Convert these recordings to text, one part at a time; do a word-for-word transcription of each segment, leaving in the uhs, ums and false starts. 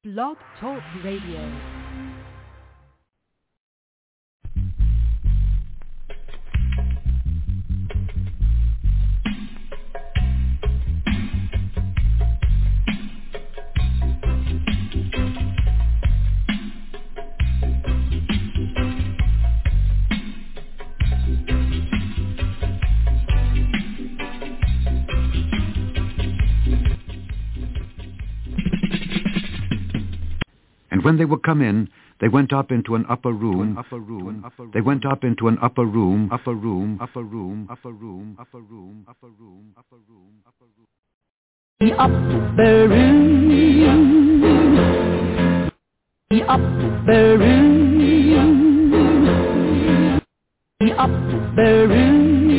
Blog Talk Radio. And when they were come in, they went up into an upper room. Upper room. They went up into an upper room. Upper room. Upper room. Upper room. Upper room. Upper room. Upper room. Upper room. The upper room. The upper room. The upper room.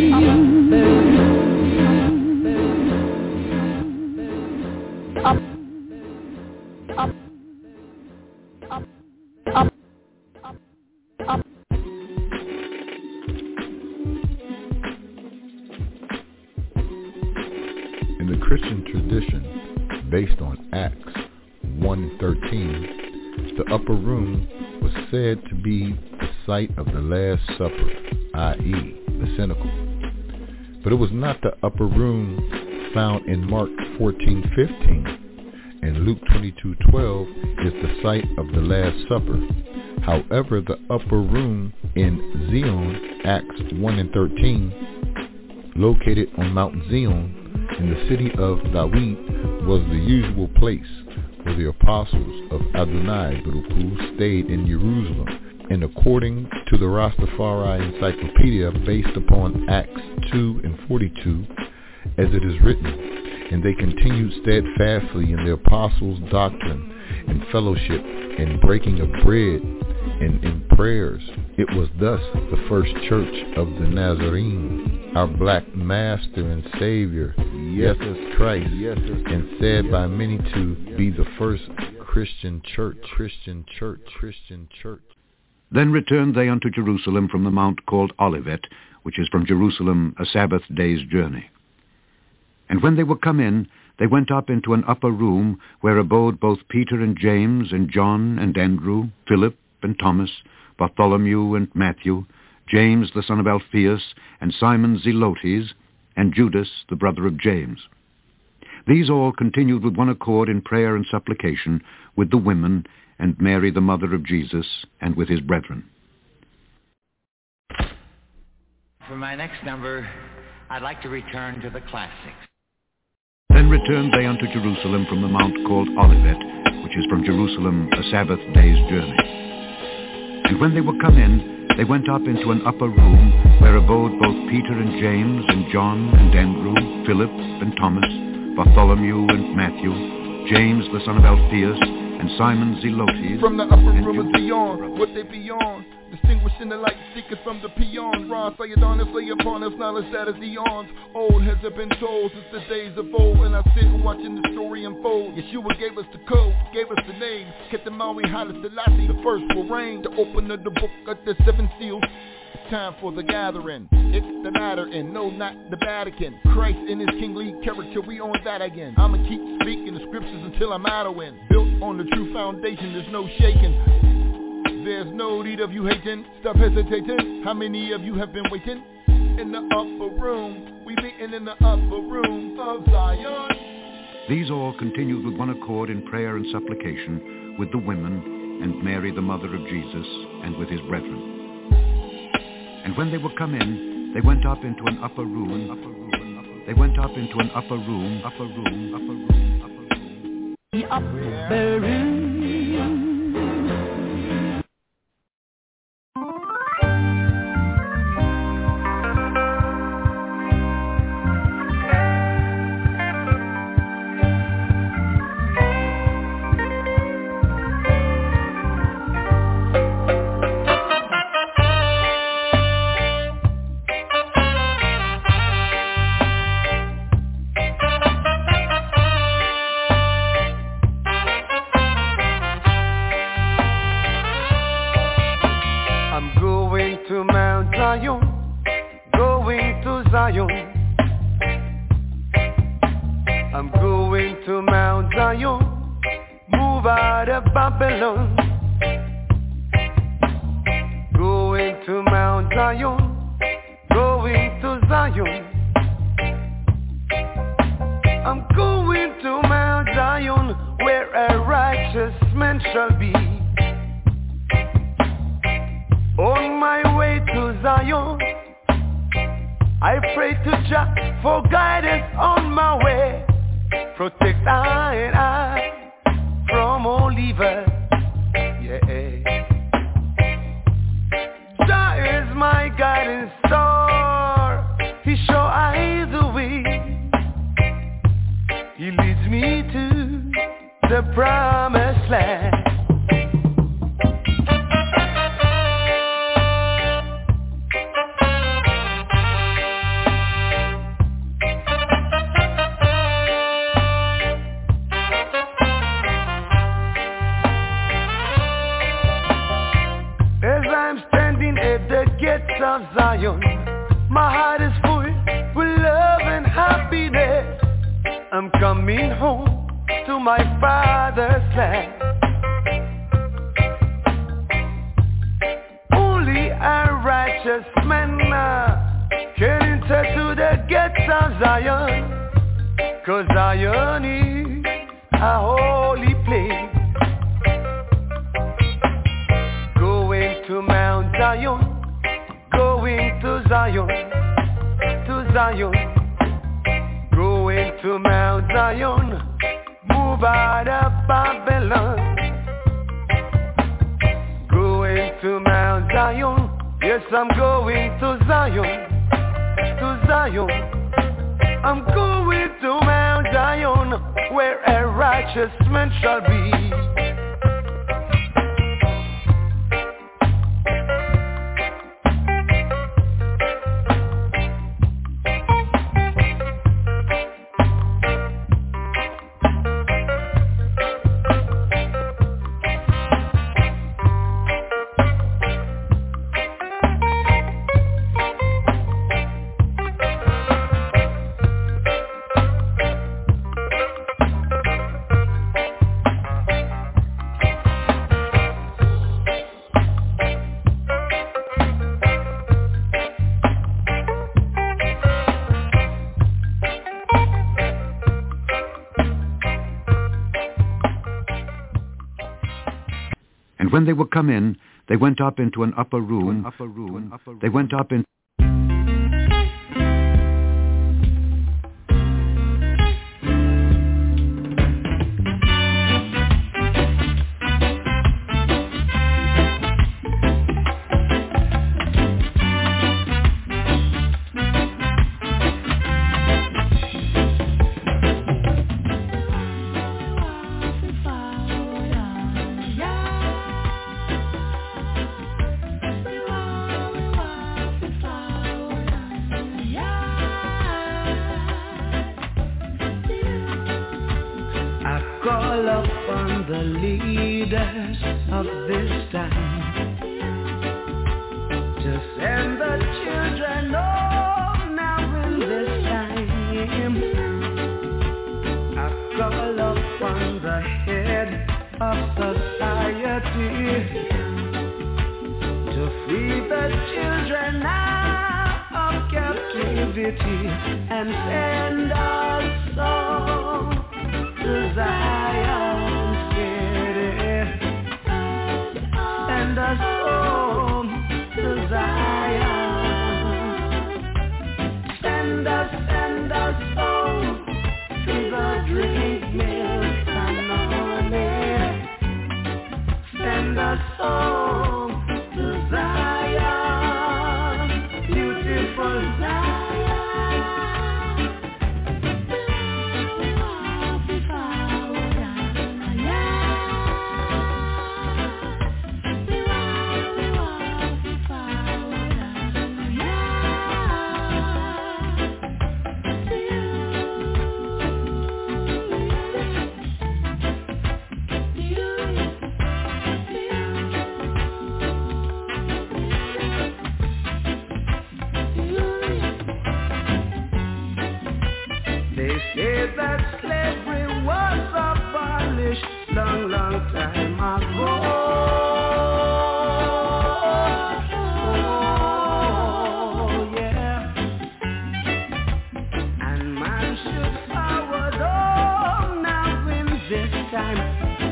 Up. Up. Up, up, up, up. In the Christian tradition, based on Acts one thirteen, the upper room was said to be the site of the Last Supper, that is the cenacle. But it was not the upper room found in Mark fourteen fifteen. And Luke twenty-two twelve is the site of the Last Supper. However, the upper room in Zion, Acts one and thirteen, located on Mount Zion in the city of David, was the usual place where the apostles of Adonai Baruch stayed in Jerusalem. And according to the Rastafari Encyclopedia, based upon Acts two and forty-two, as it is written, and they continued steadfastly in the apostles' doctrine and fellowship and breaking of bread and in prayers. It was thus the first church of the Nazarene, our black master and savior, Jesus Christ, and said by many to be the first Christian church, Christian church, Christian church. Then returned they unto Jerusalem from the mount called Olivet, which is from Jerusalem a Sabbath day's journey. And when they were come in, they went up into an upper room, where abode both Peter and James and John and Andrew, Philip and Thomas, Bartholomew and Matthew, James the son of Alphaeus, and Simon Zelotes, and Judas the brother of James. These all continued with one accord in prayer and supplication with the women, and Mary the mother of Jesus, and with his brethren. For my next number, I'd like to return to the classics. Then returned they unto Jerusalem from the mount called Olivet, which is from Jerusalem a Sabbath day's journey. And when they were come in, they went up into an upper room, where abode both Peter and James and John and Andrew, Philip and Thomas, Bartholomew and Matthew, James the son of Alphaeus, and Simon Zelotes. From the upper room of Zion, what they beyond, distinguishing the light seekers from the peons. Ron, say it on us, lay upon us, knowledge that is eons. Old has it been told since the days of old, and I sit watching the story unfold. Yeshua gave us the code, gave us the name, kept the Maui Haile Selassie, the first will reign, the opener of the book of the seven seals. It's time for the gathering, it's the matter, and no, not the Vatican. Christ in his kingly character, we on that again. I'ma keep speaking the scriptures until I'm out of wind. Built on the true foundation, there's no shaking. There's no need of you hating, stop hesitating. How many of you have been waiting? In the upper room, we meeting in the upper room of Zion. These all continued with one accord in prayer and supplication with the women, and Mary the mother of Jesus, and with his brethren. And when they were come in, they went up into an upper room. Upper room, upper, they went up into an upper room. Upper room. Upper room. Upper room. The upper room. I'm going to Mount Zion, move out out of Babylon, going to Mount Zion, going to Zion. I'm going to Mount Zion, where a righteous man shall be. On my way to Zion, I pray to Jah for guidance on my way. Protect I and I from all evil. Yeah. Jah is my guiding star. He show I the way. He leads me to the promised land. Of Zion, my heart is full with love and happiness. I'm coming home to my father's land. Only a righteous man can enter to the gates of Zion, 'cause Zion is a holy place. Going to Mount Zion, going to Zion, to Zion, going to Mount Zion, move out of Babylon. Going to Mount Zion, yes, I'm going to Zion, to Zion. I'm going to Mount Zion, where a righteous man shall be. And when they were come in, they went up into an upper room. Upper room. Upper room. They went up in.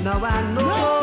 Now I know.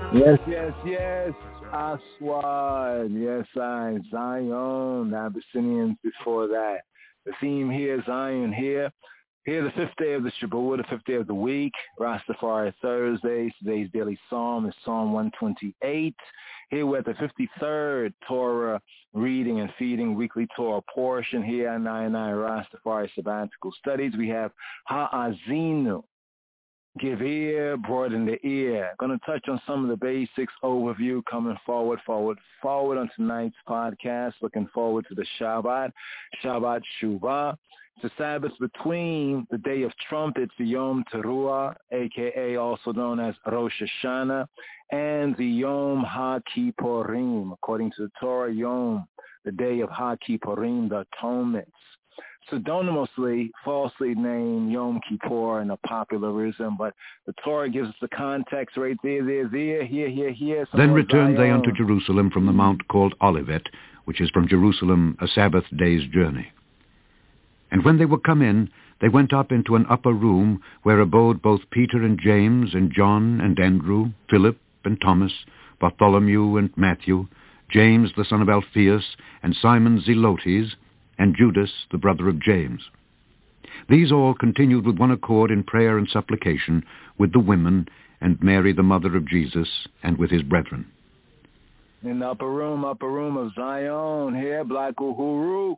Yes, yes, yes, Aswad, yes, I, Zion, the Abyssinians before that. The theme here, Zion here. Here, the fifth day of the Shabuah, the fifth day of the week, Rastafari Thursday. Today's daily psalm is Psalm one twenty-eight. Here we're at the fifty-third Torah reading and feeding weekly Torah portion here at nine nine Rastafari Sabbatical Studies. We have Ha'azinu. Give ear, broaden the ear. Going to touch on some of the basics overview coming forward, forward, forward on tonight's podcast. Looking forward to the Shabbat, Shabbat Shuvah. It's a Sabbath between the Day of Trumpets, the Yom Teruah, a k a also known as Rosh Hashanah, and the Yom HaKippurim. According to the Torah, Yom, the Day of HaKippurim, the Atonements. Pseudonymously, falsely named Yom Kippur in a popularism, but the Torah gives us the context right there, there, there, here, here, here. Then returned they unto Jerusalem from the mount called Olivet, which is from Jerusalem a Sabbath day's journey. And when they were come in, they went up into an upper room, where abode both Peter and James and John and Andrew, Philip and Thomas, Bartholomew and Matthew, James the son of Alphaeus, and Simon Zelotes, and Judas, the brother of James. These all continued with one accord in prayer and supplication with the women, and Mary the mother of Jesus, and with his brethren. In the upper room, upper room of Zion, here, Black Uhuru.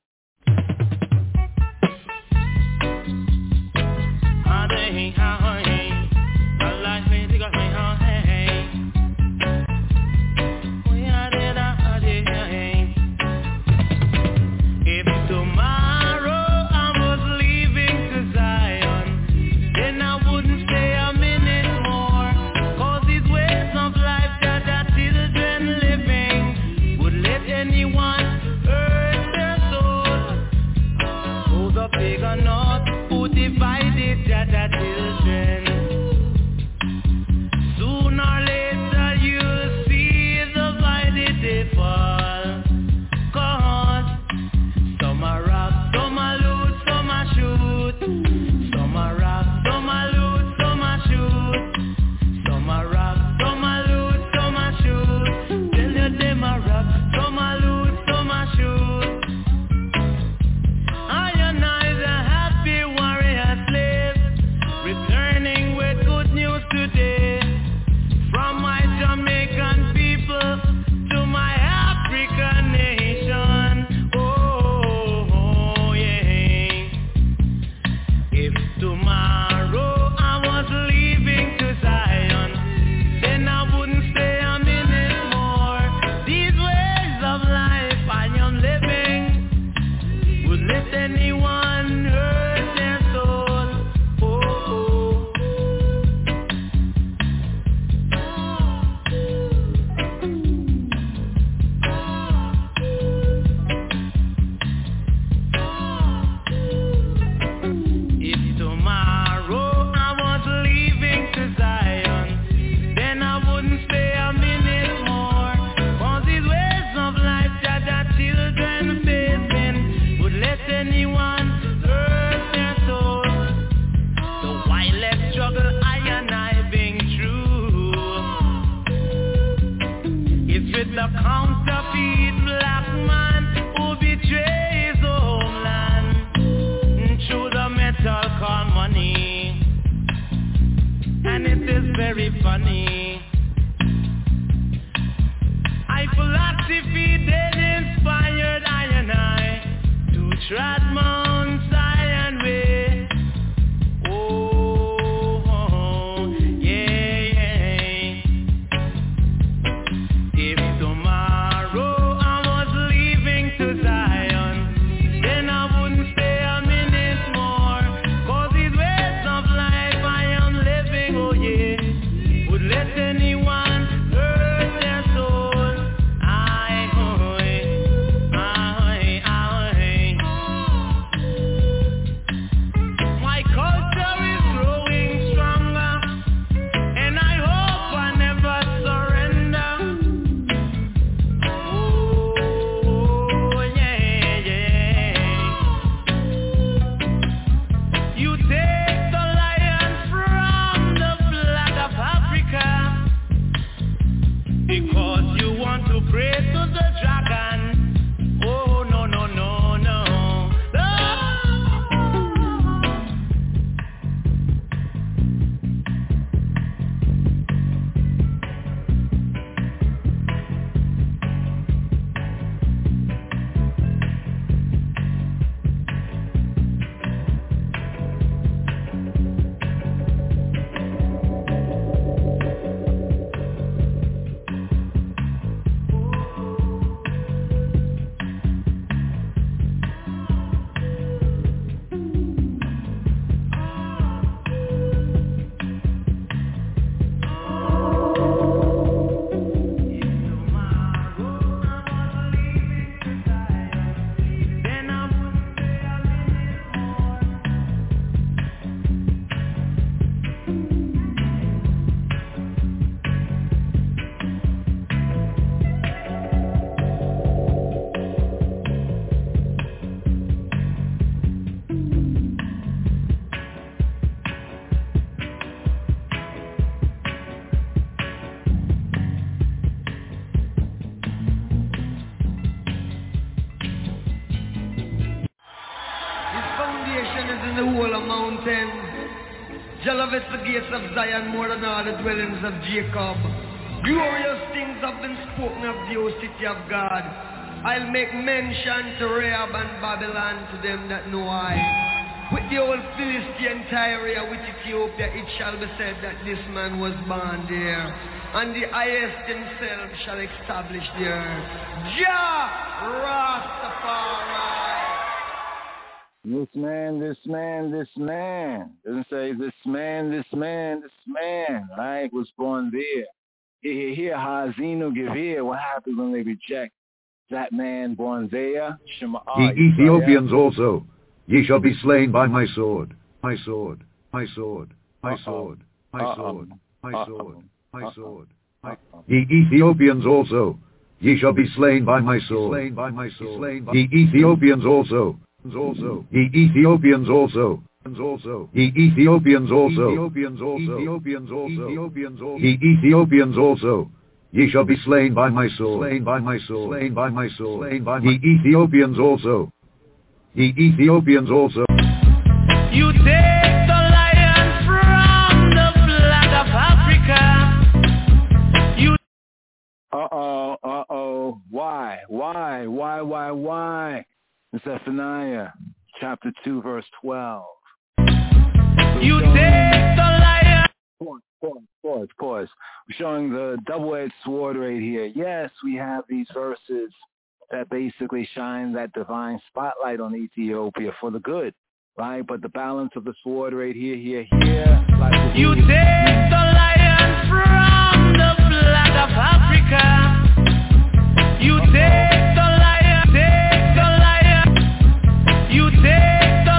the whole of mountain. Jah loveth the gates of Zion more than all the dwellings of Jacob. Glorious things have been spoken of the O city of God. I'll make mention to Rahab and Babylon to them that know I. With the old Philistine Tyre, with Ethiopia, it shall be said that this man was born there. And the highest himself shall establish the earth. Jah Rastafari. This man, this man, this man. Doesn't say this man, this man, this man, right? Was born there. Here, here, Hazinu give here. What happens when they reject that man born there? Shema. Ye Ethiopians also, ye shall be slain by my sword, my sword, my sword, my sword, my sword, my sword, my sword. Ye Ethiopians also, ye shall be slain by my sword, slain by my sword. Ye Ethiopians also, also, ye Ethiopians also. Also, ye Ethiopians also, Ethiopians also, Ethiopians also, Ethiopians also, ye Ethiopians also, ye shall be slain by my sword, slain by my sword, slain by my sword, slain by my. Ye Ethiopians also, ye Ethiopians also. You take the lion from the flag of Africa. You. Uh oh, uh oh. Why, why, why, why, why? Zephaniah chapter two, verse twelve. You take the lion. Pause, pause, pause, pause. We're showing the double-edged sword right here. Yes, we have these verses that basically shine that divine spotlight on Ethiopia for the good, right? But the balance of the sword right here, here, here. Like you take the lion from the flag of Africa. You take the lion, take the lion. You take.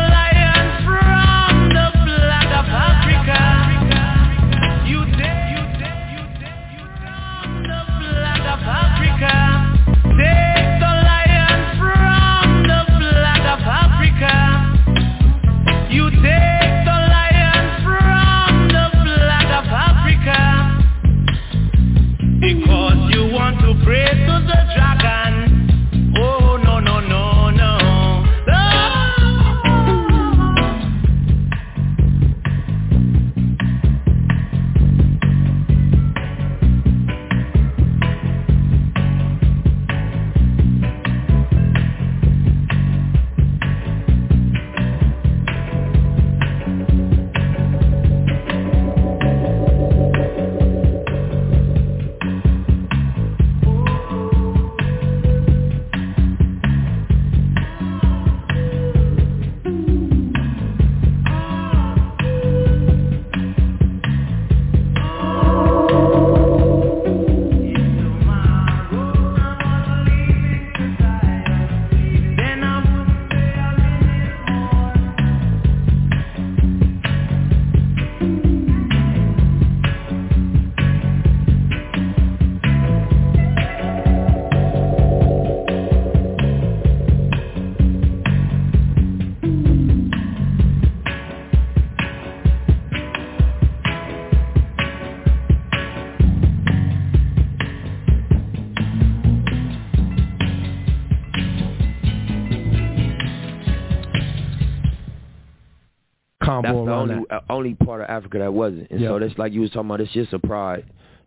That's the only that. uh, only part of Africa that wasn't. And yep. so that's like you was talking about, it's just a pride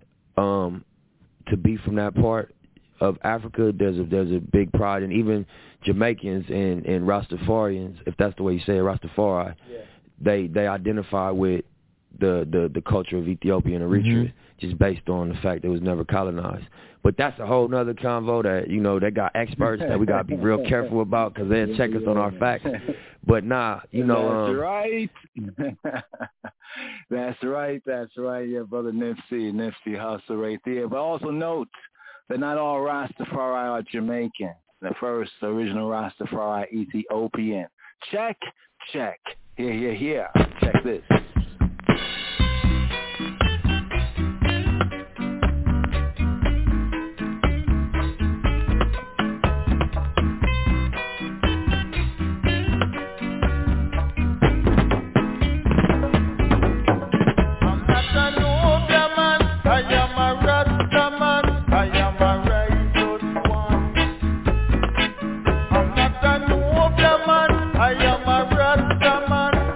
um, to be from that part of Africa. There's a there's a big pride, and even Jamaicans and, and Rastafarians, if that's the way you say it, Rastafari, yeah. they they identify with the, the, the culture of Ethiopia and Eritrea, mm-hmm. just based on the fact that it was never colonized. But that's a whole nother convo that, you know, they got experts that we got to be real careful about because they'll check us on our facts. But nah, you know. That's um, right. That's right. That's right. Yeah, Brother Nipsey, Nipsey Hussle right there. But also note that not all Rastafari are Jamaican. The first original Rastafari Ethiopian. Check, check. Here, here, here. Check this. I am a Rasta man.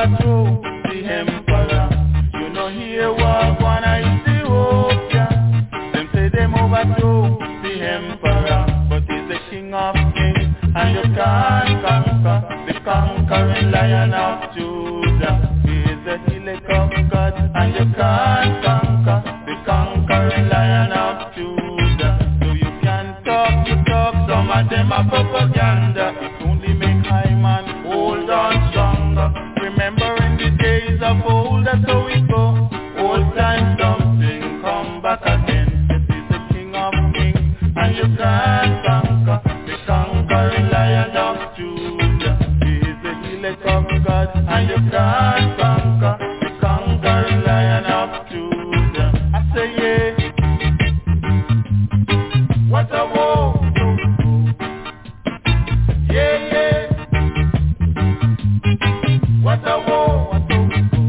overthrow the emperor. You know here walk one Ethiopia. Them say them overthrow the emperor, but he's the king of kings, and you can't conquer the conquering lion of Judah. He is the elect of God, and you can't conquer the conquering lion of Judah. So you can talk, you talk, some of them are propaganda. It only make high man hold on stronger. Remember in the days of old, that's how we go. Old time something come back again. This is the king of kings, and you can't conquer the conquering lion of Judah. He is the elect of God, and you can't conquer the conquering lion of Judah. I say yeah. What a war. Yeah, yeah. What a war. What a war.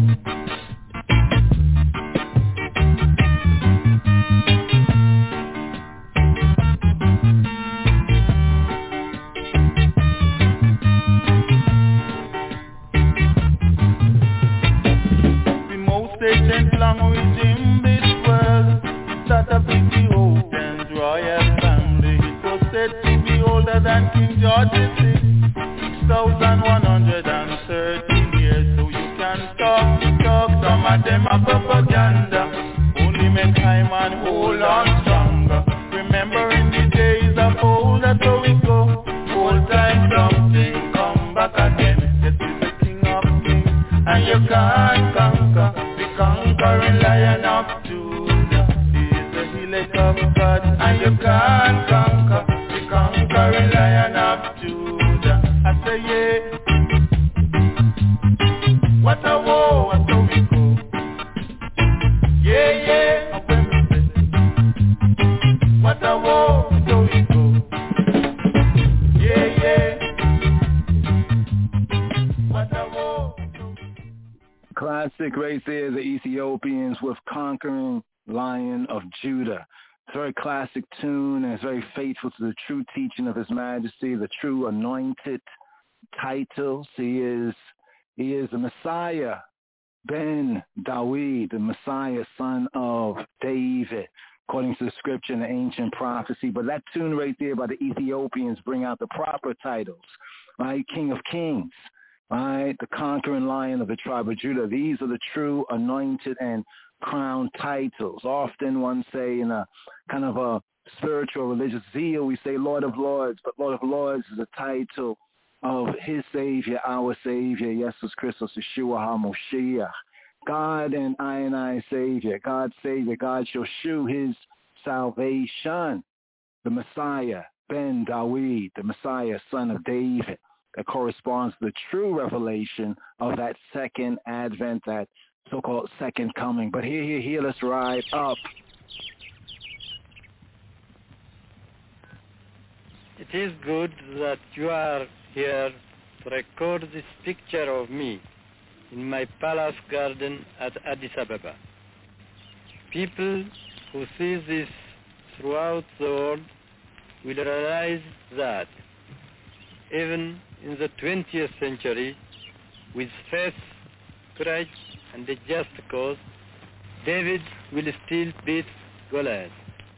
The most ancient language in this world is that of Ethiopians royal family. It was said to be older than King George the sixth, six thousand one hundred thirty years. So you can talk, talk, some of them are propaganda. Only make high man hold on stronger. Remember in the days of old, that's how we go. Old time something come back again. This is the king of kings, and you can't conquer the conquering lion of Judah. He is the elect of God, and you can't conquer the conquering lion of Judah. I say yeah. What a war, what a we go. Yeah, yeah. What a war, what a we go. Yeah, yeah. What a war. Classic right there, the Ethiopians with Conquering Lion of Judah. It's a very classic tune, and it's very faithful to the true teaching of His Majesty, the true anointed titles. He is he is the Messiah, Ben Dawid, the Messiah, son of David, according to the scripture and the ancient prophecy. But that tune right there by the Ethiopians bring out the proper titles, right? King of Kings, right? The conquering lion of the tribe of Judah. These are the true anointed and crown titles. Often one say in a kind of a spiritual religious zeal, we say Lord of Lords, but Lord of Lords is a title of His Savior, our Savior, Jesus Christus, Yeshua HaMoshiach. God and I and I Savior, God Savior, God shall shew His salvation. The Messiah, Ben Dawid, the Messiah, son of David, that corresponds to the true revelation of that second advent, that so-called second coming. But here, here, here, let's ride up. It is good that you are here to record this picture of me in my palace garden at Addis Ababa. People who see this throughout the world will realize that even in the twentieth century, with faith, courage, and a just cause, David will still beat Goliath.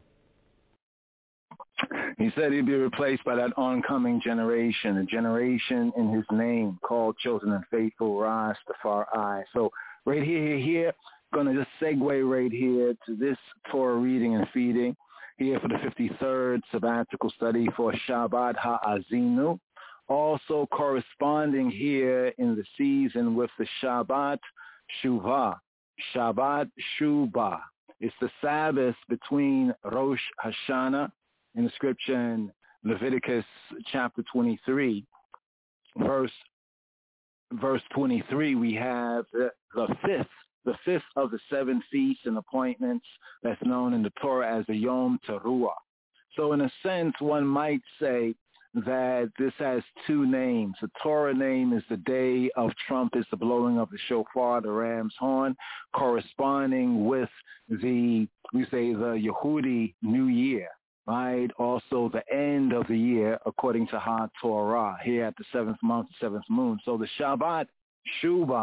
He said he'd be replaced by that oncoming generation, a generation in His name called chosen and faithful Rastafari. So right here, here, here, going to just segue right here to this Torah reading and feeding here for the fifty-third sabbatical study for Shabbat Ha'azinu. Also corresponding here in the season with the Shabbat Shuvah. Shabbat Shuvah. It's the Sabbath between Rosh Hashanah in the scripture in Leviticus chapter twenty-three, verse verse twenty-three, we have the, the fifth, the fifth of the seven feasts and appointments that's known in the Torah as the Yom Teruah. So in a sense, one might say that this has two names. The Torah name is the day of trumpets, the blowing of the shofar, the ram's horn, corresponding with the, we say, the Yehudi New Year, right? Also the end of the year, according to HaTorah, here at the seventh month, seventh moon. So the Shabbat Shuvah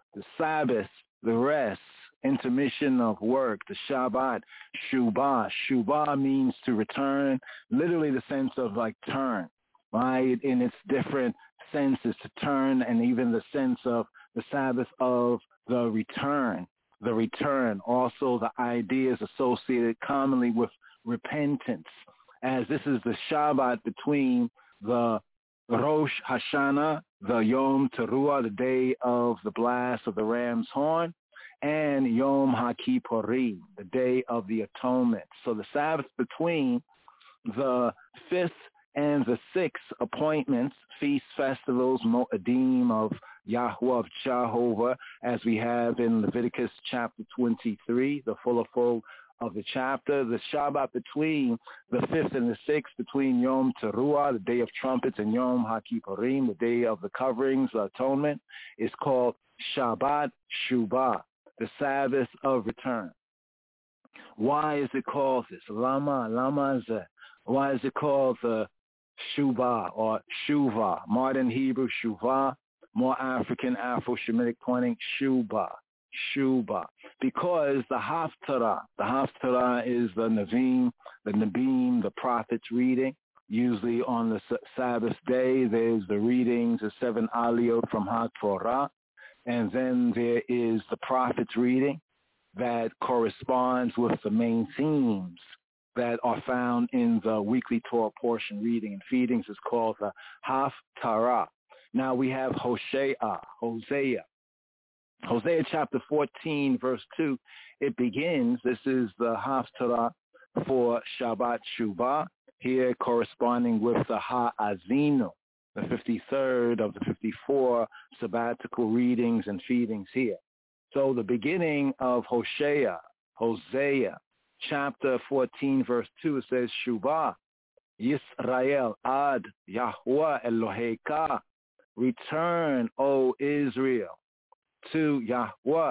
the Sabbath, the rest, intermission of work, the Shabbat, Shubah. Shubah means to return, literally the sense of like turn, right? In its different senses, to turn, and even the sense of the Sabbath of the return, the return. Also the ideas associated commonly with repentance, as this is the Shabbat between the Rosh Hashanah, the Yom Teruah, the day of the blast of the ram's horn, and Yom HaKippurim, the day of the atonement. So the Sabbath between the fifth and the sixth appointments, feast, festivals, Moedim of Yahweh, of Jehovah, as we have in Leviticus chapter twenty-three, the fuller full of the chapter. The Shabbat between the fifth and the sixth, between Yom Teruah, the day of trumpets, and Yom HaKippurim, the day of the coverings, the atonement, is called Shabbat Shubah, the Sabbath of return. Why is it called this? Lama, Lama Zeh. Why is it called the Shubah or Shuvah? Modern Hebrew Shuvah, more African, Afro-Shemitic pointing Shubah. Shubah, because the Haftarah, the Haftarah is the Navim, the Nabim, the prophets reading. Usually on the Sabbath day, there's the readings of seven aliyot from HaTorah, and then there is the prophets reading that corresponds with the main themes that are found in the weekly Torah portion reading and feedings. Is called the Haftarah. Now we have Hosea, Hosea. Hosea chapter fourteen, verse two, it begins, this is the Haftarah for Shabbat Shubah, here corresponding with the Ha'azinu, the fifty-third of the fifty-four sabbatical readings and feedings here. So the beginning of Hosea, Hosea chapter fourteen, verse two, it says, Shubah, Yisrael ad Yahweh Eloheka, return, O Israel, to Yahweh,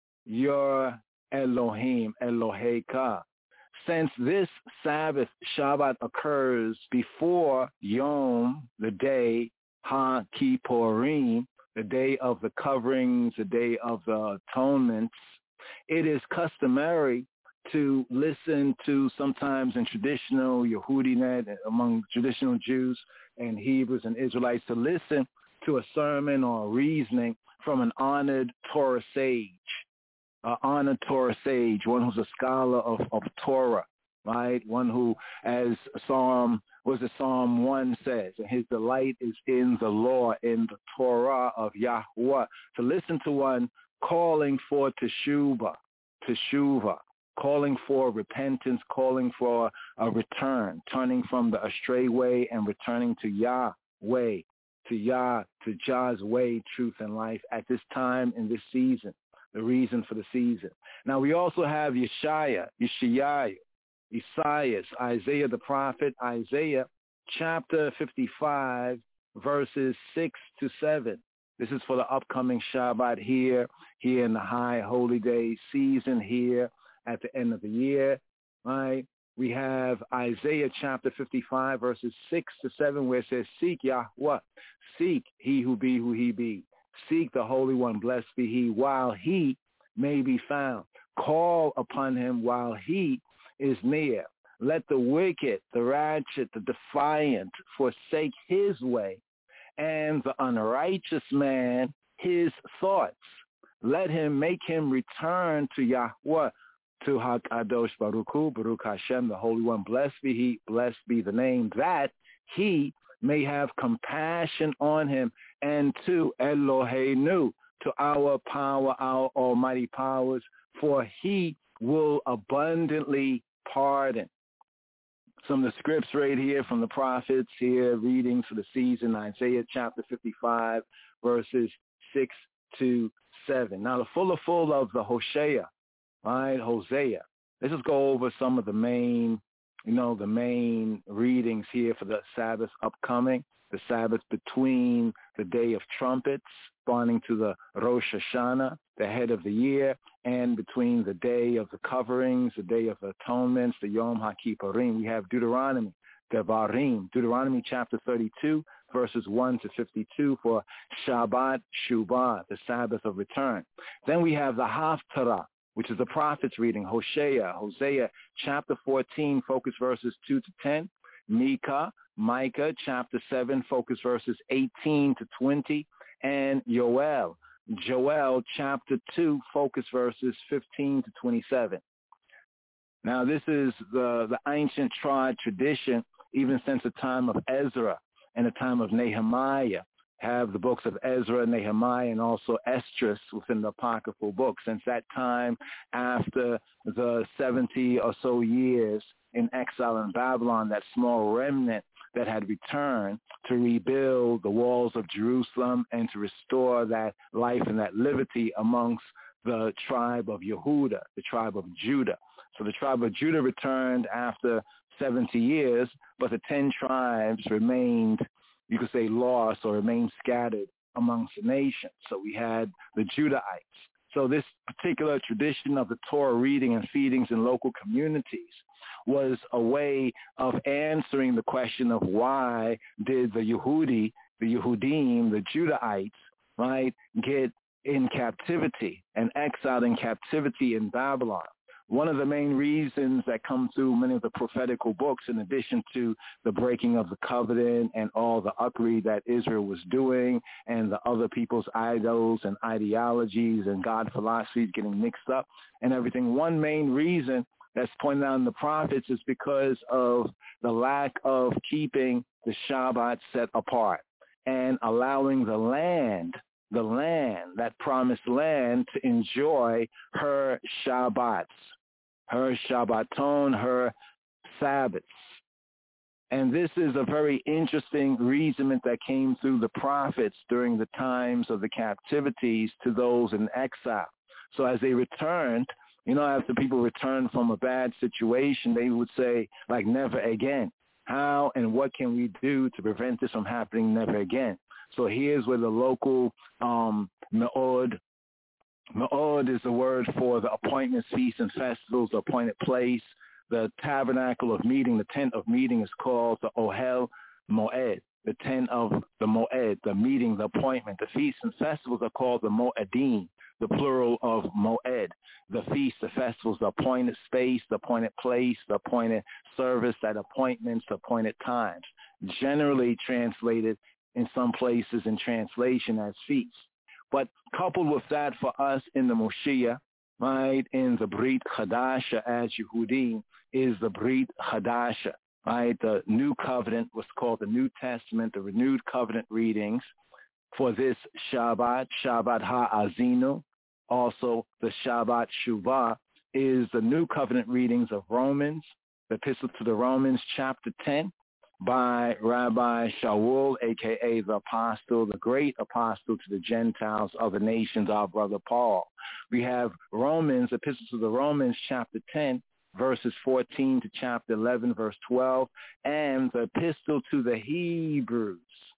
your Elohim, Eloheka. Since this Sabbath, Shabbat, occurs before Yom, the day, HaKippurim, the day of the coverings, the day of the atonements, it is customary to listen to, sometimes in traditional Yehudinet, among traditional Jews and Hebrews and Israelites, to listen to a sermon or a reasoning from an honored Torah sage, an honored Torah sage, one who's a scholar of, of Torah, right? One who, as Psalm, was it Psalm one says, and his delight is in the law, in the Torah of Yahweh. To listen to one calling for teshuvah, teshuvah, calling for repentance, calling for a return, turning from the astray way and returning to Yahweh, to Yah, to Jah's way, truth, and life at this time in this season, the reason for the season. Now we also have Yeshaya, Yeshayahu, Isaiah, Isaiah the prophet, Isaiah chapter fifty-five, verses six to seven. This is for the upcoming Shabbat here, here in the high holy day season here at the end of the year, right? We have Isaiah chapter fifty-five, verses six to seven, where it says, seek Yahweh, seek he who be who he be. Seek the Holy One, blessed be he, while he may be found. Call upon him while he is near. Let the wicked, the ratchet, the defiant forsake his way, and the unrighteous man his thoughts. Let him make him return to Yahweh, to HaKadosh Baruch Hu, Baruch Hashem, the Holy One, blessed be he, blessed be the name, that he may have compassion on him, and to Eloheinu, to our power, our almighty powers, for he will abundantly pardon. Some of the scripts right here from the prophets here, readings for the season, Isaiah chapter fifty-five, verses six to seven. Now the fuller full of the Hosea, right, Hosea. Let's just go over some of the main, you know, the main readings here for the Sabbath upcoming, the Sabbath between the Day of Trumpets, responding to the Rosh Hashanah, the head of the year, and between the Day of the Coverings, the Day of the Atonements, the Yom HaKippurim. We have Deuteronomy, Devarim, Deuteronomy chapter thirty-two, verses one to fifty-two for Shabbat Shuvah, the Sabbath of return. Then we have the Haftarah, which is the prophet's reading, Hosea, Hosea chapter fourteen, focus verses two to ten, Micah, Micah chapter seven, focus verses eighteen to twenty, and Yoel, Joel chapter two, focus verses fifteen to twenty-seven. Now this is the, the ancient tried tradition, even since the time of Ezra and the time of Nehemiah. Have the books of Ezra, Nehemiah, and also Esdras within the apocryphal books. Since that time, after the seventy or so years in exile in Babylon, that small remnant that had returned to rebuild the walls of Jerusalem and to restore that life and that liberty amongst the tribe of Yehuda, the tribe of Judah. So the tribe of Judah returned after seventy years, but the ten tribes remained, you could say, lost or remained scattered amongst the nations. So we had the Judahites. So this particular tradition of the Torah reading and feedings in local communities was a way of answering the question of why did the Yehudi, the Yehudim, the Judahites, right, get in captivity and exiled in captivity in Babylon. One of the main reasons that come through many of the prophetical books, in addition to the breaking of the covenant and all the uckery that Israel was doing and the other people's idols and ideologies and God philosophies getting mixed up and everything, one main reason that's pointed out in the prophets is because of the lack of keeping the Shabbat set apart and allowing the land, the land, that promised land, to enjoy her Shabbats, her Shabbaton, her Sabbaths. And this is a very interesting reasonment that came through the prophets during the times of the captivities to those in exile. So as they returned, you know, after people returned from a bad situation, they would say, like, never again. How and what can we do to prevent this from happening never again? So here's where the local um, Me'od, Me'od is the word for the appointments, feasts, and festivals, the appointed place. The tabernacle of meeting, the tent of meeting, is called the Ohel Moed, the tent of the Moed, the meeting, the appointment. The feasts and festivals are called the Moedim, the plural of Moed. The feasts, the festivals, the appointed space, the appointed place, the appointed service, that appointments, the appointed times, generally translated in some places in translation as feasts. But coupled with that for us in the Moshiach, right, in the Brit Chadasha as Yehudim, is the Brit Chadasha, right? The New Covenant was called the New Testament, the renewed covenant readings for this Shabbat, Shabbat Ha'azinu. Also, the Shabbat Shuvah is the New Covenant readings of Romans, the Epistle to the Romans, chapter ten, by Rabbi Shaul, a k a the apostle, the great apostle to the Gentiles of the nations, our brother Paul. We have Romans, Epistle to the Romans, chapter ten, verses fourteen to chapter eleven, verse twelve, and the Epistle to the Hebrews.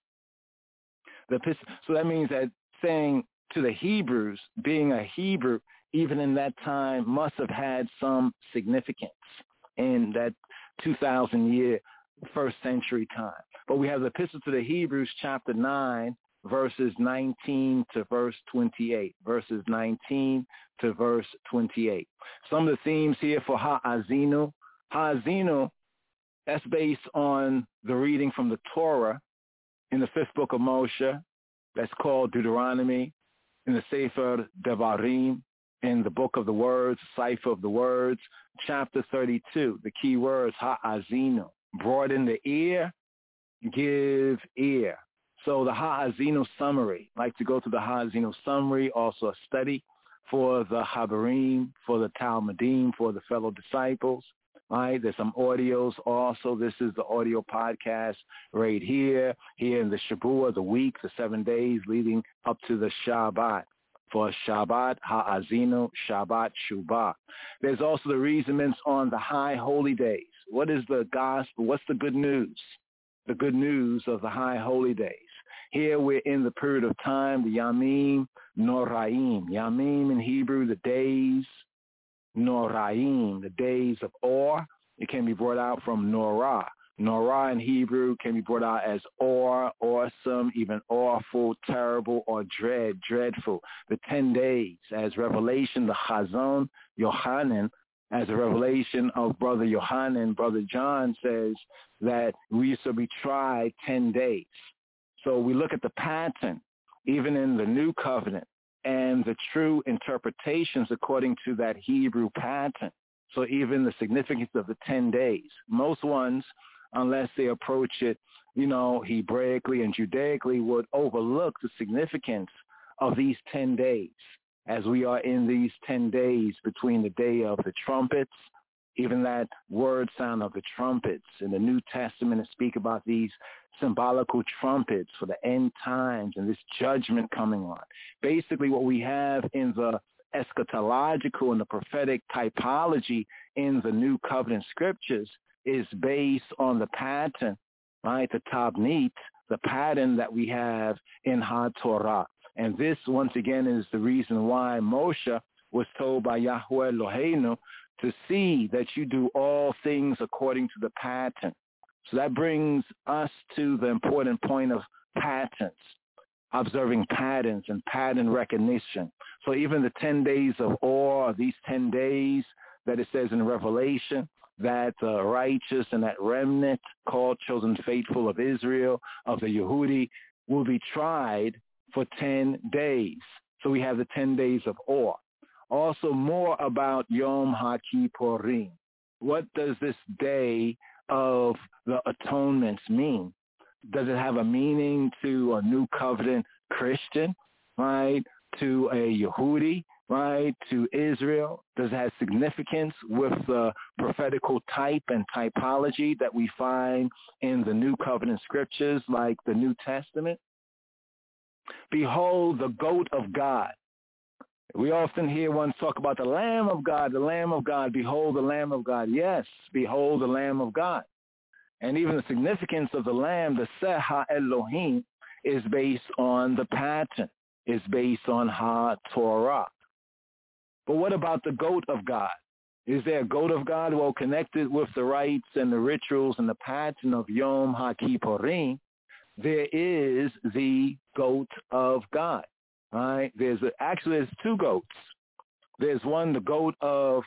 The epistle, so that means that saying to the Hebrews, being a Hebrew, even in that time, must have had some significance in that two thousand year first century time. But we have the Epistle to the Hebrews, chapter nine, verses nineteen to verse twenty-eight. Verses nineteen to verse twenty-eight. Some of the themes here for Ha'azinu. Ha'azinu, that's based on the reading from the Torah in the fifth book of Moshe. That's called Deuteronomy. In the Sefer Devarim, in the book of the words, Cipher of the words, chapter thirty-two, the key words, Ha'azinu. Broaden the ear, give ear. So the Ha'azinu summary, like to go to the Ha'azinu summary, also a study for the Habarim, for the Talmudim, for the fellow disciples. Right? There's some audios also. This is the audio podcast right here, here in the Shabbat, the week, the seven days leading up to the Shabbat. For Shabbat, Ha'azinu, Shabbat, Shuvah. There's also the reasonments on the high holy days. What is the gospel? What's the good news? The good news of the high holy days. Here we're in the period of time, the Yamim Noraim. Yamim in Hebrew, the days Noraim, the days of awe. It can be brought out from Norah. Norah in Hebrew can be brought out as or, awesome, even awful, terrible, or dread, dreadful. The ten days as revelation, the Chazon, Yohanan, as a revelation of Brother Yohanan, Brother John says that we shall be tried ten days. So we look at the pattern, even in the New Covenant, and the true interpretations according to that Hebrew pattern. So even the significance of the ten days. Most ones, unless they approach it, you know, Hebraically and Judaically, would overlook the significance of these ten days, as we are in these ten days between the day of the trumpets, even that word sound of the trumpets. In the New Testament, to speak about these symbolical trumpets for the end times and this judgment coming on. Basically, what we have in the eschatological and the prophetic typology in the New Covenant scriptures is based on the pattern, right, the tabnit, the pattern that we have in HaTorah. And this, once again, is the reason why Moshe was told by Yahweh Eloheinu to see that you do all things according to the pattern. So that brings us to the important point of patterns, observing patterns and pattern recognition. So even the ten days of awe, these ten days that it says in Revelation, that the uh, righteous and that remnant called chosen faithful of Israel, of the Yehudi, will be tried for ten days. So we have the ten days of awe. Also more about Yom HaKippurim. What does this day of the atonements mean? Does it have a meaning to a New Covenant Christian, right? To a Yehudi, right? To Israel? Does it have significance with the prophetical type and typology that we find in the New Covenant scriptures like the New Testament? Behold the goat of God. We often hear one talk about the Lamb of God, the Lamb of God, behold the Lamb of God. Yes, behold the Lamb of God. And even the significance of the Lamb, the Seh HaElohim, is based on the pattern, is based on HaTorah. But what about the goat of God? Is there a goat of God? Well, connected with the rites and the rituals and the pattern of Yom HaKippurim, there is the goat of God. Right? There's a, actually there's two goats. There's one, the goat of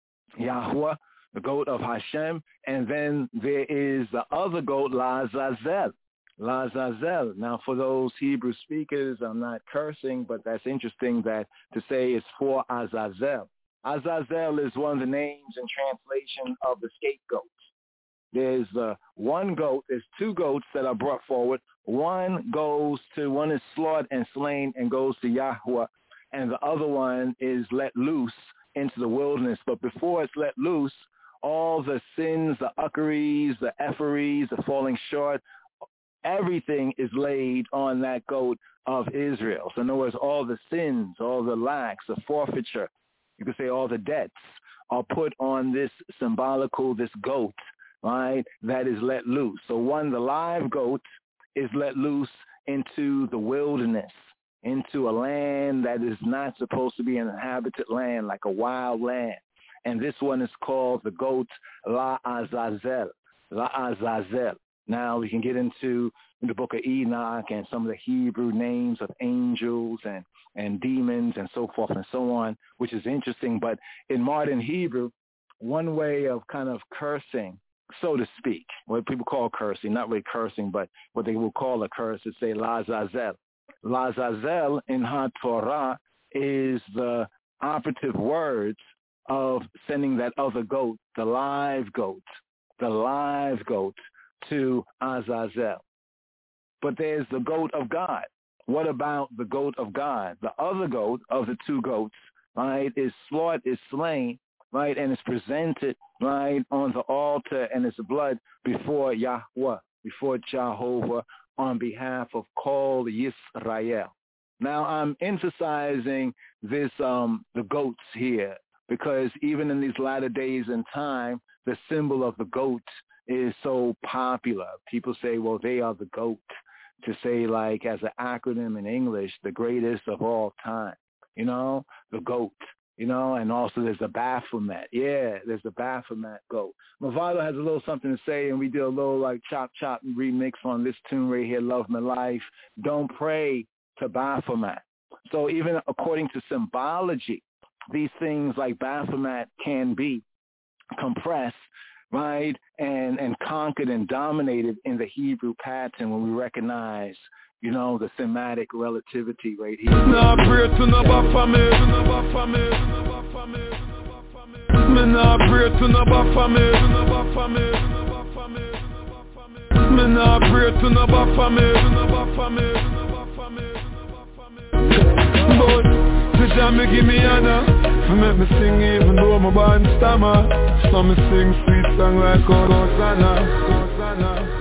Yahweh, the goat of Hashem, and then there is the other goat, Lazazel. Lazazel. Now, for those Hebrew speakers, I'm not cursing, but that's interesting that to say it's for Azazel. Azazel is one of the names and translation of the scapegoat. There's uh, one goat, there's two goats that are brought forward. One goes to, one is slaughtered and slain and goes to Yahweh, and the other one is let loose into the wilderness. But before it's let loose, all the sins, the uckeries, the epheries, the falling short, everything is laid on that goat of Israel. So in other words, all the sins, all the lacks, the forfeiture, you could say all the debts are put on this symbolical, this goat, right, that is let loose. So one, the live goat, is let loose into the wilderness, into a land that is not supposed to be an inhabited land, like a wild land. And this one is called the goat La Azazel, La Azazel. Now we can get into the book of Enoch and some of the Hebrew names of angels and, and demons and so forth and so on, which is interesting. But in modern Hebrew, one way of kind of cursing, so to speak, what people call cursing, not really cursing, but what they will call a curse is say Lazazel. Lazazel in HaTorah is the operative words of sending that other goat, the live goat, the live goat to Azazel. But there's the goat of God. What about the goat of God? The other goat of the two goats, right, is slaughtered, is slain, right, and it's presented, right, on the altar, and its blood before Yahweh, before Jehovah, on behalf of Kol Yisrael. Now, I'm emphasizing this, um, the goats here, because even in these latter days and time, the symbol of the goat is so popular. People say, well, they are the goat, to say, like, as an acronym in English, the greatest of all time. You know, the GOAT. you know, and also there's the Baphomet. Yeah, there's the Baphomet goat. Movado has a little something to say, and we did a little like chop chop remix on this tune right here, Love My Life. Don't pray to Baphomet. So even according to symbology, these things like Baphomet can be compressed, right, and, and conquered and dominated in the Hebrew pattern when we recognize, you know, the thematic relativity right here. Nah, pray to no Baphomet, no Baphomet, no Baphomet, no Baphomet. Me nah pray to no Baphomet, no Baphomet, no Baphomet, no Baphomet. Me nah pray to no Baphomet, no Baphomet, no Baphomet, no Baphomet. But the jam me give me honor, for make me sing even though my band stammer. So me sing sweet song like Hosanna, Hosanna.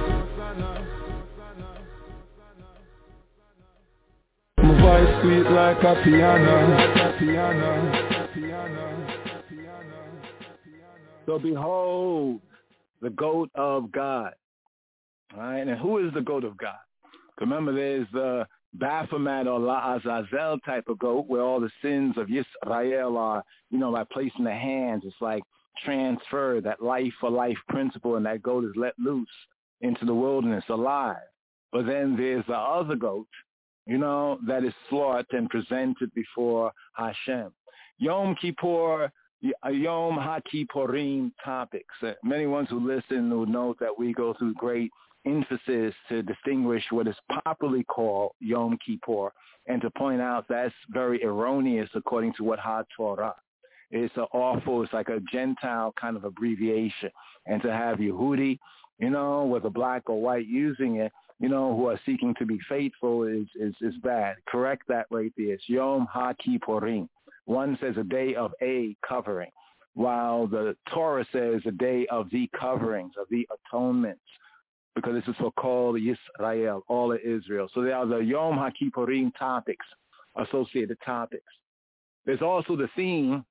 My voice sweet like a piano, like a piano, piano, piano. So behold, the goat of God. All right, and who is the goat of God? Remember, there's the Baphomet or La Azazel type of goat where all the sins of Yisrael are, you know, by placing the hands. It's like transfer, that life for life principle, and that goat is let loose into the wilderness alive. But then there's the other goat, you know, that is slaughtered and presented before Hashem. Yom Kippur, Yom HaKippurim topics. Uh, many ones who listen will note that we go through great emphasis to distinguish what is properly called Yom Kippur and to point out that's very erroneous according to what HaTorah. It's an awful, it's like a Gentile kind of abbreviation. And to have Yehudi, you know, whether black or white using it, you know, who are seeking to be faithful is, is, is bad. Correct that right there. It's Yom HaKippurim. One says a day of a covering, while the Torah says a day of the coverings, of the atonements, because this is for called Yisrael, all of Israel. So there are the Yom HaKippurim topics, associated topics. There's also the theme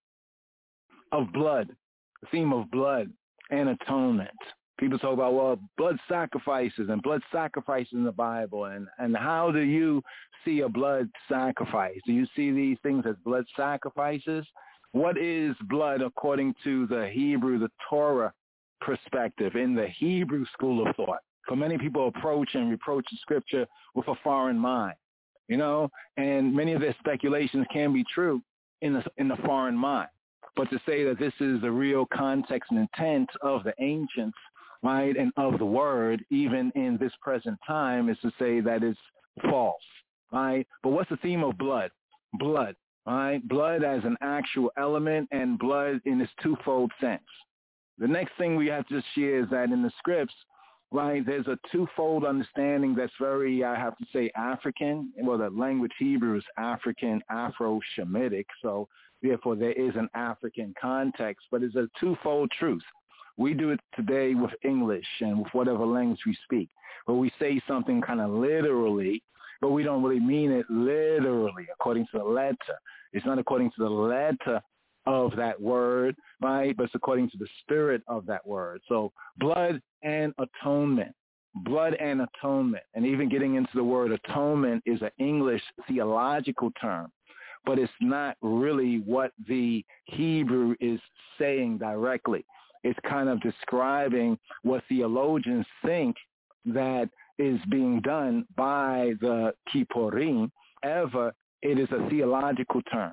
of blood, the theme of blood and atonement. People talk about, well, blood sacrifices and blood sacrifices in the Bible. And, and how do you see a blood sacrifice? Do you see these things as blood sacrifices? What is blood according to the Hebrew, the Torah perspective in the Hebrew school of thought? For many people approach and reproach the scripture with a foreign mind, you know, and many of their speculations can be true in the, in the foreign mind. But to say that this is the real context and intent of the ancients, right, and of the word, even in this present time, is to say that it's false, right? But what's the theme of blood? Blood, right? Blood as an actual element and blood in its twofold sense. The next thing we have to share is that in the scripts, right, there's a twofold understanding that's very, I have to say, African. Well, the language Hebrew is African, Afro-Shemitic, so therefore there is an African context, but it's a twofold truth. We do it today with English and with whatever language we speak, where we say something kind of literally, but we don't really mean it literally according to the letter. It's not according to the letter of that word, right, but it's according to the spirit of that word. So blood and atonement, blood and atonement, and even getting into the word atonement is an English theological term, but it's not really what the Hebrew is saying directly. It's kind of describing what theologians think that is being done by the Kippurim. However, it is a theological term.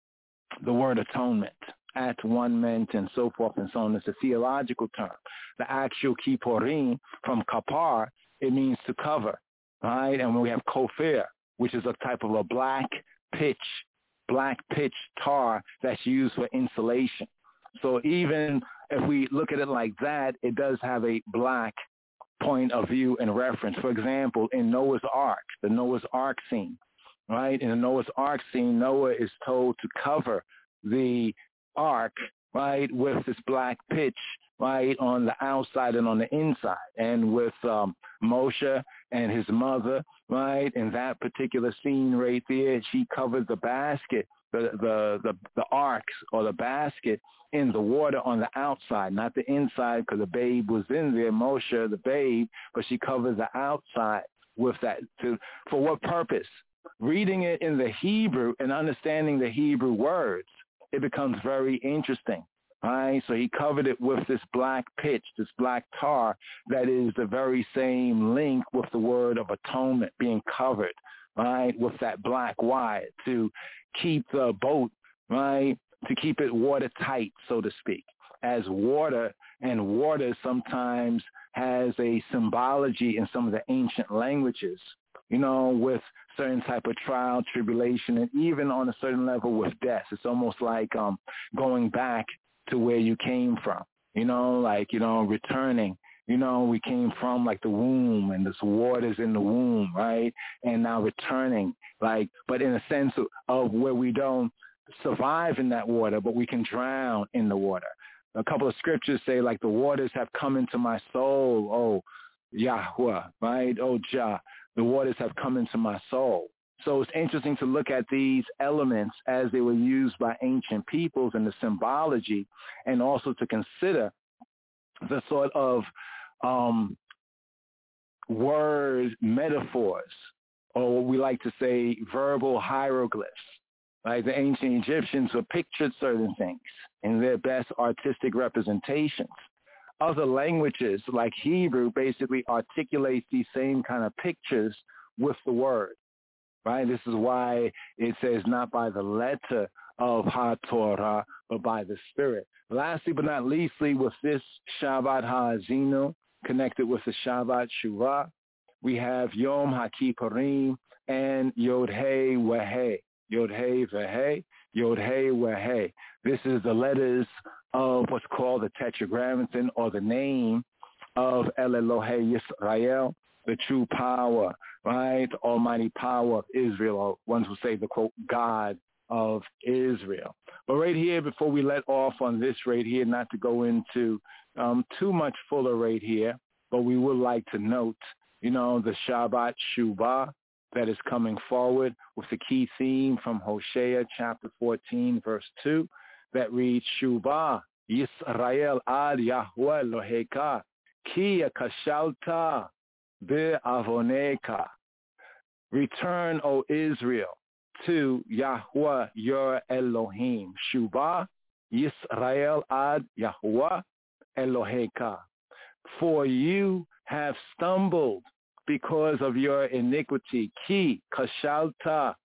The word atonement, at one meant, and so forth and so on. It's a theological term. The actual Kippurim from kapar, it means to cover, right? And we have kofir, which is a type of a black pitch, black pitch tar that's used for insulation. So even if we look at it like that, it does have a black point of view and reference. For example, in Noah's Ark, the Noah's Ark scene, right? In the Noah's Ark scene, Noah is told to cover the ark, right, with this black pitch, right, on the outside and on the inside. And with um, Moshe and his mother, right, in that particular scene right there, she covered the basket, the, the, the, the ark or the basket in the water on the outside, not the inside, because the babe was in there, Moshe, the babe, but she covered the outside with that. To, for what purpose? Reading it in the Hebrew and understanding the Hebrew words, it becomes very interesting. Right? So he covered it with this black pitch, this black tar that is the very same link with the word of atonement being covered, right, with that black wire to keep the boat, right, to keep it watertight, so to speak, as water, and water sometimes has a symbology in some of the ancient languages, you know, with certain type of trial, tribulation, and even on a certain level with death. It's almost like um, going back to where you came from, you know, like, you know, returning, you know, we came from like the womb and this water's in the womb, right? And now returning, like, but in a sense of, of where we don't survive in that water, but we can drown in the water. A couple of scriptures say like the waters have come into my soul, oh, Yahweh, right? Oh, Jah, the waters have come into my soul. So it's interesting to look at these elements as they were used by ancient peoples and the symbology, and also to consider the sort of um, word metaphors, or what we like to say verbal hieroglyphs. Like the ancient Egyptians were pictured certain things in their best artistic representations. Other languages like Hebrew basically articulate these same kind of pictures with the word. Right? This is why it says not by the letter of HaTorah, but by the Spirit. Lastly but not leastly, with this Shabbat HaAzinu, connected with the Shabbat Shuvah, we have Yom HaKippurim and Yod-Heh Weh-Heh. Yod-Heh Veh-Heh, Yod-Heh Weh-Heh. This is the letters of what's called the Tetragrammaton, or the name of El Elohei Yisrael, the true power, right? The almighty power of Israel, or ones who say the, quote, God of Israel. But right here, before we let off on this right here, not to go into um, too much fuller right here, but we would like to note, you know, the Shabbat Shuvah that is coming forward with the key theme from Hosea chapter fourteen, verse two, that reads, Shuvah Yisrael ad Yahweh Eloheka, ki kashalta be'avoneka. Return, O Israel, to Yahweh your Elohim. Shuvah Yisrael ad Yahweh Eloheka. For you have stumbled because of your iniquity. Ki kashalta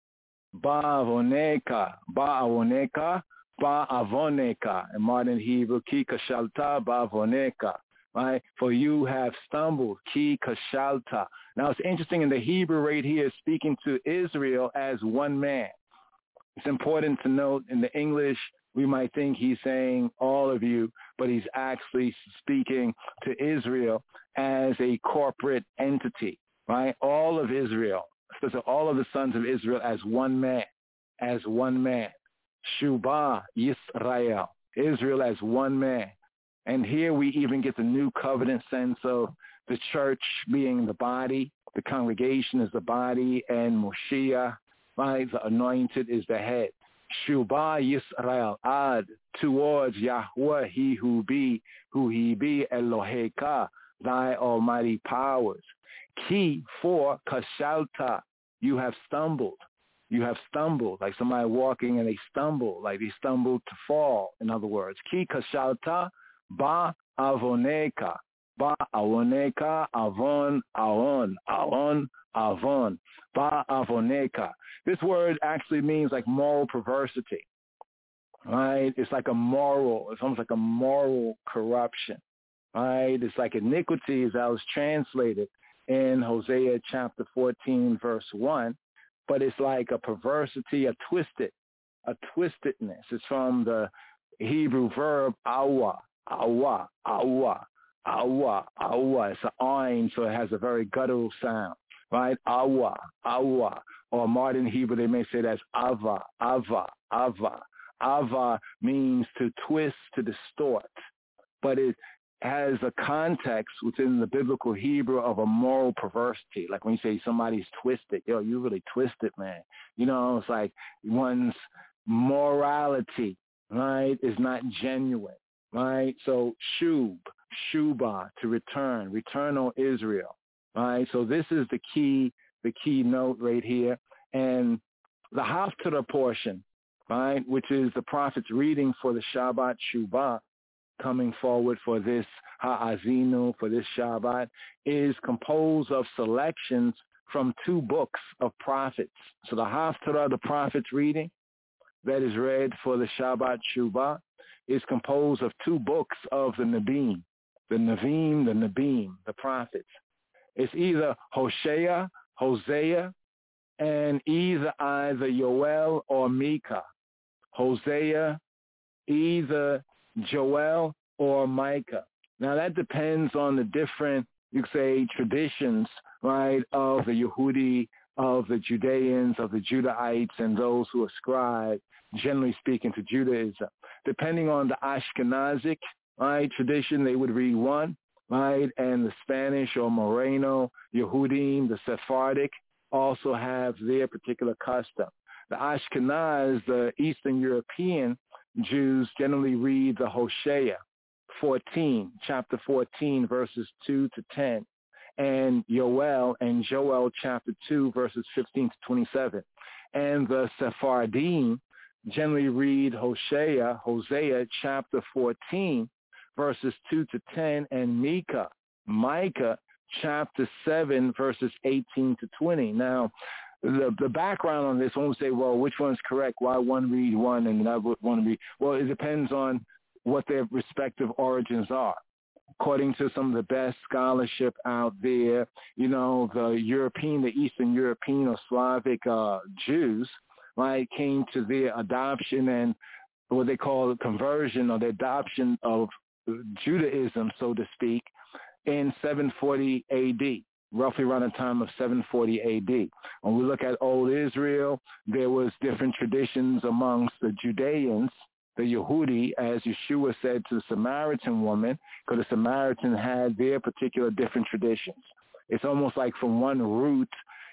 ba'avoneka. Ba'avoneka. Ba'avoneka. In modern Hebrew, ki kashalta ba'avoneka. Right? For you have stumbled. Ki kashalta. Now it's interesting, in the Hebrew right here, speaking to Israel as one man. It's important to note in the English, we might think he's saying all of you, but he's actually speaking to Israel as a corporate entity, right? All of Israel, so all of the sons of Israel as one man, as one man. Shuvah Yisrael, Israel as one man. And here we even get the new covenant sense of the church being the body, the congregation is the body, and Moshiach, right, the anointed, is the head. Shuvah Yisrael, ad, towards Yahweh, he who be, who he be, Eloheka, thy almighty powers. Ki, for, kashalta, you have stumbled. You have stumbled, like somebody walking and they stumble, like they stumbled to fall, in other words. Ki, kashalta, ba, avoneka. Ba, avoneka, avon, avon, avon, avon. Ba, avoneka. This word actually means like moral perversity, right? It's like a moral, it's almost like a moral corruption, right? It's like iniquity, as I was translated in Hosea chapter fourteen, verse one, but it's like a perversity, a twisted, a twistedness. It's from the Hebrew verb awa, awa, awa, awa, awa. It's an ayin, so it has a very guttural sound, right? Awa, awa. Or modern Hebrew, they may say that's ava, ava, ava. Ava means to twist, to distort. But it has a context within the biblical Hebrew of a moral perversity. Like when you say somebody's twisted, yo, you really twisted, man. You know, it's like one's morality, right, is not genuine, right? So shub, shuba, to return, return, O Israel, right? So this is the key, the key note right here. And the Haftarah portion right, which is the prophet's reading for the Shabbat Shuvah, coming forward for this Ha'azinu, for this Shabbat, is composed of selections from two books of prophets. So the Haftarah, the prophet's reading, that is read for the Shabbat Shuvah, is composed of two books of the Nabim, the Navim, the Nabim, the prophets. It's either Hosea, Hosea, and either either Yoel or Micah. Hosea, either Joel or Micah. Now that depends on the different, you could say, traditions, right, of the Yehudi, of the Judeans, of the Judahites, and those who ascribe, generally speaking, to Judaism. Depending on the Ashkenazic, right, tradition, they would read one, right, and the Spanish or Moreno, Yehudim, the Sephardic, also have their particular custom. The Ashkenaz, the Eastern European Jews, generally read the Hosea fourteen, chapter fourteen, verses two to ten, and Yoel and Joel chapter two, verses fifteen to twenty-seven. And the Sephardim generally read Hosea, Hosea chapter fourteen, verses two to ten, and Micah, Micah chapter seven, verses eighteen to twenty. Now, the the background on this, one would say, well, which one's correct? Why one read one and another one read? Well, it depends on what their respective origins are. According to some of the best scholarship out there, you know, the European, the Eastern European or Slavic uh, Jews, right, came to their adoption and what they call conversion or the adoption of Judaism, so to speak, in seven forty A D, roughly around the time of seven forty A D. When we look at Old Israel, there was different traditions amongst the Judeans, the Yehudi, as Yeshua said to the Samaritan woman, because the Samaritan had their particular different traditions. It's almost like from one root,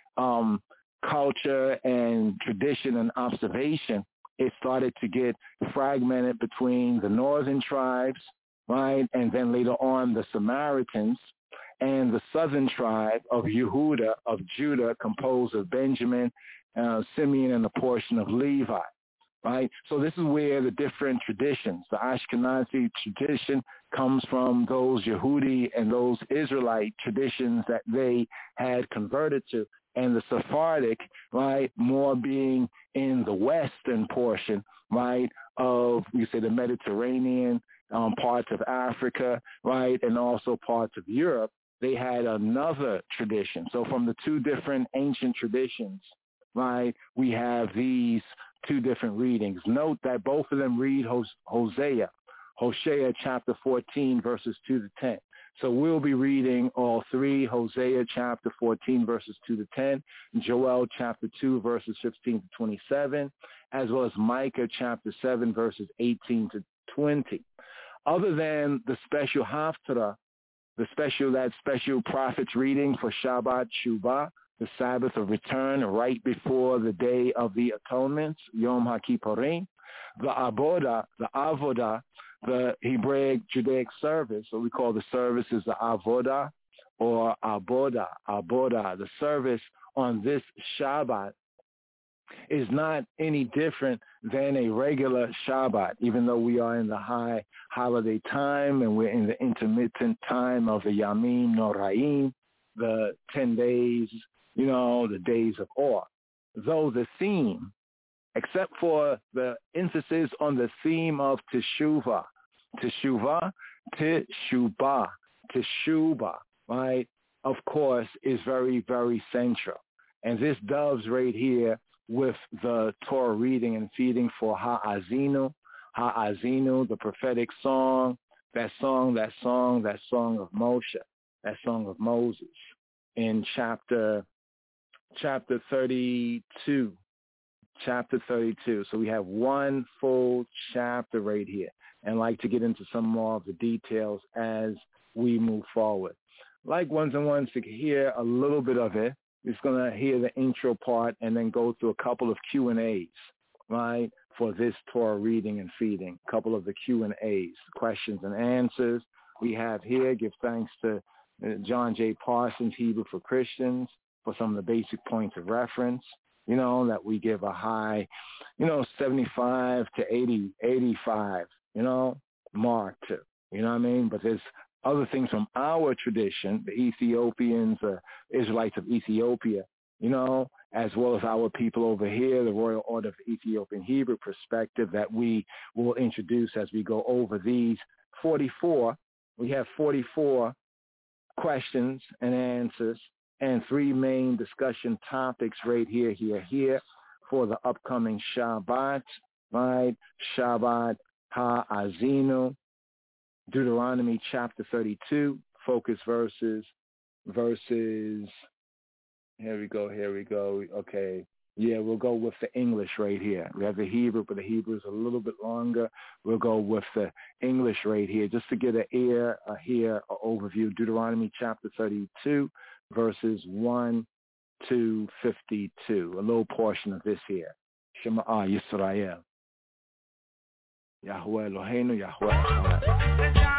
um, culture and tradition and observation, it started to get fragmented between the northern tribes, right, and then later on the Samaritans, and the southern tribe of Yehuda, of Judah, composed of Benjamin, uh, Simeon, and a portion of Levi, right? So this is where the different traditions, the Ashkenazi tradition comes from those Yehudi and those Israelite traditions that they had converted to, and the Sephardic, right, more being in the western portion, right, of, you say, the Mediterranean, um, parts of Africa, right, and also parts of Europe. They had another tradition. So from the two different ancient traditions, right, we have these two different readings. Note that both of them read Hosea, Hosea chapter fourteen, verses two to ten. So we'll be reading all three, Hosea chapter fourteen, verses two to ten, Joel chapter two, verses fifteen to twenty-seven, as well as Micah chapter seven, verses eighteen to twenty. Other than the special Haftarah, the special, that special prophet's reading for Shabbat Shuvah, the Sabbath of return right before the Day of the Atonement, Yom HaKippurim, the Avodah, the Avodah, the Hebraic Judaic service, what we call the service is the Avodah or Abodah, Abodah. The service on this Shabbat is not any different than a regular Shabbat, even though we are in the high holiday time and we're in the intermittent time of the Yamim Noraim, the ten days, you know, the days of awe. Though the theme, except for the emphasis on the theme of Teshuvah, Teshuvah, Teshubah, Teshubah, right, of course, is very, very central. And this doves right here with the Torah reading and feeding for Ha'azinu, Ha'azinu, the prophetic song, that song, that song, that song of Moshe, that song of Moses in chapter chapter thirty-two, chapter thirty-two. So we have one full chapter right here, and I'd like to get into some more of the details as we move forward. Like ones and ones to hear a little bit of it, it's going to hear the intro part and then go through a couple of Q and A's, right, for this Torah reading and feeding, a couple of the Q and A's, questions and answers we have here. Give thanks to John J. Parsons, Hebrew for Christians, for some of the basic points of reference, you know, that we give a high you know, seventy-five to eighty, eighty-five, you know, mark too. You know what I mean? But there's other things from our tradition, the Ethiopians, uh, Israelites of Ethiopia, you know, as well as our people over here, the Royal Order of Ethiopian Hebrew perspective that we will introduce as we go over these forty-four. We have forty-four questions and answers and three main discussion topics right here, here, here for the upcoming Shabbat, right? Shabbat Ha'azinu, Deuteronomy chapter thirty-two, focus verses, verses, here we go, here we go, okay. Yeah, we'll go with the English right here. We have the Hebrew, but the Hebrew is a little bit longer. We'll go with the English right here, just to get an ear, a hear, an overview. Deuteronomy chapter thirty-two, verses one to fifty-two, a little portion of this here. Shema Yisrael. Yahweh Eloheinu, Yahweh Echad.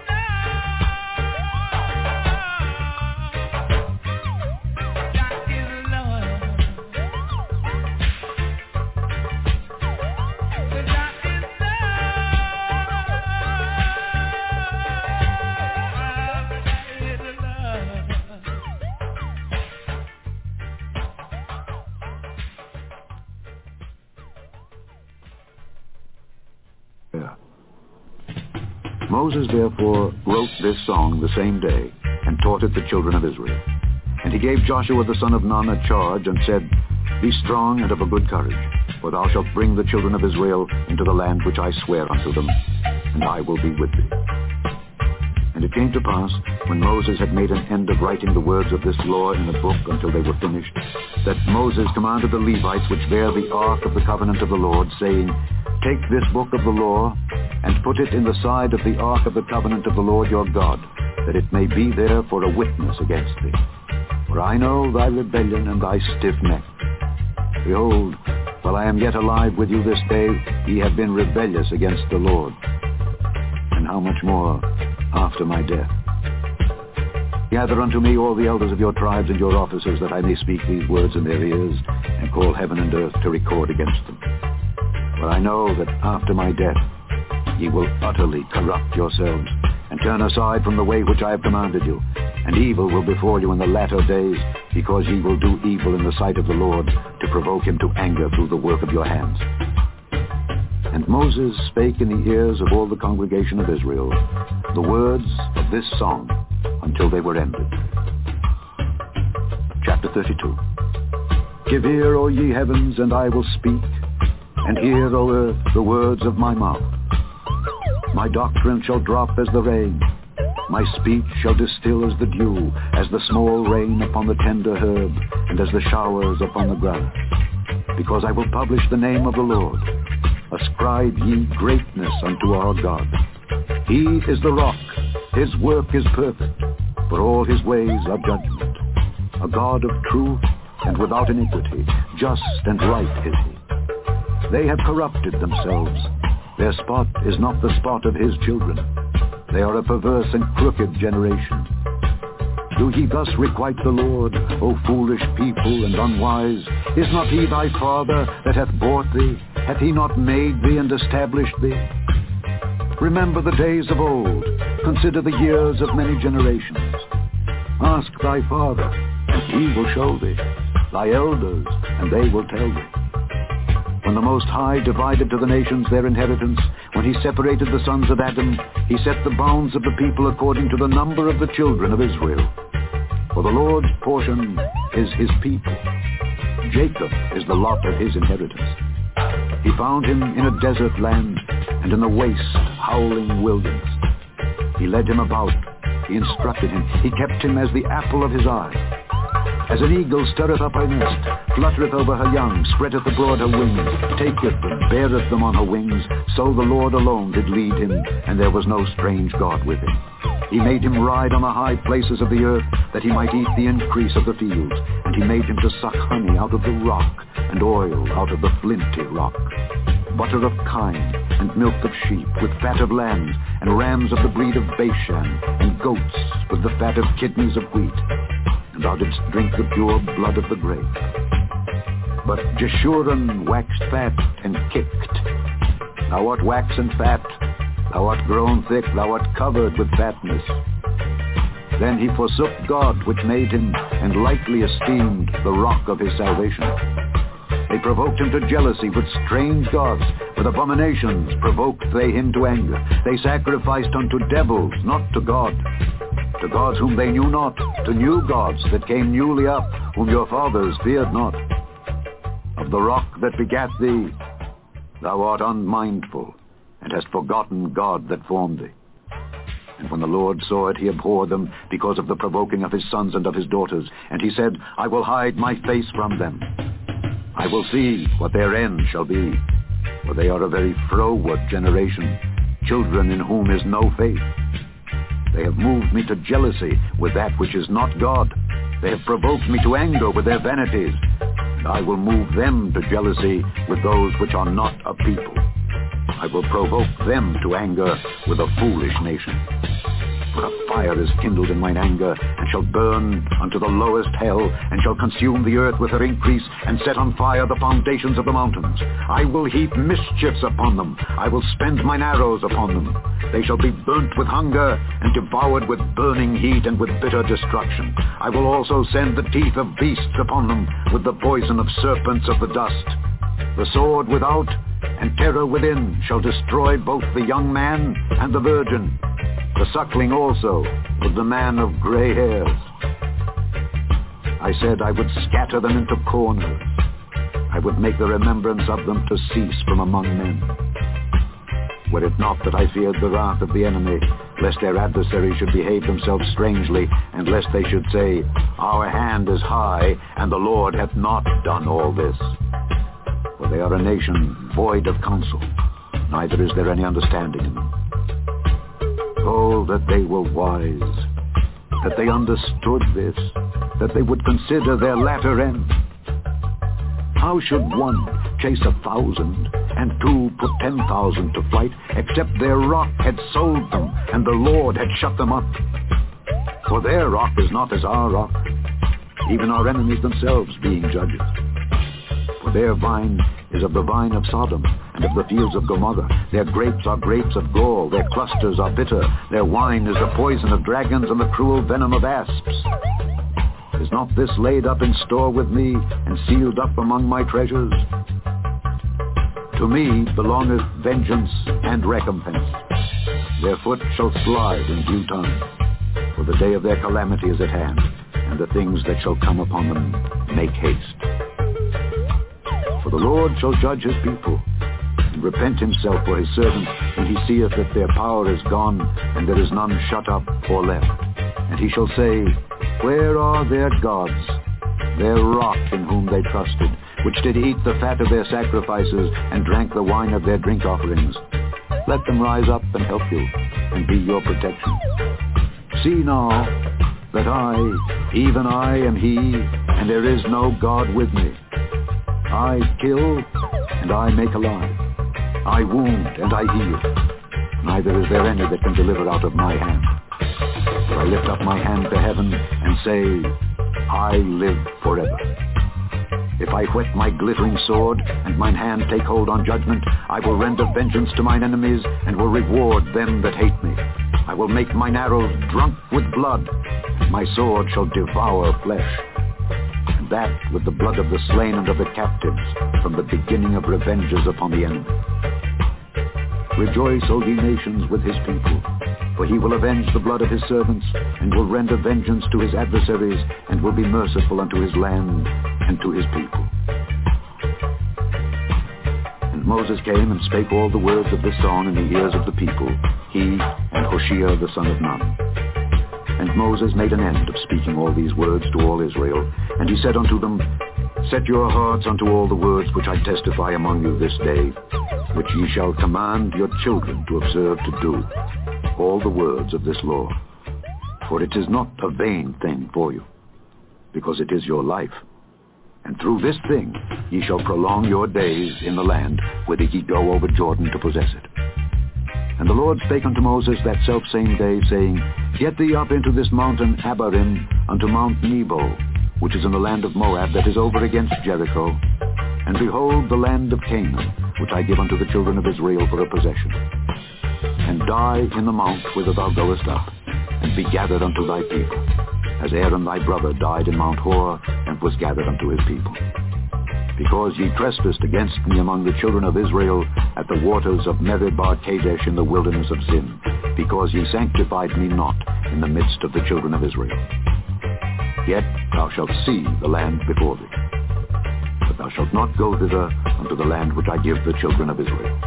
Moses therefore wrote this song the same day and taught it the children of Israel. And he gave Joshua the son of Nun a charge and said, Be strong and of a good courage, for thou shalt bring the children of Israel into the land which I swear unto them, and I will be with thee. And it came to pass, when Moses had made an end of writing the words of this law in a book until they were finished, that Moses commanded the Levites which bear the ark of the covenant of the Lord, saying, Take this book of the law, and put it in the side of the ark of the covenant of the Lord your God, that it may be there for a witness against thee. For I know thy rebellion and thy stiff neck. Behold, while I am yet alive with you this day, ye have been rebellious against the Lord. And how much more after my death? Gather unto me all the elders of your tribes and your officers, that I may speak these words in their ears, and call heaven and earth to record against them. For I know that after my death ye will utterly corrupt yourselves, and turn aside from the way which I have commanded you, and evil will befall you in the latter days, because ye will do evil in the sight of the Lord, to provoke him to anger through the work of your hands. And Moses spake in the ears of all the congregation of Israel the words of this song until they were ended. Chapter thirty-two. Give ear, O ye heavens, and I will speak, and hear, O earth, the words of my mouth. My doctrine shall drop as the rain, my speech shall distill as the dew, as the small rain upon the tender herb, and as the showers upon the grass. Because I will publish the name of the Lord. Ascribe ye greatness unto our God. He is the rock, his work is perfect, for all his ways are judgment. A God of truth and without iniquity, just and right is he. They have corrupted themselves. Their spot is not the spot of his children. They are a perverse and crooked generation. Do ye thus requite the Lord, O foolish people and unwise? Is not he thy father that hath bought thee? Hath he not made thee and established thee? Remember the days of old. Consider the years of many generations. Ask thy father, and he will show thee, thy elders, and they will tell thee. When the Most High divided to the nations their inheritance, when he separated the sons of Adam, he set the bounds of the people according to the number of the children of Israel. For the Lord's portion is his people. Jacob is the lot of his inheritance. He found him in a desert land and in the waste, howling wilderness. He led him about. He instructed him. He kept him as the apple of his eye. As an eagle stirreth up her nest, fluttereth over her young, spreadeth abroad her wings, taketh them, beareth them on her wings, so the Lord alone did lead him, and there was no strange God with him. He made him ride on the high places of the earth, that he might eat the increase of the fields, and he made him to suck honey out of the rock, and oil out of the flinty rock. Butter of kine, and milk of sheep, with fat of lambs, and rams of the breed of Bashan, and goats with the fat of kidneys of wheat. And thou didst drink the pure blood of the grape. But Jeshurun waxed fat and kicked. Thou art waxen fat, thou art grown thick, thou art covered with fatness. Then he forsook God which made him, and lightly esteemed the rock of his salvation. They provoked him to jealousy with strange gods. With abominations provoked they him to anger. They sacrificed unto devils, not to God. To gods whom they knew not, to new gods that came newly up, whom your fathers feared not. Of the rock that begat thee, thou art unmindful, and hast forgotten God that formed thee. And when the Lord saw it, he abhorred them because of the provoking of his sons and of his daughters. And he said, I will hide my face from them. I will see what their end shall be. For they are a very froward generation, children in whom is no faith. They have moved me to jealousy with that which is not God. They have provoked me to anger with their vanities. And I will move them to jealousy with those which are not a people. I will provoke them to anger with a foolish nation. For a fire is kindled in mine anger, and shall burn unto the lowest hell, and shall consume the earth with her increase, and set on fire the foundations of the mountains. I will heap mischiefs upon them. I will spend mine arrows upon them. They shall be burnt with hunger, and devoured with burning heat, and with bitter destruction. I will also send the teeth of beasts upon them, with the poison of serpents of the dust. The sword without, and terror within, shall destroy both the young man and the virgin, the suckling also with the man of gray hairs. I said I would scatter them into corners. I would make the remembrance of them to cease from among men. Were it not that I feared the wrath of the enemy, lest their adversaries should behave themselves strangely, and lest they should say, Our hand is high, and the Lord hath not done all this. For they are a nation void of counsel, neither is there any understanding in them. Oh, that they were wise, that they understood this, that they would consider their latter end. How should one chase a thousand, and two put ten thousand to flight, except their rock had sold them, and the Lord had shut them up? For their rock is not as our rock, even our enemies themselves being judges. For their vine is of the vine of Sodom, and of the fields of Gomorrah. Their grapes are grapes of gall, their clusters are bitter. Their wine is the poison of dragons, and the cruel venom of asps. Is not this laid up in store with me, and sealed up among my treasures? To me belongeth vengeance and recompense. Their foot shall slide in due time, for the day of their calamity is at hand, and the things that shall come upon them make haste. For the Lord shall judge his people, and repent himself for his servants, when he seeth that their power is gone, and there is none shut up or left. And he shall say, Where are their gods, their rock in whom they trusted, which did eat the fat of their sacrifices, and drank the wine of their drink offerings? Let them rise up and help you, and be your protection. See now that I, even I, am he, and there is no God with me. I kill, and I make alive. I wound, and I heal. Neither is there any that can deliver out of my hand. For I lift up my hand to heaven, and say, I live forever. If I whet my glittering sword, and mine hand take hold on judgment, I will render vengeance to mine enemies, and will reward them that hate me. I will make mine arrows drunk with blood, and my sword shall devour flesh. And that with the blood of the slain and of the captives, from the beginning of revenges upon the enemy. Rejoice, O ye nations, with his people, for he will avenge the blood of his servants, and will render vengeance to his adversaries, and will be merciful unto his land and to his people. And Moses came and spake all the words of this song in the ears of the people, he and Hoshea the son of Nun. And Moses made an end of speaking all these words to all Israel, and he said unto them, Set your hearts unto all the words which I testify among you this day, which ye shall command your children to observe to do, all the words of this law. For it is not a vain thing for you, because it is your life. And through this thing ye shall prolong your days in the land, whither ye go over Jordan to possess it. And the Lord spake unto Moses that selfsame day, saying, Get thee up into this mountain Abarim, unto Mount Nebo, which is in the land of Moab, that is over against Jericho, And behold the land of Canaan, which I give unto the children of Israel for a possession. And die in the mount whither thou goest up, and be gathered unto thy people, as Aaron thy brother died in Mount Hor, and was gathered unto his people. Because ye trespassed against me among the children of Israel at the waters of Meribah Kadesh in the wilderness of Zin, because ye sanctified me not in the midst of the children of Israel. Yet thou shalt see the land before thee, but thou shalt not go thither unto the land which I give the children of Israel.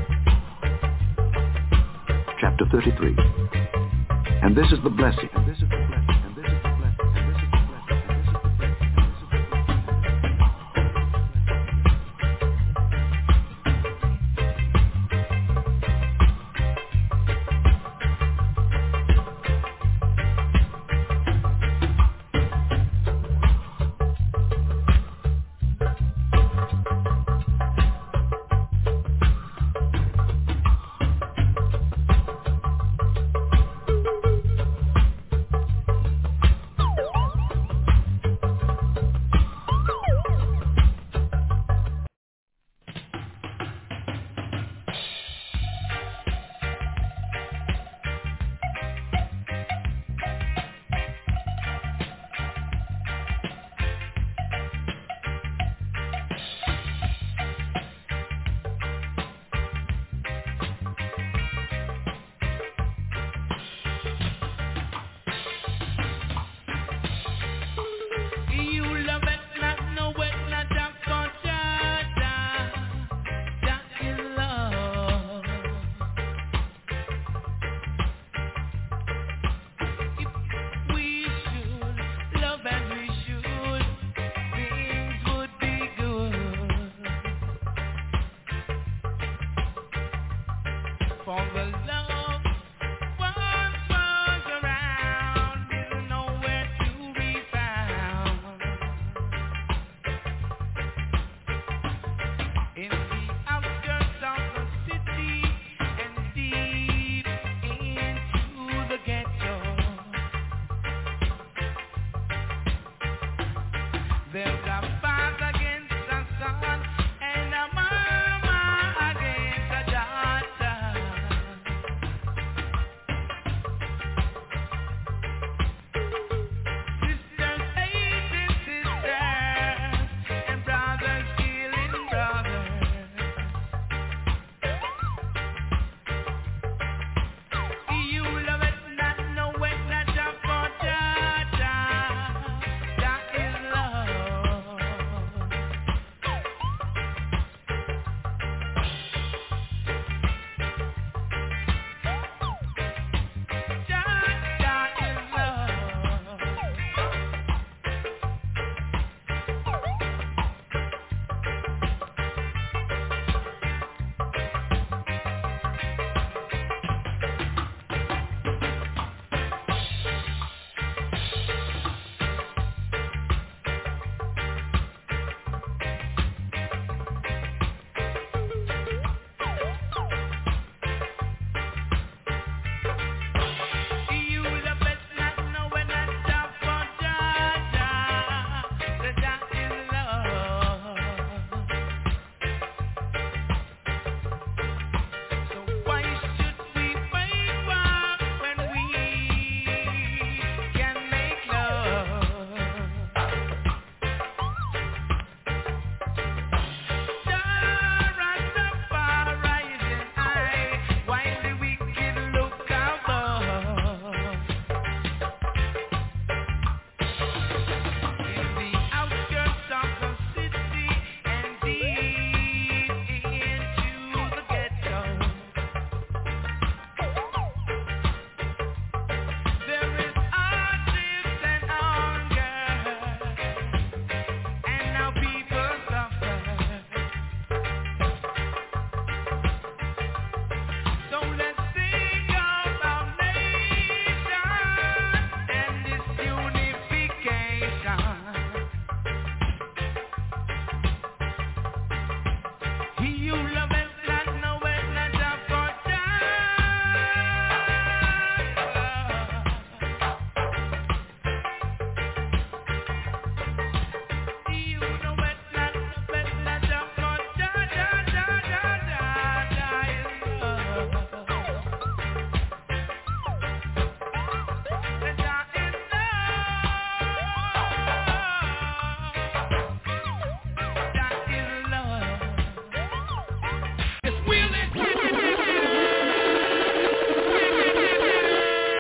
Chapter thirty-three. And this is the blessing. And this is the blessing. And this is the blessing. And this is the blessing. And this is the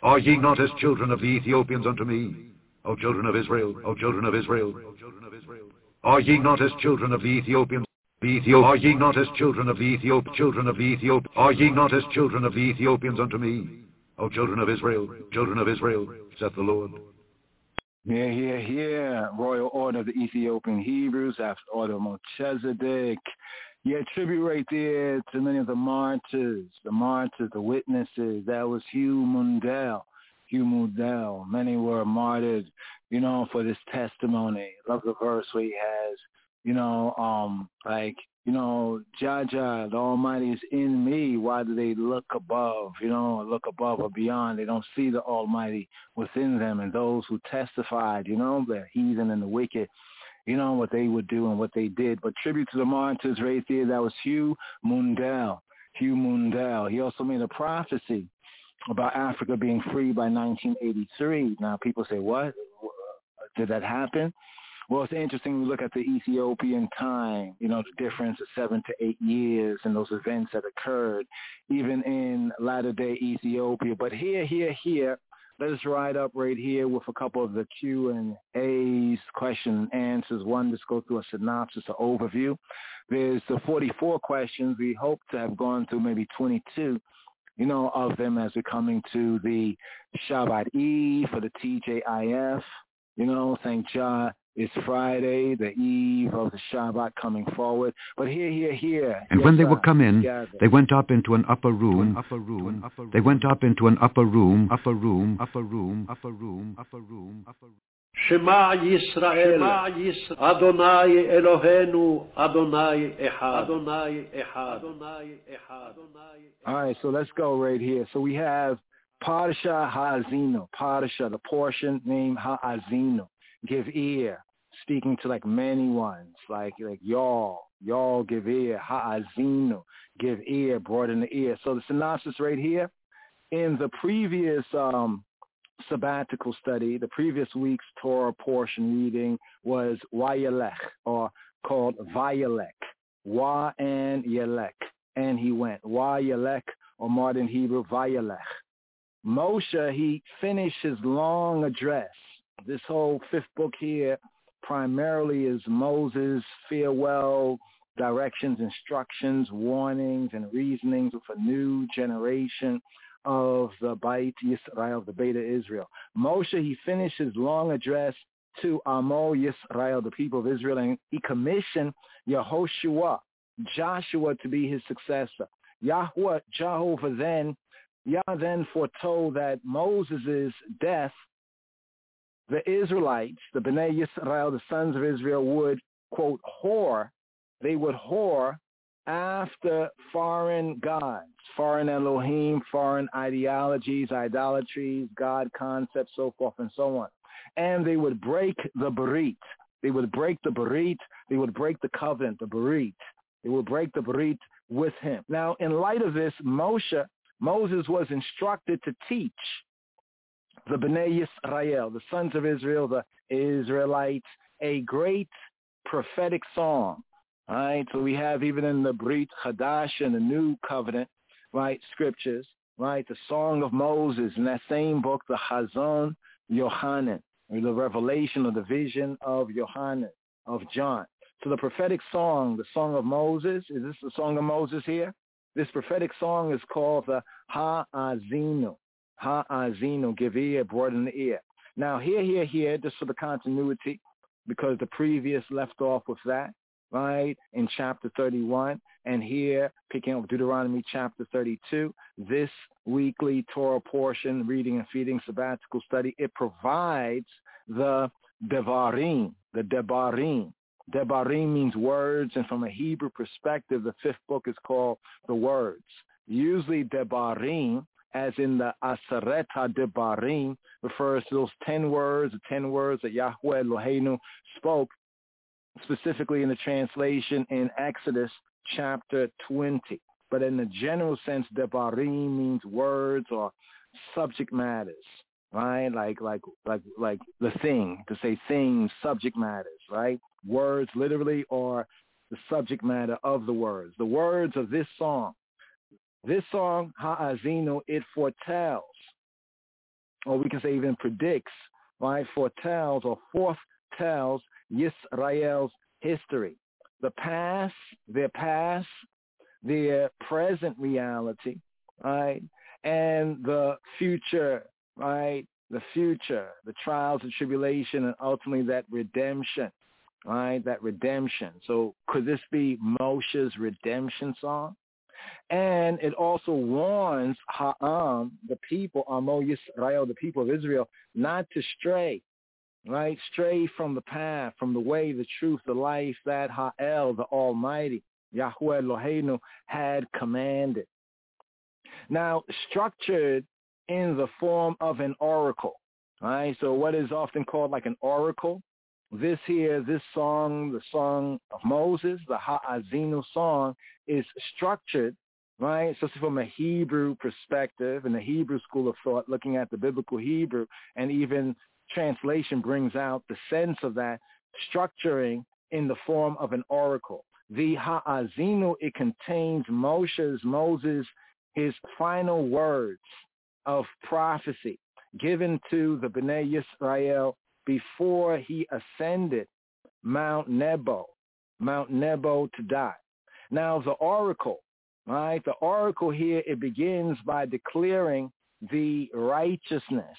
Are ye not as children of the Ethiopians unto me, O children of Israel, O children of Israel? Are ye not as children of the Ethiopians? The Ethiop, are ye not as children of the Ethiop, children of the Ethiop? Are ye not as children of the Ethiopians unto me, O children of Israel, children of Israel, saith the Lord. Yeah, yeah, yeah. Royal Order of the Ethiopian Hebrews, after order of Melchizedek. Yeah, tribute right there to many of the martyrs, the martyrs, the witnesses. That was Hugh Mundell. Hugh Mundell. Many were martyred, you know, for this testimony. Love the verse where he has, you know, um, like, you know, Jah Jah, the Almighty is in me. Why do they look above, you know, look above or beyond? They don't see the Almighty within them. And those who testified, you know, the heathen and the wicked, you know, what they would do and what they did. But tribute to the martyrs right there, that was Hugh Mundell. Hugh Mundell. He also made a prophecy about Africa being free by nineteen eighty-three. Now, people say, what? Did that happen? Well, it's interesting. We look at the Ethiopian time, you know, the difference of seven to eight years and those events that occurred, even in latter-day Ethiopia. But here, here, here, let us ride up right here with a couple of the Q and A's, question and answers. One, let's go through a synopsis, an overview. There's the forty-four questions. We hope to have gone through maybe twenty-two, you know, of them as we're coming to the Shabbat Eve for the T J I F. You know, thank Jah. It's Friday, the eve of the Shabbat coming forward. But here, here, here. And yes, when they uh, were come in, gather. they went up into an upper room. Upper room. They went up into an upper room. Upper room. Upper room. Upper room. Upper room. Upper room. Shema Yisrael, Adonai Eloheinu, Adonai Echad, Adonai Echad, Adonai Echad. All right, so let's go right here. So we have Parsha Ha'azino, Parsha, the portion named Ha'azino. Give ear, speaking to like many ones, like like y'all, y'all give ear, Ha'azino, give ear, broaden the ear. So the synopsis right here, in the previous um, sabbatical study, the previous week's Torah portion reading was Wayelech, or called Vayelech, Wa and Yelech, and he went, Wayelech, or modern Hebrew, Vayelech. Moshe, he finished his long address. This whole fifth book here primarily is Moses' farewell, directions, instructions, warnings, and reasonings for a new generation of the Beit Yisrael, the Beta Israel. Moshe, he finished his long address to Amo Yisrael, the people of Israel, and he commissioned Yehoshua, Joshua, to be his successor. Yahweh, Jehovah then, Yah then foretold that Moses' death, the Israelites, the Bnei Yisrael, the sons of Israel, would, quote, whore. They would whore after foreign gods, foreign Elohim, foreign ideologies, idolatries, God concepts, so forth and so on. And they would break the Berit. They would break the Berit. They would break the covenant, the Berit. They would break the Berit with him. Now, in light of this, Moshe, Moses was instructed to teach the Bnei Yisrael, the sons of Israel, the Israelites, a great prophetic song. All right, so we have even in the Brit Chadash and the New Covenant, right, scriptures, right, the Song of Moses in that same book, the Chazon Yohanan, or the revelation or the vision of Yohanan, of John. So the prophetic song, the Song of Moses, is this the Song of Moses here? This prophetic song is called the Ha'azino. Ha'azino, give ear, broaden the ear. Now, here, here, here, just for the continuity, because the previous left off with that, right, in chapter thirty-one, and here, picking up Deuteronomy chapter thirty-two, this weekly Torah portion, reading and feeding sabbatical study, it provides the Devarim, the Devarim. Devarim means words, and from a Hebrew perspective, the fifth book is called the Words. Usually Devarim, as in the Aseret HaDebarim, refers to those ten words, the ten words that Yahweh Eloheinu spoke, specifically in the translation in Exodus chapter twenty. But in the general sense, Debarim means words or subject matters, right? Like, like, like, like the thing, to say things, subject matters, right? Words literally, or the subject matter of the words. The words of this song. This song, Ha'azino, it foretells or we can say even predicts, right, foretells or foretells Yisrael's history. The past, their past, their present reality, right, and the future, right, the future, the trials and tribulation, and ultimately that redemption, right, that redemption. So could this be Moshe's redemption song? And it also warns Ha'am, the people, Amo Yisrael, the people of Israel, not to stray, right, stray from the path, from the way, the truth, the life that Ha'el, the Almighty, Yahweh Eloheinu, had commanded. Now, structured in the form of an oracle, right? So what is often called like an oracle, this here, this song, the song of Moses, the Ha'azinu song, is structured, right? So from a Hebrew perspective, in the Hebrew school of thought, looking at the biblical Hebrew, and even translation brings out the sense of that structuring in the form of an oracle. The Ha'azinu, it contains Moshe's, Moses, his final words of prophecy given to the Bnei Yisrael before he ascended Mount Nebo, Mount Nebo to die. Now the oracle, right? The oracle here, it begins by declaring the righteousness,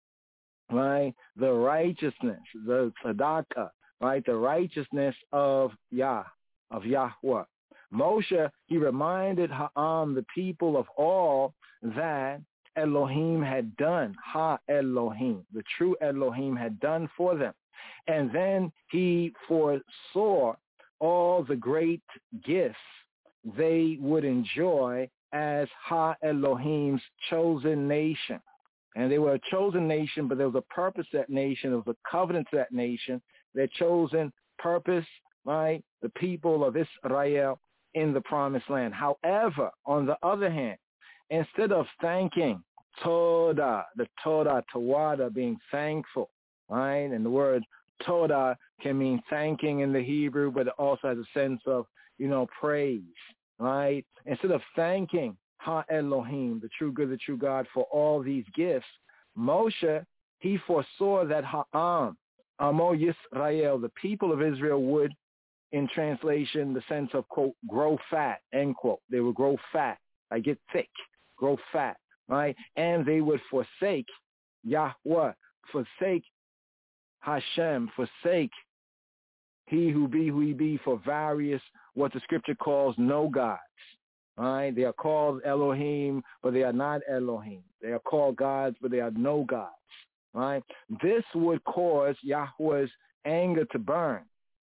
right? The righteousness, the tzedakah, right? The righteousness of Yah, of Yahweh. Moshe, he reminded Ha'am, the people of all, that Elohim had done, Ha-Elohim, the true Elohim had done for them. And then he foresaw all the great gifts they would enjoy as Ha-Elohim's chosen nation. And they were a chosen nation, but there was a purpose to that nation, there was a covenant to that nation, their chosen purpose, right? The people of Israel in the promised land. However, on the other hand, instead of thanking Todah, the Todah, Tawada, being thankful, right? And the word Todah can mean thanking in the Hebrew, but it also has a sense of, you know, praise, right? Instead of thanking Ha-Elohim, the true good, the true God, for all these gifts, Moshe, he foresaw that Ha'am, Amo Yisrael, the people of Israel would, in translation, the sense of, quote, grow fat, end quote. They would grow fat, like get thick, grow fat, right? And they would forsake Yahweh, forsake Hashem, forsake he who be who he be for various, what the scripture calls no gods, right? They are called Elohim, but they are not Elohim. They are called gods, but they are no gods, right? This would cause Yahweh's anger to burn.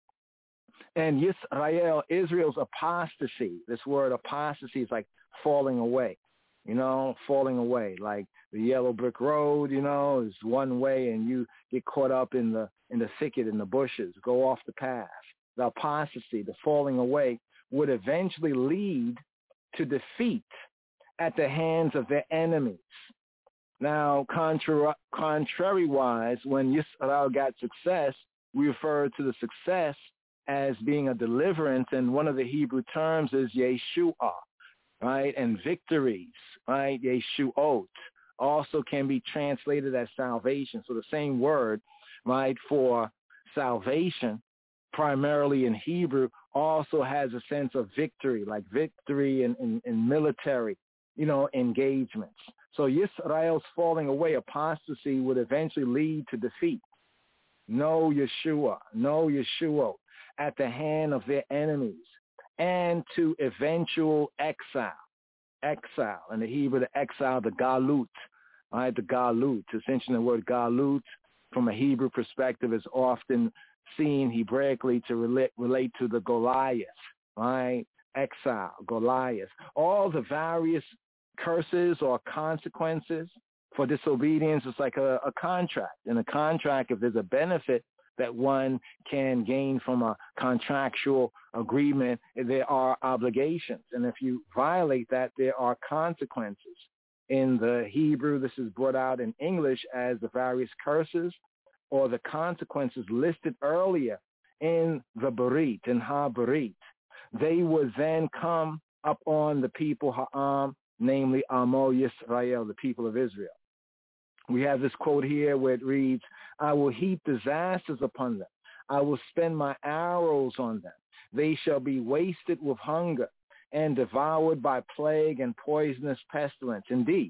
And Yisrael, Israel's apostasy, this word apostasy is like falling away, you know, falling away. Like the yellow brick road, you know, is one way and you get caught up in the in the thicket, in the bushes, go off the path. The apostasy, the falling away, would eventually lead to defeat at the hands of their enemies. Now, contra- contrary-wise, when Yisrael got success, we refer to the success as being a deliverance, and one of the Hebrew terms is Yeshua, right? And victories, right? Yeshuot also can be translated as salvation. So the same word, right, for salvation, primarily in Hebrew, also has a sense of victory, like victory in, in, in military, you know, engagements. So Yisrael's falling away, apostasy, would eventually lead to defeat. No Yeshua, no Yeshua at the hand of their enemies, and to eventual exile. Exile. In the Hebrew, the exile, the galut, right? The galut. Essentially, the word galut, from a Hebrew perspective, is often seen Hebraically to relate, relate to the Goliath, right? Exile, Goliath. All the various curses or consequences for disobedience is like a, a contract. In a contract, if there's a benefit that one can gain from a contractual agreement, there are obligations. And if you violate that, there are consequences. In the Hebrew, this is brought out in English as the various curses or the consequences listed earlier in the Berit, in Ha-Berit. They would then come up on the people Ha'am, namely Amo Yisrael, the people of Israel. We have this quote here where it reads, I will heap disasters upon them. I will spend my arrows on them. They shall be wasted with hunger and devoured by plague and poisonous pestilence. Indeed,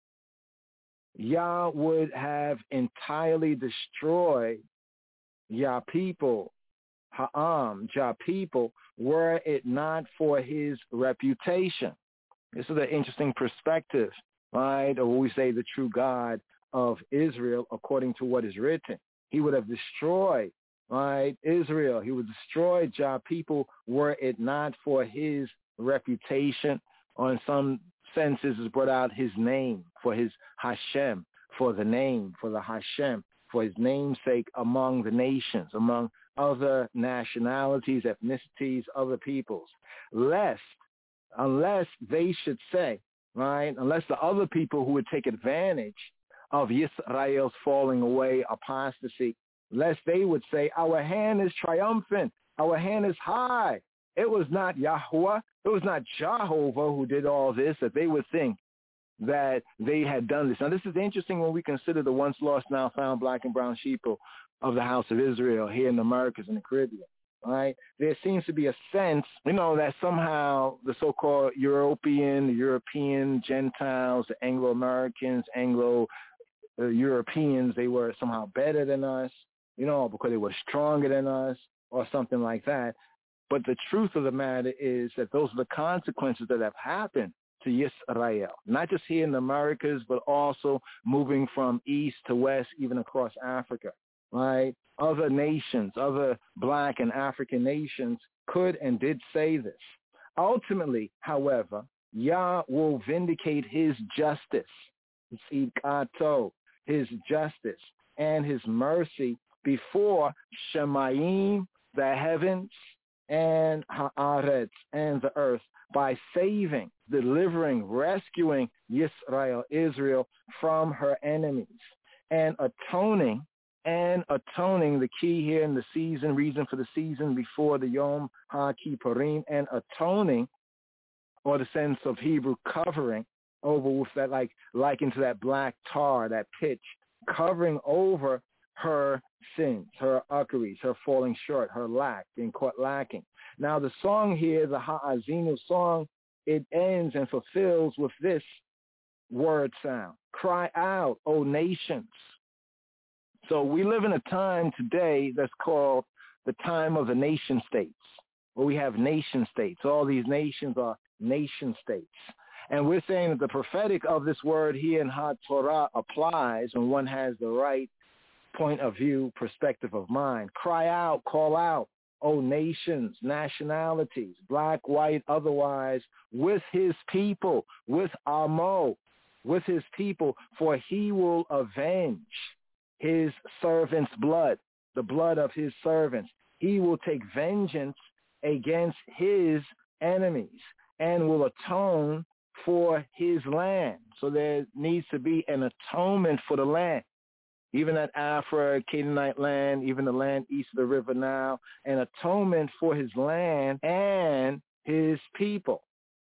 Yah would have entirely destroyed Yah people, Ha'am, Yah people, were it not for his reputation. This is an interesting perspective, right? Or we say the true God of Israel, according to what is written. He would have destroyed, right, Israel. He would destroy Yah people were it not for his reputation, or in some senses is brought out his name, for his Hashem, for the name, for the Hashem, for his namesake among the nations, among other nationalities, ethnicities, other peoples, lest, unless they should say, right, unless the other people who would take advantage of Yisrael's falling away, apostasy, lest they would say, our hand is triumphant, our hand is high. It was not Yahweh, it was not Jehovah who did all this, that they would think that they had done this. Now, this is interesting when we consider the once lost, now found black and brown sheeple of the house of Israel here in the Americas and the Caribbean, right? There seems to be a sense, you know, that somehow the so-called European, the European Gentiles, the Anglo-Americans, Anglo-Europeans, they were somehow better than us, you know, because they were stronger than us or something like that. But the truth of the matter is that those are the consequences that have happened to Yisrael, not just here in the Americas, but also moving from east to west, even across Africa, right? Other nations, other black and African nations could and did say this. Ultimately, however, Yah will vindicate his justice, his justice and his mercy before Shemayim, the heavens, and Haaretz, and the earth, by saving, delivering, rescuing Yisrael, Israel, from her enemies, and atoning, and atoning, the key here in the season, reason for the season before the Yom HaKippurim, and atoning, or the sense of Hebrew covering, over with that, like, likened to that black tar, that pitch, covering over her sins, her uckeries, her falling short, her lack, being caught lacking. Now the song here, the Ha'azinu song, it ends and fulfills with this word sound. Cry out, O nations. So we live in a time today that's called the time of the nation states, where we have nation states. All these nations are nation states. And we're saying that the prophetic of this word here in HaTorah applies when one has the right point of view, perspective of mind. Cry out, call out, O nations, nationalities, black, white, otherwise, with his people, with Amo, with his people, for he will avenge his servants' blood, the blood of his servants. He will take vengeance against his enemies and will atone for his land. So there needs to be an atonement for the land. Even that Afra, Canaanite land, even the land east of the river Nile, an atonement for his land and his people.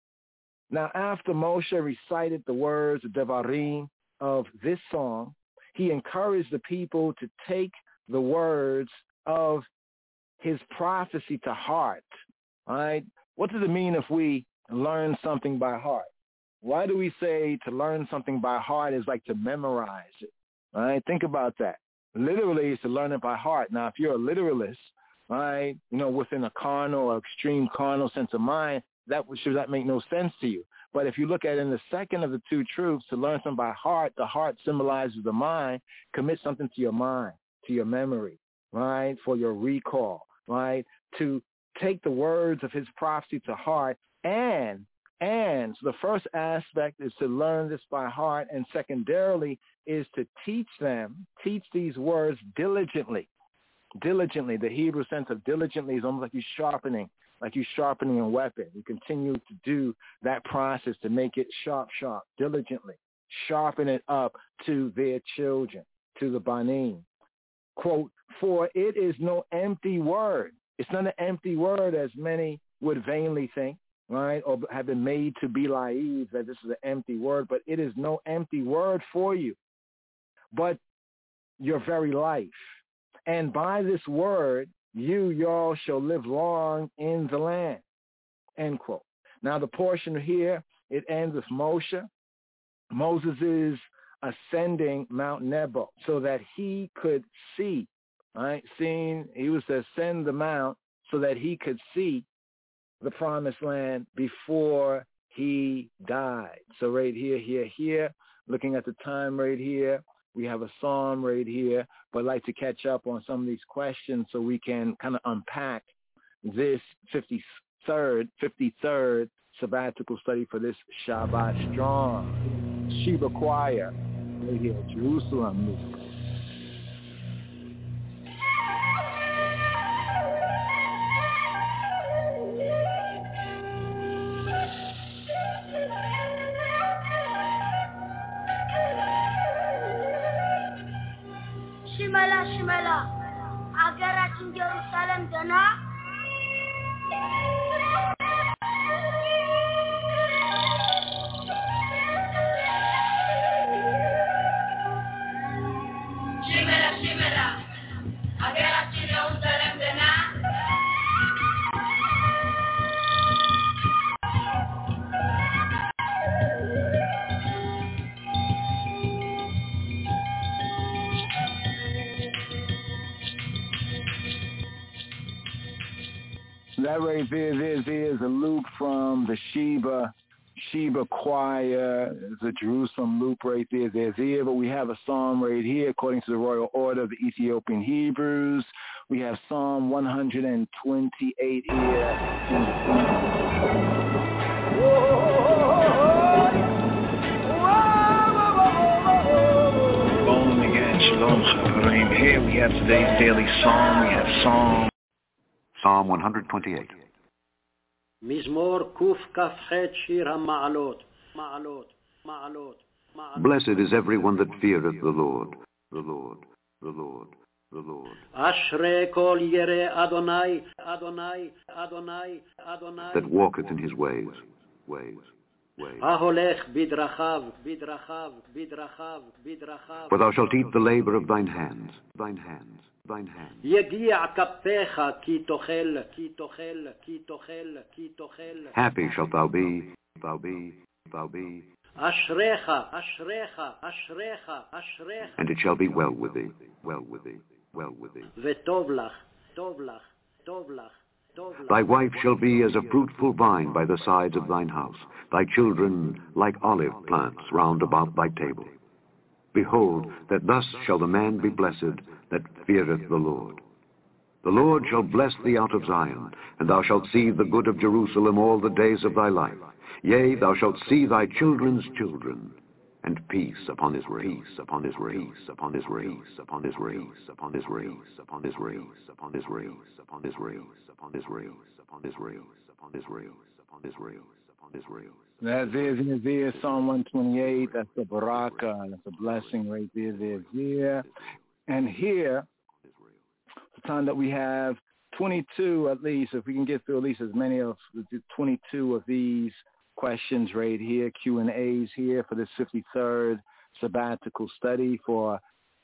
Now, after Moshe recited the words, the Devarim of this song, he encouraged the people to take the words of his prophecy to heart. All right? What does it mean if we learn something by heart? Why do we say to learn something by heart is like to memorize it? All right, think about that. Literally, it's to learn it by heart. Now, if you're a literalist, all right, you know, within a carnal or extreme carnal sense of mind, that should that make no sense to you. But if you look at it in the second of the two truths, to learn something by heart, the heart symbolizes the mind. Commit something to your mind, to your memory, right, for your recall, right, to take the words of his prophecy to heart. And And so the first aspect is to learn this by heart, and secondarily is to teach them, teach these words diligently. Diligently, the Hebrew sense of diligently is almost like you're sharpening, like you're sharpening a weapon. You continue to do that process to make it sharp, sharp, diligently. Sharpen it up to their children, to the Banim. Quote, for it is no empty word. It's not an empty word as many would vainly think, right, or have been made to be naive that this is an empty word, but it is no empty word for you. but your very life. And by this word, you, y'all, shall live long in the land. End quote. Now, the portion here, it ends with Moshe. Moses is ascending Mount Nebo so that he could see, right? Seeing, he was to ascend the mount so that he could see the promised land before he died. So right here, here, here, looking at the time right here, we have a psalm right here, but I'd like to catch up on some of these questions so we can kind of unpack this fifty-third, fifty-third sabbatical study for this Shabbat Strong. Sheba Choir, right here, Jerusalem music. ሽመላ ሽመላ አገራችን ኢየሩሳሌም ገና ሽመላ ሽመላ አገራችን ኢየሩሳሌም ገና That right there, there, there is a loop from the Sheba, Sheba Choir. It's a Jerusalem loop right there. There's there, but we have a psalm right here according to the royal order of the Ethiopian Hebrews. We have Psalm one hundred twenty-eight here. Shalom again, Shalom Chaverim. Here we have today's daily psalm. We have Psalm. Psalm one hundred twenty-eight. מזמור קכ"ח שיר המעלות, מעלות, מעלות, מעלות. Blessed is everyone that feareth the Lord, the Lord, the Lord, the Lord. אשרי כל ירא אדוני, אדוני, אדוני, אדוני. That walketh in his ways, ways, ways. ההולך בדרכיו, בדרכיו, בדרכיו, בדרכיו. For thou shalt eat the labor of thine hands, thine hands. Thine hand. יגיע כפיך כי תאכל, כי תאכל, כי תאכל, כי תאכל. Happy shalt thou be, thou be, thou be. אשריך, אשריך, אשריך, אשריך. And it shall be well with thee, well with thee, well with thee. וטוב לך, טוב לך, טוב לך, טוב לך. Thy wife shall be as a fruitful vine by the sides of thine house, thy children like olive plants round about thy table. Behold, that thus shall the man be blessed that feareth the Lord. The Lord shall bless thee out of Zion, and thou shalt see the good of Jerusalem all the days of thy life. Yea, thou shalt see thy children's children, and peace upon his race, upon his race, upon his race, upon his race, upon his race, upon his race, upon his race, upon his race, upon his race, upon his race, upon his race, upon his race, upon his race. That is in Isaiah, Psalm one twenty-eight. That's the baraka. That's a blessing right there. There's there. And here, the time that we have twenty-two at least, if we can get through at least as many of the twenty-two of these questions right here, Q and A's here for this fifty-third sabbatical study for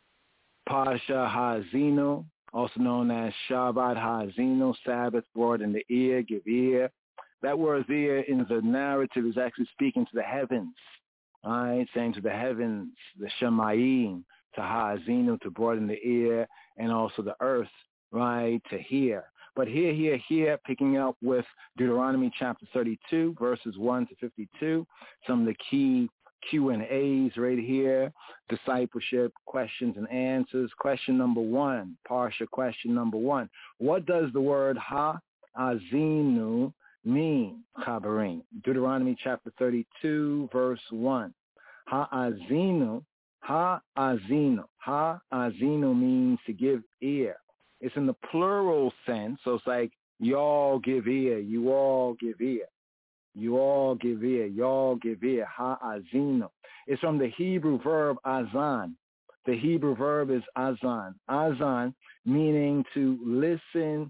Parsha Ha'azinu, also known as Shabbat Ha'azinu, Sabbath brought in the ear, give ear. That word there in the narrative is actually speaking to the heavens, all right, saying to the heavens, the Shemayim, to Ha'azinu, to broaden the ear, and also the earth, right, to hear. But here, here, here, picking up with Deuteronomy chapter thirty-two, verses one to fifty-two, some of the key Q and A's right here, discipleship, questions and answers. Question number one, Parsha question number one. What does the word Ha'azinu mean, Chaverim? Deuteronomy chapter thirty-two, verse one. Ha'azinu, ha'azinu. Ha'azinu means to give ear. It's in the plural sense, so it's like y'all give ear, you all give ear. You all give ear, y'all give ear. Ha'azinu. It's from the Hebrew verb azan. The Hebrew verb is azan. Azan meaning to listen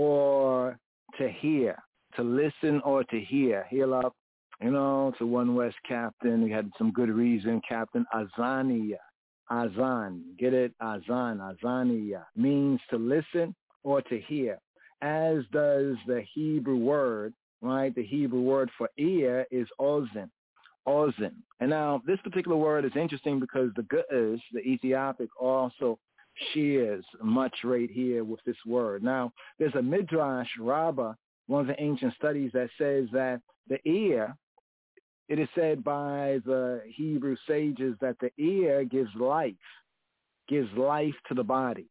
or to hear. To listen or to hear. Heal up, you know, to One West Captain. We had some good reason. Captain Azania. azan. Get it? Azan, azaniya. Means to listen or to hear. As does the Hebrew word, right? The Hebrew word for ear is ozen. Ozen. And now this particular word is interesting because the Ge'ez, the Ethiopic, also shares much right here with this word. Now, there's a Midrash Rabbah, one of the ancient studies, that says that the ear, it is said by the Hebrew sages that the ear gives life, gives life to the body.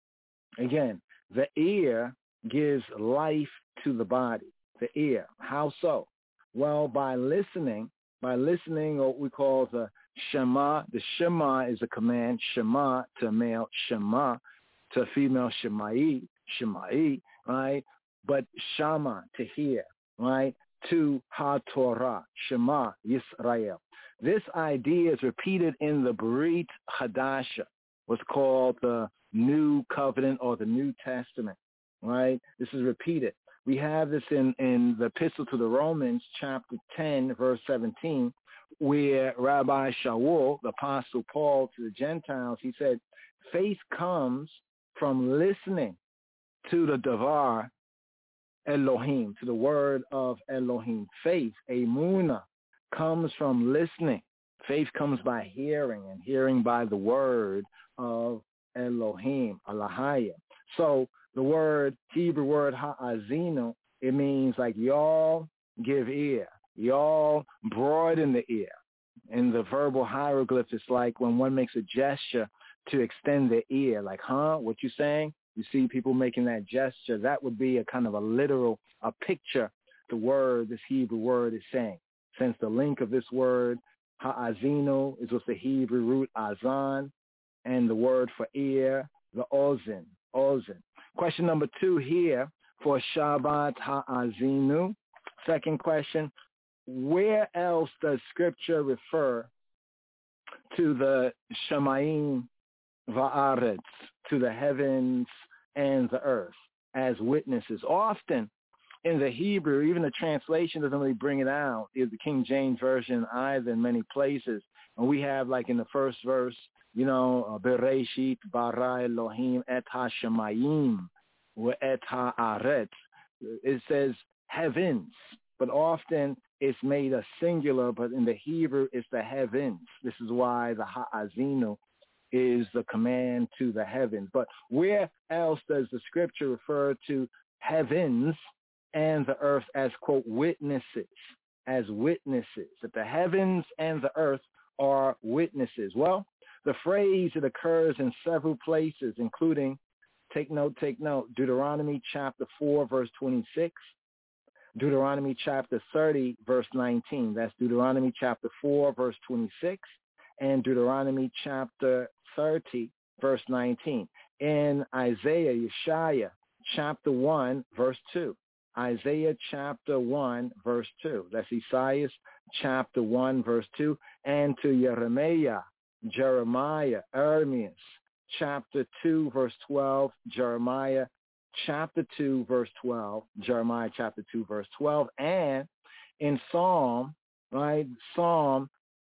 Again, the ear gives life to the body, the ear. How so? Well, by listening, by listening what we call the Shema. The Shema is a command, Shema to male, Shema to female, Shemai, Shemai, right? But Shama, to hear, right? To HaTorah, Shema, Yisrael. This idea is repeated in the Brit Hadasha, what's called the New Covenant or the New Testament, right? This is repeated. We have this in, in the Epistle to the Romans, chapter ten, verse seventeen, where Rabbi Shaul, the Apostle Paul to the Gentiles, he said, faith comes from listening to the Davar Elohim, to the word of Elohim. Faith, emunah, comes from listening. Faith comes by hearing, and hearing by the word of Elohim, Alahaya. So the word, Hebrew word ha'azinu, it means like y'all give ear. Y'all broaden the ear. In the verbal hieroglyph, it's like when one makes a gesture to extend the ear, like, huh, what you saying? You see people making that gesture. That would be a kind of a literal, a picture, the word, this Hebrew word is saying. Since the link of this word, ha'azinu, is with the Hebrew root azan, and the word for ear, the ozen, ozen. Question number two here for Shabbat ha'azinu. Second question, where else does Scripture refer to the Shemayim va'aretz, to the heavens and the earth, as witnesses? Often in the Hebrew, even the translation doesn't really bring it out, is the King James Version either in many places. And we have, like in the first verse, you know, Bereshit bara Elohim et ha-shemayim wa et ha-aretz. It says heavens, but often it's made a singular, but in the Hebrew it's the heavens. This is why the ha'azinu is the command to the heavens. But where else does the Scripture refer to heavens and the earth as, quote, witnesses, as witnesses, that the heavens and the earth are witnesses? Well, the phrase, it occurs in several places, including, take note, take note, Deuteronomy chapter four, verse twenty-six, Deuteronomy chapter thirty, verse nineteen. That's Deuteronomy chapter four, verse twenty-six, and Deuteronomy chapter thirty, verse nineteen. In Isaiah, Yeshaya, chapter one, verse two. Isaiah chapter one, verse two. That's Isaiah chapter one, verse two. And to Jeremiah, Jeremiah, Ermias, chapter two, verse twelve. Jeremiah chapter two, verse twelve. Jeremiah chapter two, verse twelve. And in Psalm, right, Psalm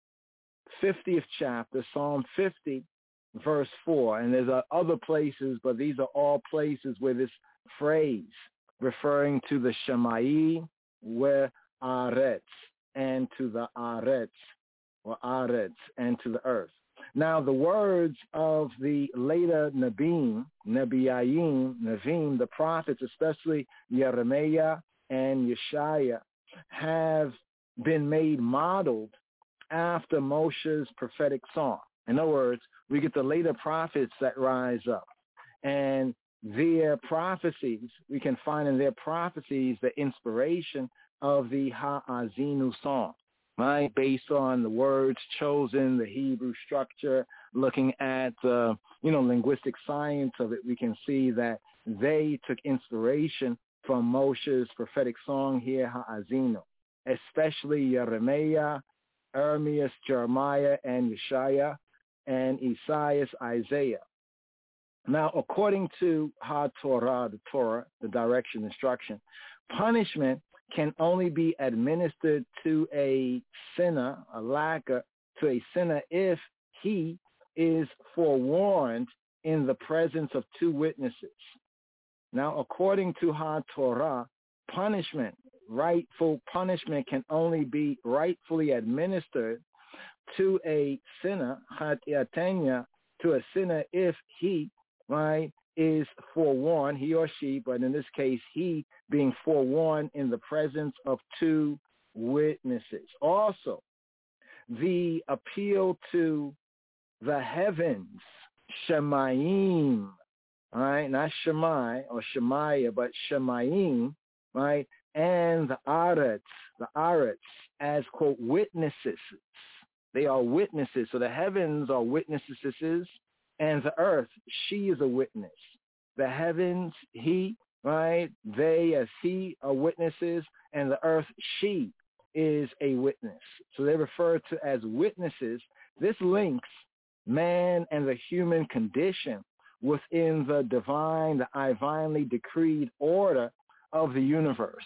fiftieth chapter, Psalm fifty, verse four. And there's uh, other places, but these are all places where this phrase referring to the Shemai, where Aretz, and to the Aretz, or Aretz, and to the earth. Now, the words of the later Nabim, Nabiyayim, Navim, the prophets, especially Jeremiah and Yeshaya, have been made modeled after Moshe's prophetic song. In other words, we get the later prophets that rise up, and their prophecies, we can find in their prophecies the inspiration of the Ha'azinu song, right? Based on the words chosen, the Hebrew structure, looking at the, you know, linguistic science of it, we can see that they took inspiration from Moshe's prophetic song here, Ha'azinu, especially Jeremiah, Ermias, Jeremiah, and Yeshaya, and Isaiah, Isaiah. Now, according to HaTorah, the Torah, the direction, instruction, punishment can only be administered to a sinner, a lacker, to a sinner if he is forewarned in the presence of two witnesses. Now, according to HaTorah, punishment, rightful punishment can only be rightfully administered to a sinner, Chatiyatenya, to a sinner if he, right, is forewarned, he or she, but in this case, he being forewarned in the presence of two witnesses. Also, the appeal to the heavens, Shemayim, right, not Shemai or Shemaiah, but Shemayim, right, and the Aretz, the Aretz, as, quote, witnesses. They are witnesses. So the heavens are witnesses, and the earth, she is a witness. The heavens, he, right, they as he are witnesses, and the earth, she is a witness. So they refer to as witnesses. This links man and the human condition within the divine, the divinely decreed order of the universe,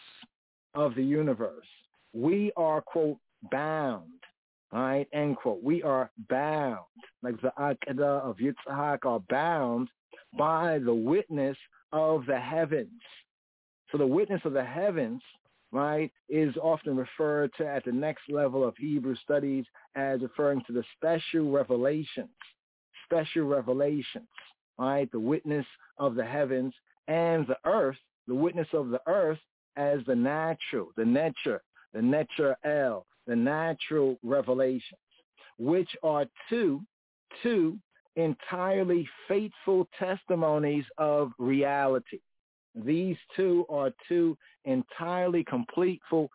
of the universe. We are, quote, bound, right, end quote. We are bound, like the Akedah of Yitzhak are bound by the witness of the heavens. So the witness of the heavens, right, is often referred to at the next level of Hebrew studies as referring to the special revelations, special revelations, right, the witness of the heavens, and the earth, the witness of the earth as the natural, the nature, the nature el, the natural revelations, which are two, two entirely faithful testimonies of reality. These two are two entirely completeful,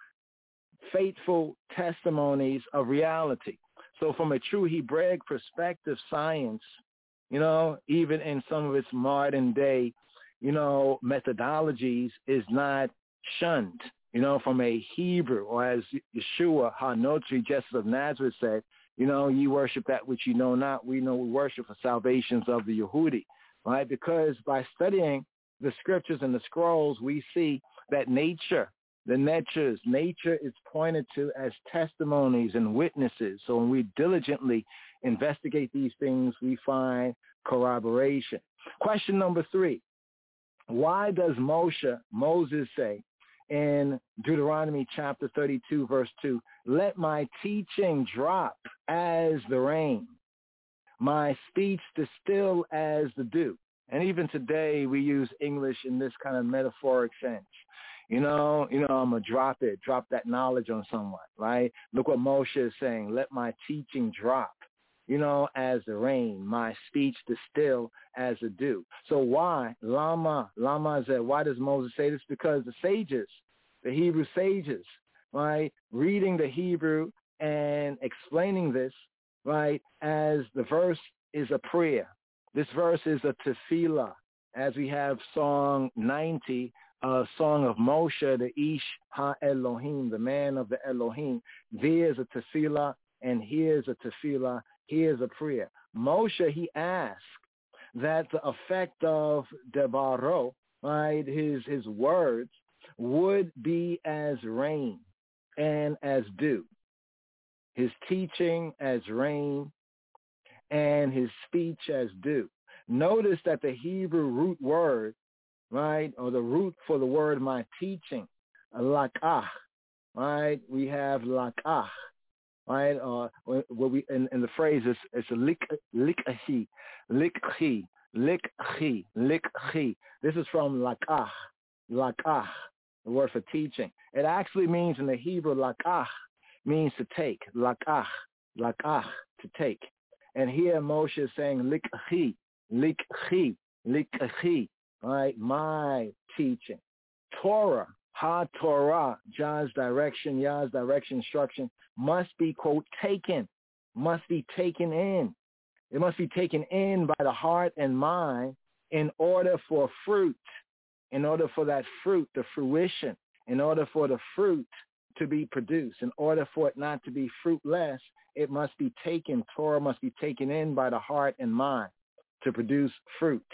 faithful testimonies of reality. So from a true Hebraic perspective, science, you know, even in some of its modern day, you know, methodologies is not shunned. You know, from a Hebrew, or as Yeshua HaNotri, Justice of Nazareth, said, you know, ye worship that which you know not. We know we worship for salvations of the Yehudi, right? Because by studying the scriptures and the scrolls, we see that nature, the natures, nature is pointed to as testimonies and witnesses. So when we diligently investigate these things, we find corroboration. Question number three, why does Moshe, Moses say, in Deuteronomy chapter thirty-two, verse two, let my teaching drop as the rain, my speech distill as the dew? And even today we use English in this kind of metaphoric sense. You know, you know, I'm going to drop it, drop that knowledge on someone, right? Look what Moshe is saying, let my teaching drop, you know, as the rain, my speech distill as the dew. So why? Lama, Lama said, why does Moses say this? Because the sages, the Hebrew sages, right, reading the Hebrew and explaining this, right, as the verse is a prayer. This verse is a tefillah, as we have Song ninety, a song of Moshe, the Ish Ha-Elohim, the man of the Elohim. There's a tefillah, and here's a tefillah, here's a prayer. Moshe, he asked that the effect of Devaro, right, his, his words, would be as rain and as dew. His teaching as rain and his speech as dew. Notice that the Hebrew root word, right, or the root for the word my teaching, lakach, right, we have lakach, right, uh, what we, in, in the phrase is, it's a lik, likhi, likhi, likhi, likhi. This is from lakach, lakach, the word for teaching. It actually means in the Hebrew, lakach means to take, lakach, lakach, to take. And here Moshe is saying, likhi, likhi, likhi, right, my teaching. Torah, ha-Torah, Yah's direction, Yah's direction, instruction, must be, quote, taken, must be taken in. It must be taken in by the heart and mind in order for fruit, in order for that fruit, the fruition, in order for the fruit to be produced, in order for it not to be fruitless, it must be taken, Torah must be taken in by the heart and mind to produce fruit.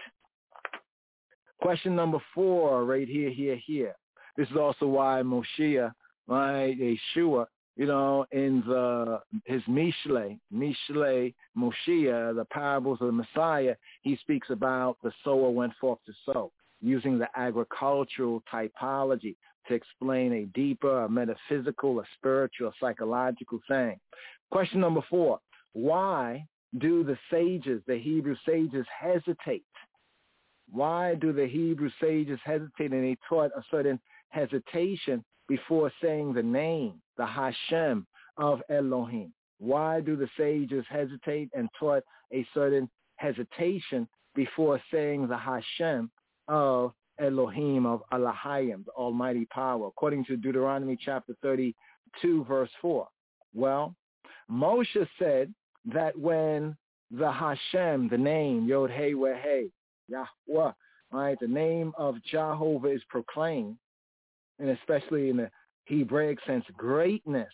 Question number four, right here, here, here. This is also why Moshiach, right, Yeshua, you know, in the his his Mishle, Mishle Moshiach, the parables of the Messiah, he speaks about the sower went forth to sow, using the agricultural typology to explain a deeper, a metaphysical, a spiritual, a psychological thing. Question number four, why do the sages, the Hebrew sages, hesitate? Why do the Hebrew sages hesitate? And they taught a certain hesitation before saying the name, the Hashem of Elohim. Why do the sages hesitate and taught a certain hesitation before saying the Hashem of Elohim, of Elohim, the Almighty Power, according to Deuteronomy chapter thirty-two, verse four? Well, Moshe said that when the Hashem, the name, Yod Hey Weh Hey, Yahweh, right, the name of Jehovah is proclaimed, and especially in the Hebraic sense, greatness.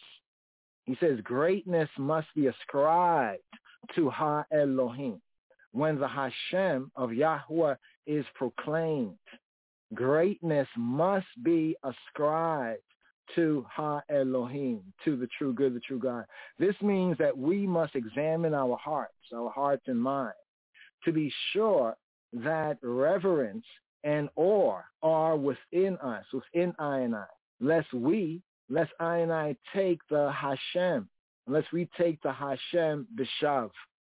He says greatness must be ascribed to Ha Elohim. When the Hashem of Yahweh is proclaimed, greatness must be ascribed to Ha Elohim, to the true good, the true God. This means that we must examine our hearts, our hearts and minds, to be sure that reverence and awe are within us, within I and I, lest we, lest I and I take the Hashem, unless we take the Hashem b'shav,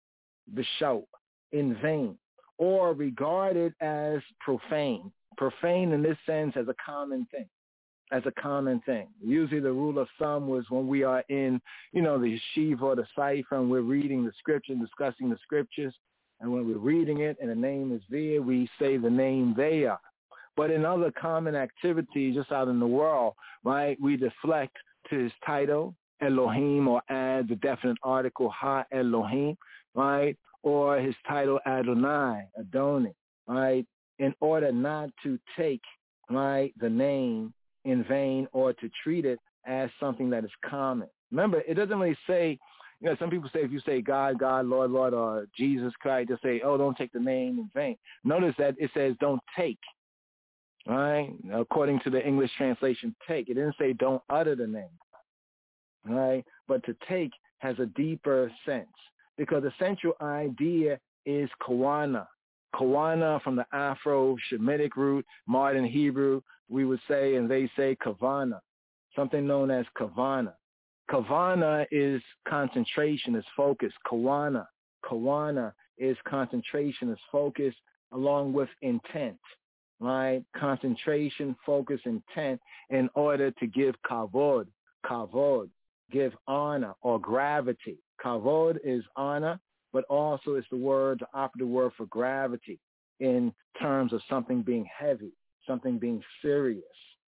b'shav, in vain, or regard it as profane, profane in this sense as a common thing, as a common thing. Usually the rule of thumb was when we are in, you know, the yeshiva or the cipher and we're reading the scripture and discussing the scriptures, and when we're reading it and the name is there, we say the name they are. But in other common activities just out in the world, right, we deflect to his title, Elohim, or add the definite article, Ha Elohim, right, or his title, Adonai, Adoni, right, in order not to take, right, the name in vain or to treat it as something that is common. Remember, it doesn't really say, you know, some people say if you say God, God, Lord, Lord, or Jesus Christ, they say, oh, don't take the name in vain. Notice that it says don't take, right? According to the English translation, take. It didn't say don't utter the name, right? But to take has a deeper sense because the central idea is kawana. Kawana from the Afro-Shemitic root, modern Hebrew, we would say, and they say kavana, something known as kavana. Kavana is concentration, is focus. Kawana, kawana is concentration, is focus, along with intent, right? Concentration, focus, intent, in order to give kavod, kavod, give honor or gravity. Kavod is honor, but also it's the word, the operative word for gravity in terms of something being heavy, something being serious.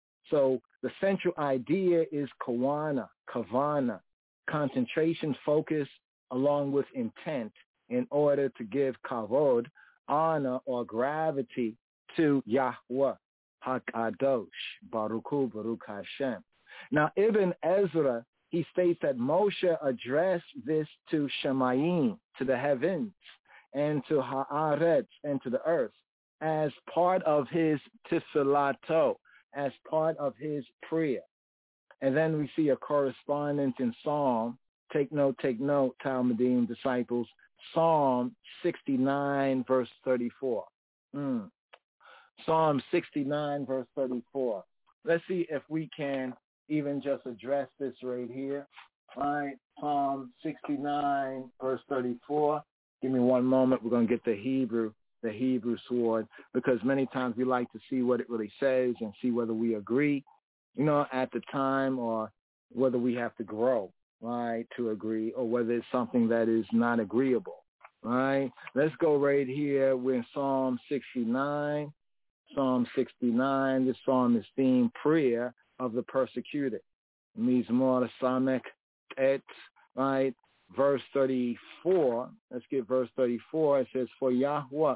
So the central idea is kawana, kavana, concentration, focus, along with intent in order to give kavod, honor or gravity to Yahweh, HaKadosh, Baruch Hu, Baruch Hashem. Now, Ibn Ezra, he states that Moshe addressed this to Shemayim, to the heavens, and to Haaretz, and to the earth, as part of his tefillah, as part of his prayer. And then we see a correspondence in Psalm, take note, take note, Talmudim disciples, Psalm sixty-nine, verse thirty-four. Mm. Psalm sixty-nine, verse thirty-four. Let's see if we can even just address this right here. All right, Psalm sixty-nine, verse thirty-four. Give me one moment. We're going to get the Hebrew, the Hebrew sword, because many times we like to see what it really says and see whether we agree, you know, at the time, or whether we have to grow, right, to agree, or whether it's something that is not agreeable, right? Let's go right here. We're in Psalm sixty-nine. Psalm sixty-nine. This psalm is themed prayer of the persecuted. Mizmor Samek Et, right? Verse thirty-four. Let's get verse thirty-four. It says, for Yahweh.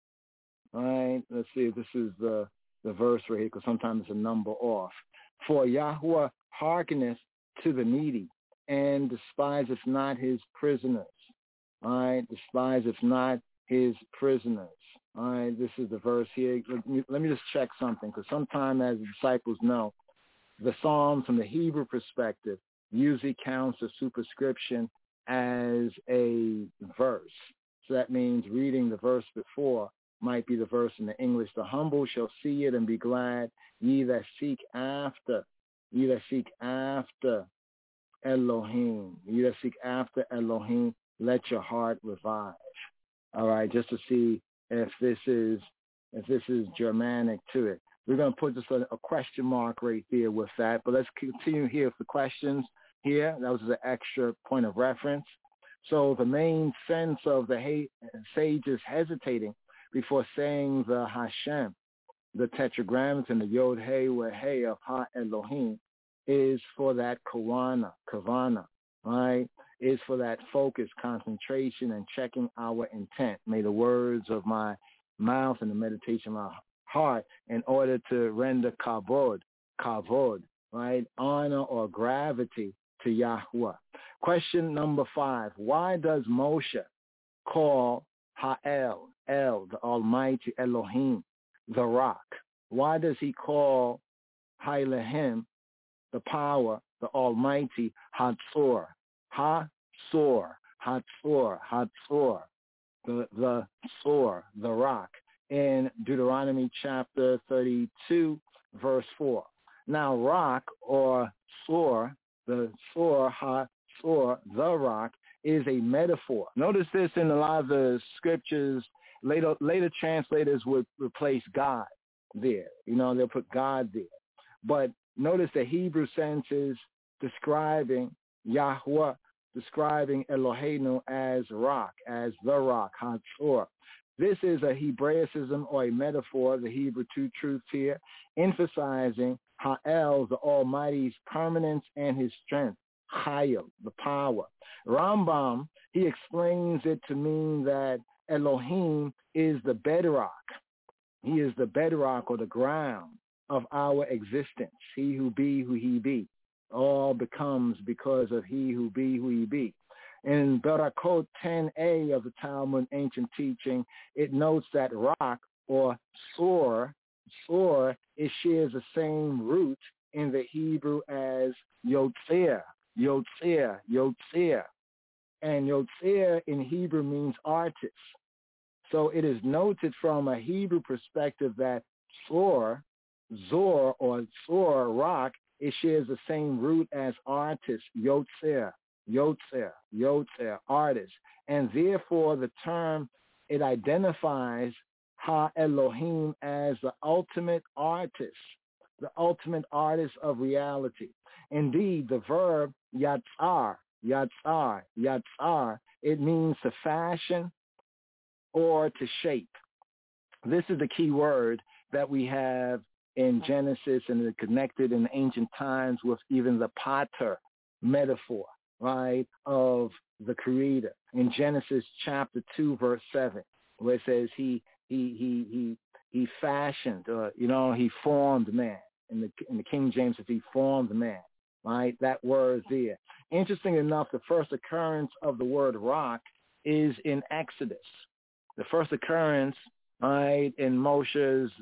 All right. Let's see if this is the, the verse right here, because sometimes it's a number off. For Yahweh hearkeneth to the needy, and despiseth not his prisoners. All right. Despiseth not his prisoners. All right. This is the verse here. Let me, let me just check something, because sometimes, as the disciples know, the Psalms from the Hebrew perspective usually counts a superscription as a verse. So that means reading the verse before might be the verse in the English. The humble shall see it and be glad, ye that seek after, ye that seek after Elohim, ye that seek after Elohim, let your heart revive. All right, just to see if this is if this is Germanic to it. We're going to put just a, a question mark right there with that. But let's continue here with the questions here. That was an extra point of reference. So the main sense of the he- sages hesitating before saying the Hashem, the tetragrammaton, the Yod He Weh He of Ha Elohim, is for that kawana, kavana, right? Is for that focus, concentration, and checking our intent. May the words of my mouth and the meditation of my heart in order to render kavod, kavod, right? Honor or gravity to Yahweh. Question number five. Why does Moshe call Ha'el, El, the Almighty Elohim, the rock? Why does he call Hailehim, the power, the Almighty, Hatzor, Ha-Sor, Hatzor, Hatzor, the, the Sor, the rock, in Deuteronomy chapter thirty-two, verse four. Now, rock or Sor, the Sor, Ha-Sor, the rock, is a metaphor. Notice this in a lot of the scriptures. Later, later translators would replace God there. You know, they'll put God there. But notice the Hebrew sense is describing Yahweh, describing Eloheinu as rock, as the rock, Hatzor. This is a Hebraicism or a metaphor, the Hebrew two truths here, emphasizing Ha'el, the Almighty's permanence and his strength, Chayil, the power. Rambam, he explains it to mean that Elohim is the bedrock. He is the bedrock or the ground of our existence. He who be, who he be. All becomes because of he who be, who he be. In Barakot ten a of the Talmud ancient teaching, it notes that rock or sor, sor, it shares the same root in the Hebrew as yotzer, yotzer, yotzer. And yotzer in Hebrew means artist. So it is noted from a Hebrew perspective that sor, zor, or sor, rock, it shares the same root as artist, yotzer, yotzer, yotzer, artist. And therefore the term, it identifies Ha Elohim as the ultimate artist, the ultimate artist of reality. Indeed, the verb yatzar, yatzar, yatzar, it means to fashion or to shape. This is the key word that we have in Genesis, and it's connected in ancient times with even the pater metaphor, right, of the Creator. In Genesis chapter two, verse seven, where it says he he he he he fashioned, uh, you know, he formed man. In the in the King James, if he formed man, right, that word there. Interesting enough, the first occurrence of the word rock is in Exodus. The first occurrence, right, in Moshe's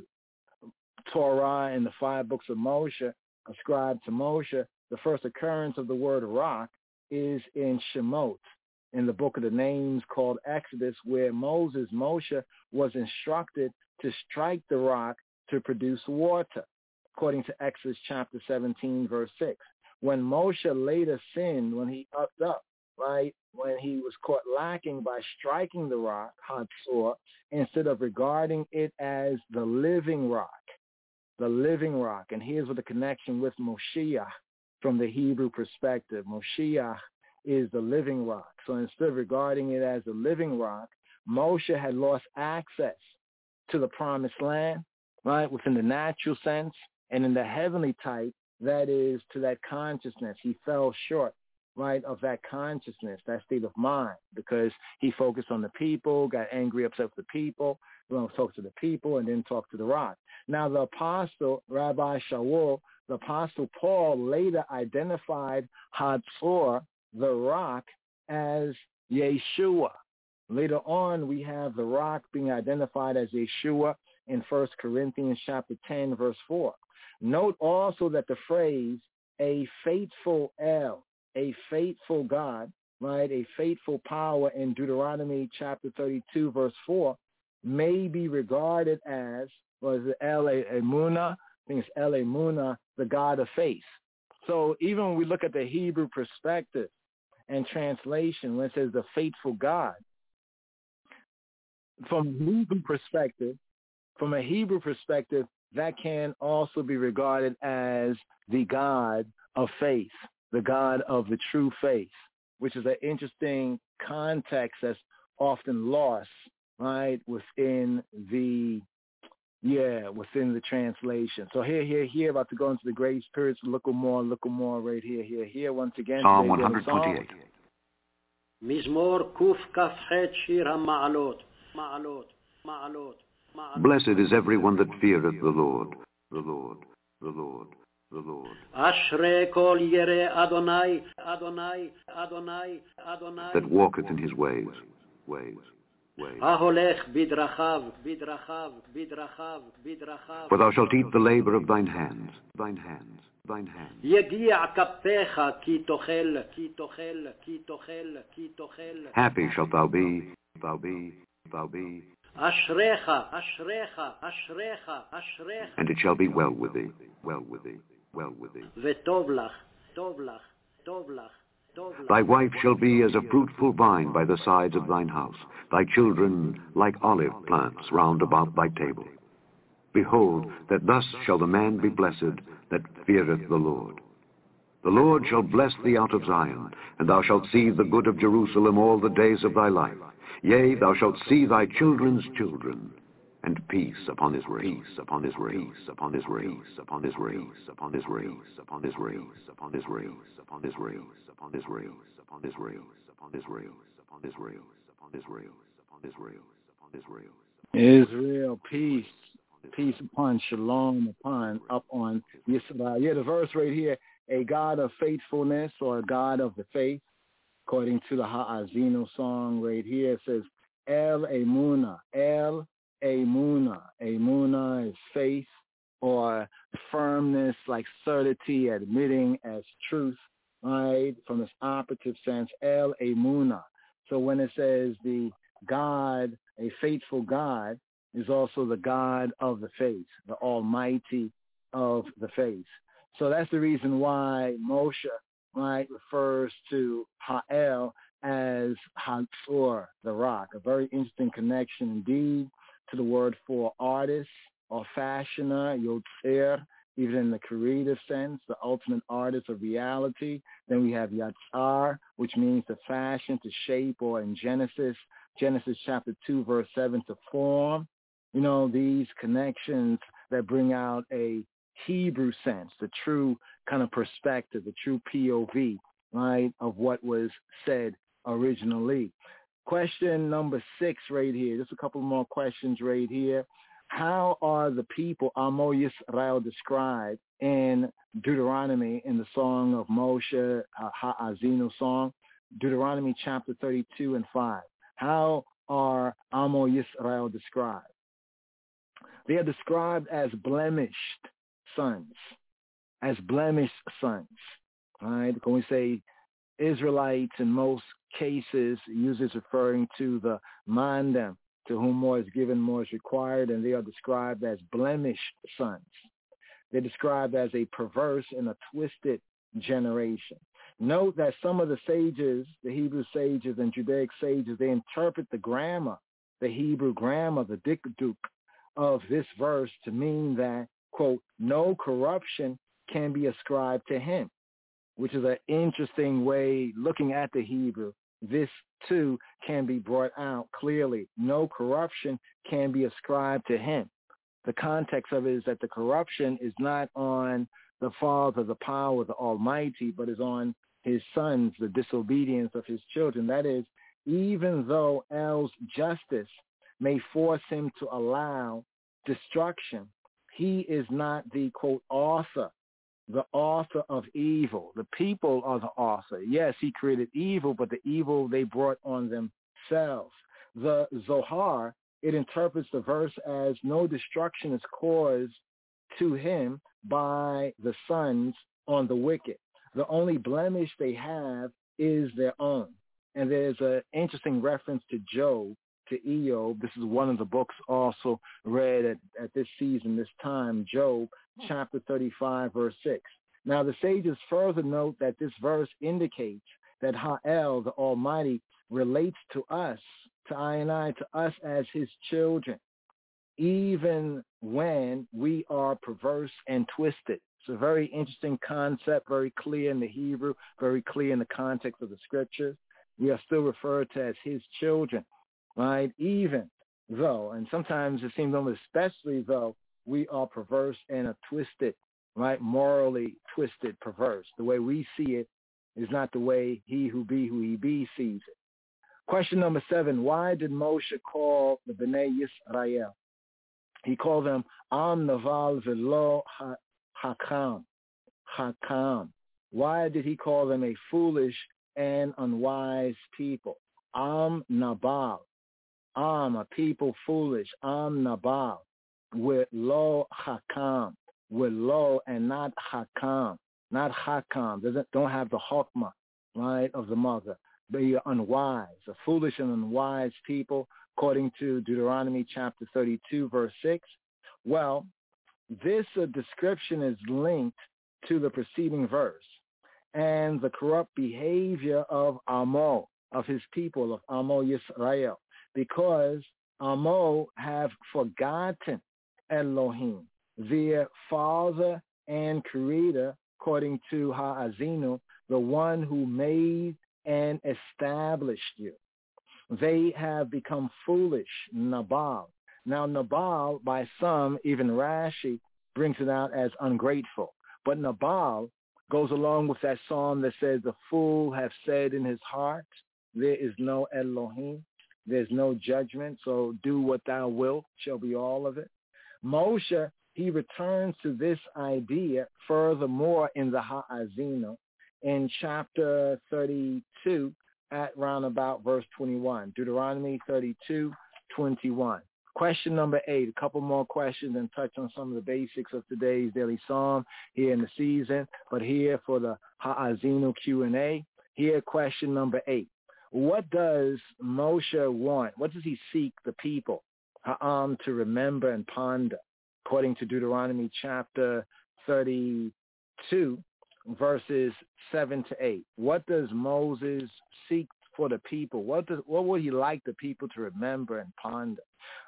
Torah and the five books of Moshe, ascribed to Moshe, the first occurrence of the word rock is in Shemot, in the book of the names called Exodus, where Moses, Moshe, was instructed to strike the rock to produce water, according to Exodus chapter seventeen, verse six. When Moshe later sinned, when he upped up, right, when he was caught lacking by striking the rock, Hatzor, instead of regarding it as the living rock, the living rock. And here's what the connection with Moshiach from the Hebrew perspective. Moshiach is the living rock. So instead of regarding it as a living rock, Moshe had lost access to the promised land, right, within the natural sense, and in the heavenly type, that is to that consciousness. He fell short, right, of that consciousness, that state of mind, because he focused on the people, got angry, upset with the people, well, talk to the people, and then talk to the rock. Now, the apostle, Rabbi Shaul, the apostle Paul later identified Hatzor, the rock, as Yeshua. Later on, we have the rock being identified as Yeshua in First Corinthians chapter ten, verse four. Note also that the phrase, a faithful El, a faithful God, right, a faithful power in Deuteronomy chapter thirty-two, verse four, may be regarded as, was it El Emunah? I think it's El Emunah, the God of faith. So even when we look at the Hebrew perspective and translation, when it says the faithful God, from a Hebrew perspective, from a Hebrew perspective, that can also be regarded as the God of faith, the God of the true faith, which is an interesting context that's often lost, right, within the, yeah, within the translation. So here, here, here, about to go into the great spirits, look more, look more, right here, here, here, once again. Psalm one twenty-eight. מזמור קכ"ח שיר המעלות, מעלות, מעלות. Blessed is everyone that feareth the Lord, the Lord, the Lord, the Lord. אשרי כל ירא אדוני, אדוני, אדוני, אדוני. That walketh in his ways, ways, ways. ההולך בדרכיו, בדרכיו, בדרכיו, בדרכיו. For thou shalt eat the labor of thine hands, thine hands, thine hands. יגיע כפיך כי תאכל, כי תאכל, כי תאכל, כי תאכל. Happy shalt thou be, thou be, thou be. אשריך, אשריך, אשריך, אשריך. And it shall be well with thee, well with thee, well with thee. וטוב לך, טוב לך, טוב לך, טוב לך. Thy wife shall be as a fruitful vine by the sides of thine house, thy children like olive plants round about thy table. Behold, that thus shall the man be blessed that feareth the Lord. The Lord shall bless thee out of Zion, and thou shalt see the good of Jerusalem all the days of thy life. Yea, thou shalt see thy children's children, and peace upon his race, upon his race, upon his race, upon his race, upon his race, upon his race, upon his race, upon his race, upon his race, upon his race, upon his race, upon his race, upon his race, upon his race, upon his race. Israel, peace, peace upon shalom, upon up on Yisrael. Yeah, the verse right here, a God of faithfulness or a God of the faith. According to the Ha'azino song right here, it says, El Emunah, El Emunah. Emunah is faith or firmness, like certitude, admitting as truth, right? From this operative sense, El Emunah. So when it says the God, a faithful God, is also the God of the faith, the Almighty of the faith. So that's the reason why Moshe, right, refers to Ha'el as Hatzor, the rock. A very interesting connection indeed to the word for artist or fashioner, Yotzer, even in the creative sense, the ultimate artist of reality. Then we have Yatzar, which means to fashion, to shape, or in Genesis, Genesis chapter two, verse seven, to form. You know, these connections that bring out a Hebrew sense, the true kind of perspective, the true P O V, right, of what was said originally. Question number six right here. Just a couple more questions right here. How are the people, Amo Yisrael, described in Deuteronomy in the song of Moshe, uh, Ha'azino song, Deuteronomy chapter thirty-two and five? How are Amo Yisrael described? They are described as blemished sons, as blemished sons. All right, when we say Israelites, in most cases, usually referring to the mandem, to whom more is given, more is required, and they are described as blemished sons. They're described as a perverse and a twisted generation. Note that some of the sages, the Hebrew sages and Judaic sages, they interpret the grammar, the Hebrew grammar, the dikduk of this verse to mean that, quote, no corruption can be ascribed to him, which is an interesting way looking at the Hebrew. This, too, can be brought out clearly. No corruption can be ascribed to him. The context of it is that the corruption is not on the Father, the power, the Almighty, but is on his sons, the disobedience of his children. That is, even though El's justice may force him to allow destruction, he is not the, quote, author, the author of evil. The people are the author. Yes, he created evil, but the evil they brought on themselves. The Zohar, it interprets the verse as no destruction is caused to him by the sons on the wicked. The only blemish they have is their own. And there's an interesting reference to Job, to Eob. This is one of the books also read at, at this season, this time, Job, chapter thirty-five, verse six. Now, the sages further note that this verse indicates that Ha'el, the Almighty, relates to us, to I and I, to us as his children, even when we are perverse and twisted. It's a very interesting concept, very clear in the Hebrew, very clear in the context of the scriptures. We are still referred to as his children, right? Even though, and sometimes it seems almost especially though, we are perverse and are twisted, right? Morally twisted, perverse. The way we see it is not the way he who be who he be sees it. Question number seven, why did Moshe call the Bnei Yisrael? He called them Am Naval Velo Hakam. Hakam. Why did he call them a foolish and unwise people? Am Nabal. Am, a people foolish. Am Nabal. With lo Hakam. With lo and not Hakam. Not Hakam. Doesn't don't have the Hokmah, right, of the mother. They are unwise, a foolish and unwise people, according to Deuteronomy chapter thirty-two, verse six. Well, this uh, description is linked to the preceding verse and the corrupt behavior of Amo, of his people, of Amo Yisrael, because Amo have forgotten Elohim, their father and creator, according to Ha'azinu, the one who made and established you. They have become foolish, Nabal. Now, Nabal, by some, even Rashi, brings it out as ungrateful. But Nabal goes along with that psalm that says, the fool have said in his heart, there is no Elohim, there's no judgment, so do what thou wilt, shall be all of it. Moshe, he returns to this idea furthermore in the Ha'azinu, in chapter thirty-two at round about verse twenty-one, Deuteronomy thirty-two, twenty-one. Question number eight, a couple more questions and touch on some of the basics of today's daily psalm here in the season, but here for the Ha'azinu Q and A, here question number eight. What does Moshe want? What does he seek the people, Ha'am, to remember and ponder? According to Deuteronomy chapter thirty-two, verses seven to eight. What does Moses seek for the people? What does, what would he like the people to remember and ponder?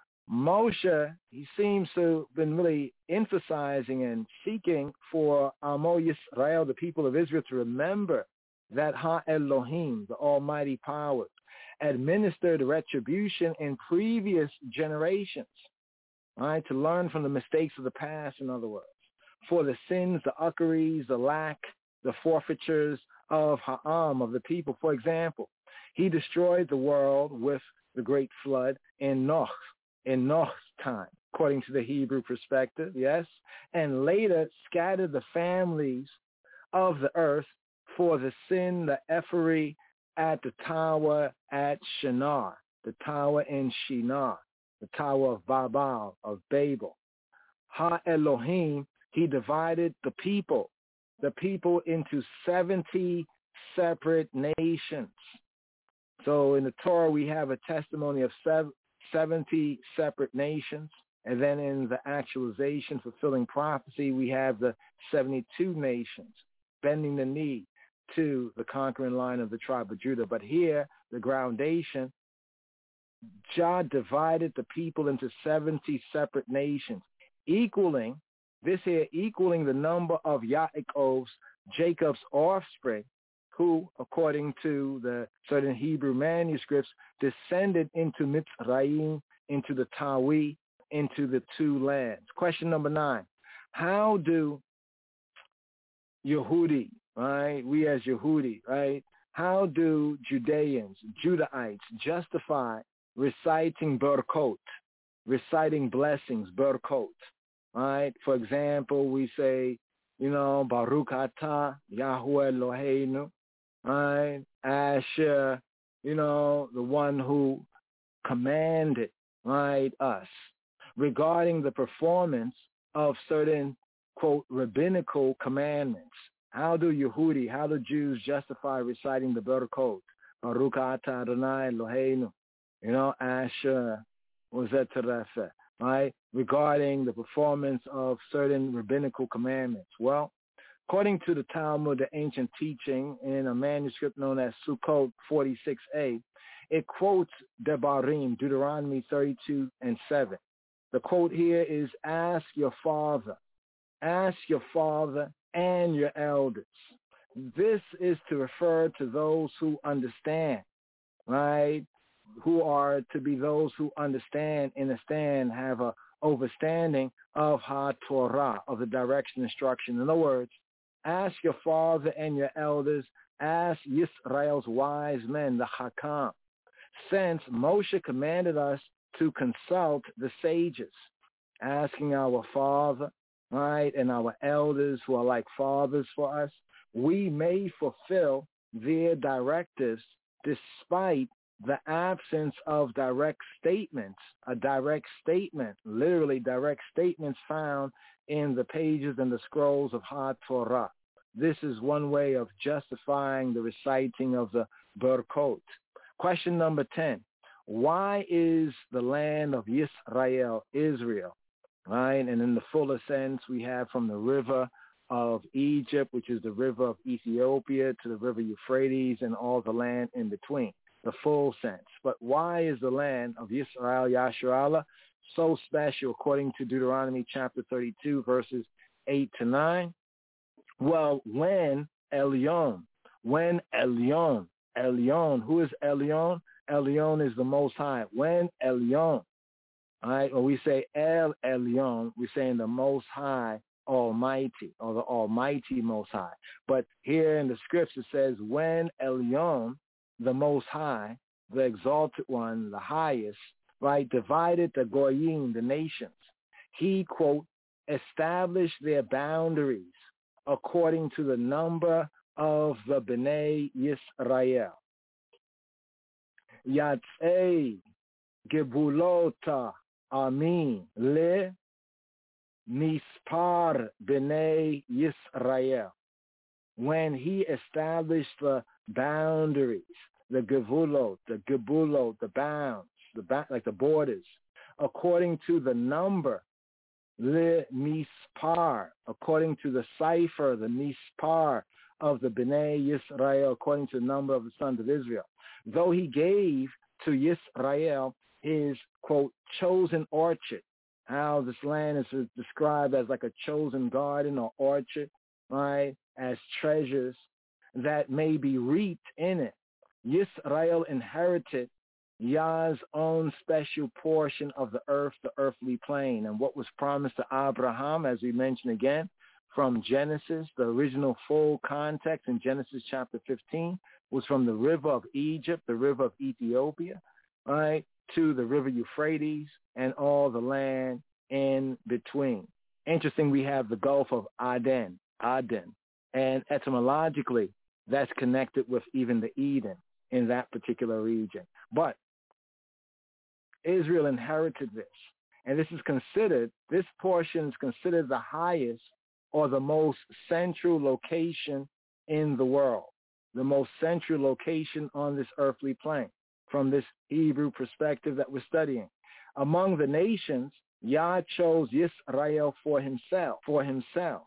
Moshe, he seems to have been really emphasizing and seeking for Amo Yisrael, the people of Israel, to remember that Ha-Elohim, the almighty power, administered retribution in previous generations, right? To learn from the mistakes of the past, in other words, for the sins, the uckeries, the lack, the forfeitures of Ha'am, of the people. For example, he destroyed the world with the great flood in Noach, in Noach's time, according to the Hebrew perspective, yes, and later scattered the families of the earth for the sin, the effery at the tower at Shinar, the tower in Shinar, the tower of Babel, of Babel. Ha-Elohim, he divided the people, the people into seventy separate nations. So in the Torah, we have a testimony of seventy separate nations. And then in the actualization, fulfilling prophecy, we have the seventy-two nations, bending the knee to the conquering line of the tribe of Judah. But here, the groundation, Jah divided the people into seventy separate nations, equaling, this here equaling the number of Yaakov's, Jacob's offspring, who, according to the certain Hebrew manuscripts, descended into Mitzrayim, into the Tawi, into the two lands. Question number nine, how do Yehudi, right, we as Yehudi, right, how do Judeans, Judahites justify reciting Berkot, reciting blessings, Berkot, right? For example, we say, you know, Baruch Atah, Yahweh Eloheinu, right? Asher, you know, the one who commanded, right, us, regarding the performance of certain, quote, rabbinical commandments. How do Yehudi, how do Jews justify reciting the Berkot? Baruch atah Adonai Eloheinu. You know, Asher Wazeterefe, right? Regarding the performance of certain rabbinical commandments. Well, according to the Talmud, the ancient teaching, in a manuscript known as Sukkot forty-six A, it quotes Devarim, Deuteronomy thirty-two and seven. The quote here is, ask your father, ask your father and your elders. This is to refer to those who understand, right? Who are to be those who understand, understand, have a overstanding of HaTorah, of the direction, instruction. In other words, ask your father and your elders, ask Yisrael's wise men, the Hakam, since Moshe commanded us to consult the sages, asking our father, right, and our elders who are like fathers for us, we may fulfill their directives despite the absence of direct statements, a direct statement, literally direct statements found in the pages and the scrolls of HaTorah. This is one way of justifying the reciting of the Berkot. Question number ten. Why is the land of Yisrael Israel? Right? And in the fuller sense, we have from the river of Egypt, which is the river of Ethiopia, to the river Euphrates and all the land in between, the full sense. But why is the land of Yisrael Yasharallah so special according to Deuteronomy chapter thirty-two, verses eight to nine? Well, when Elyon, when Elyon, Elyon, who is Elyon? Elyon is the Most High. When Elyon, all right, when we say El Elyon, we're saying the Most High Almighty, or the Almighty Most High. But here in the scripts it says, when Elyon, the Most High, the Exalted One, the Highest, right, divided the Goyim, the nations, he, quote, established their boundaries according to the number of the Bnei Yisrael. Yatzei Gebulota Amin Le Mispar Bnei Yisrael. When he established the boundaries, the Gevulot, the Gebulot, the bounds, the ba- like the borders, according to the number, Le Mispar, according to the cipher, the Mispar of the Bnei Yisrael, according to the number of the sons of Israel. Though he gave to Yisrael his, quote, chosen orchard, how this land is described as like a chosen garden or orchard, right, as treasures that may be reaped in it. Yisrael inherited Yah's own special portion of the earth, the earthly plane, and what was promised to Abraham, as we mentioned again, from Genesis, the original full context in Genesis chapter fifteen, was from the river of Egypt, the river of Ethiopia, right, to the river Euphrates and all the land in between. Interesting, we have the Gulf of Aden, Aden, and etymologically, that's connected with even the Eden in that particular region. But Israel inherited this, and this is considered, this portion is considered the highest or the most central location in the world, the most central location on this earthly plane from this Hebrew perspective that we're studying. Among the nations, Yah chose Yisrael for himself, for himself,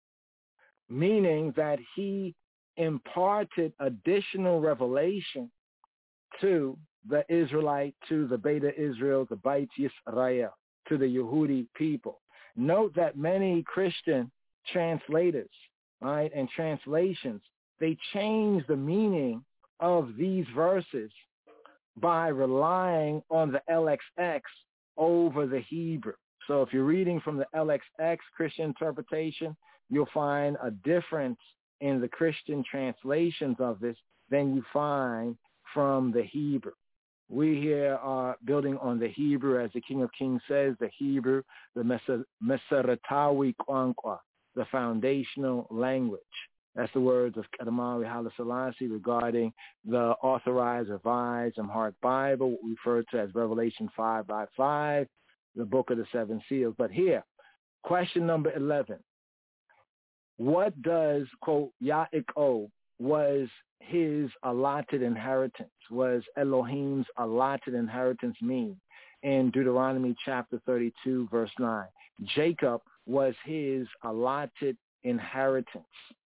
meaning that he imparted additional revelation to the Israelite, to the Beta Israel, the Beit Yisrael, to the Yehudi people. Note that many Christian translators, right, and translations, they change the meaning of these verses by relying on the L X X over the Hebrew. So if you're reading from the L X X Christian interpretation, you'll find a difference in the Christian translations of this than you find from the Hebrew. We here are building on the Hebrew, as the King of Kings says, the Hebrew, the Meseretawi Kwankwa, the foundational language. That's the words of Kedemawi Haile Selassie regarding the authorized, revised, and Heart Bible, what we refer to as Revelation five by five, the Book of the Seven Seals. But here, question number eleven. What does, quote, Ya'iko was his allotted inheritance? Was Elohim's allotted inheritance mean? In Deuteronomy chapter thirty-two, verse nine, Jacob was his allotted inheritance.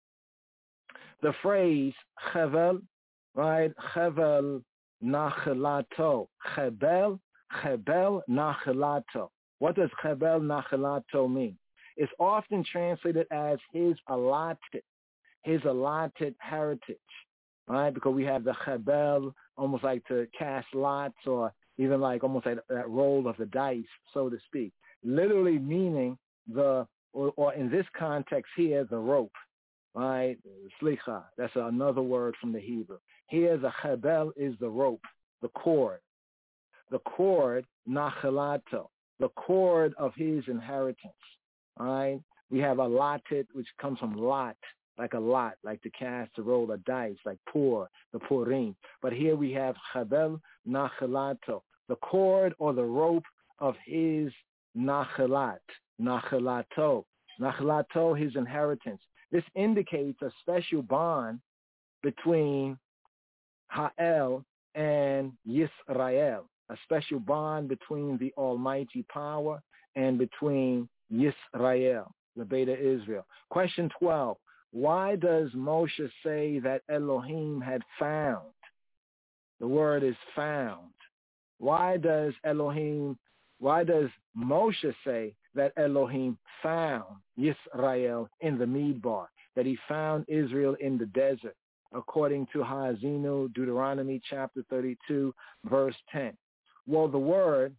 The phrase chevel, right? Chevel nachelato. Chebel, chebel nachelato. What does chebel nachelato mean? It's often translated as his allotted, his allotted heritage, right? Because we have the chebel, almost like to cast lots, or even like almost like that roll of the dice, so to speak. Literally meaning the, or, or in this context here, the rope, right? Slicha, that's another word from the Hebrew. Here, the chebel is the rope, the cord. The cord, nachelato, the cord of his inheritance, right? We have allotted, which comes from lot, like a lot, like to cast, to roll a dice, like pour, the purim. But here we have chebel nachelato, the cord or the rope of his nachelat, nachelato, nachelato, his inheritance. This indicates a special bond between Ha'el and Yisrael, a special bond between the Almighty Power and between Yisrael, the Beta Israel. Question twelve, why does Moshe say that Elohim had found? The word is found. Why does Elohim, why does Moshe say that Elohim found Yisrael in the Midbar, that he found Israel in the desert, according to Ha'azinu, Deuteronomy chapter thirty-two, verse ten? Well, the word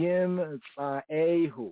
Yimtzaehu,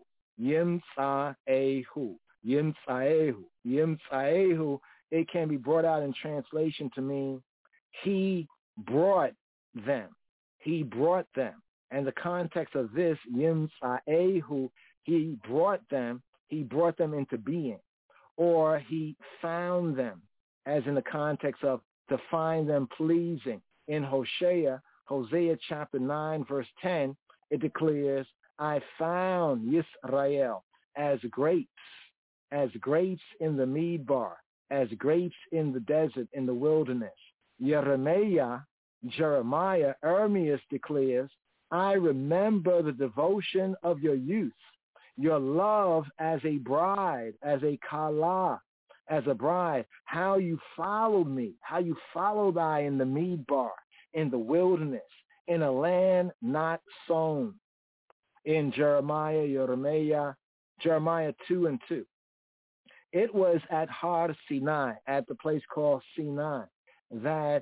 Yimtzaehu, Yimtzaehu, Yimtzaehu, it can be brought out in translation to mean he brought them. He brought them. And the context of this, Yimtzaehu, he brought them, he brought them into being. Or he found them, as in the context of to find them pleasing. In Hosea, Hosea chapter nine, verse ten, it declares, I found Yisrael as grapes, as grapes in the Midbar, as grapes in the desert, in the wilderness. Jeremiah, Jeremiah, Ermias declares, I remember the devotion of your youth, your love as a bride, as a kala, as a bride, how you followed me, how you followed I in the Midbar, in the wilderness, in a land not sown. In Jeremiah, Jeremiah, Jeremiah two and two. It was at Har Sinai, at the place called Sinai, that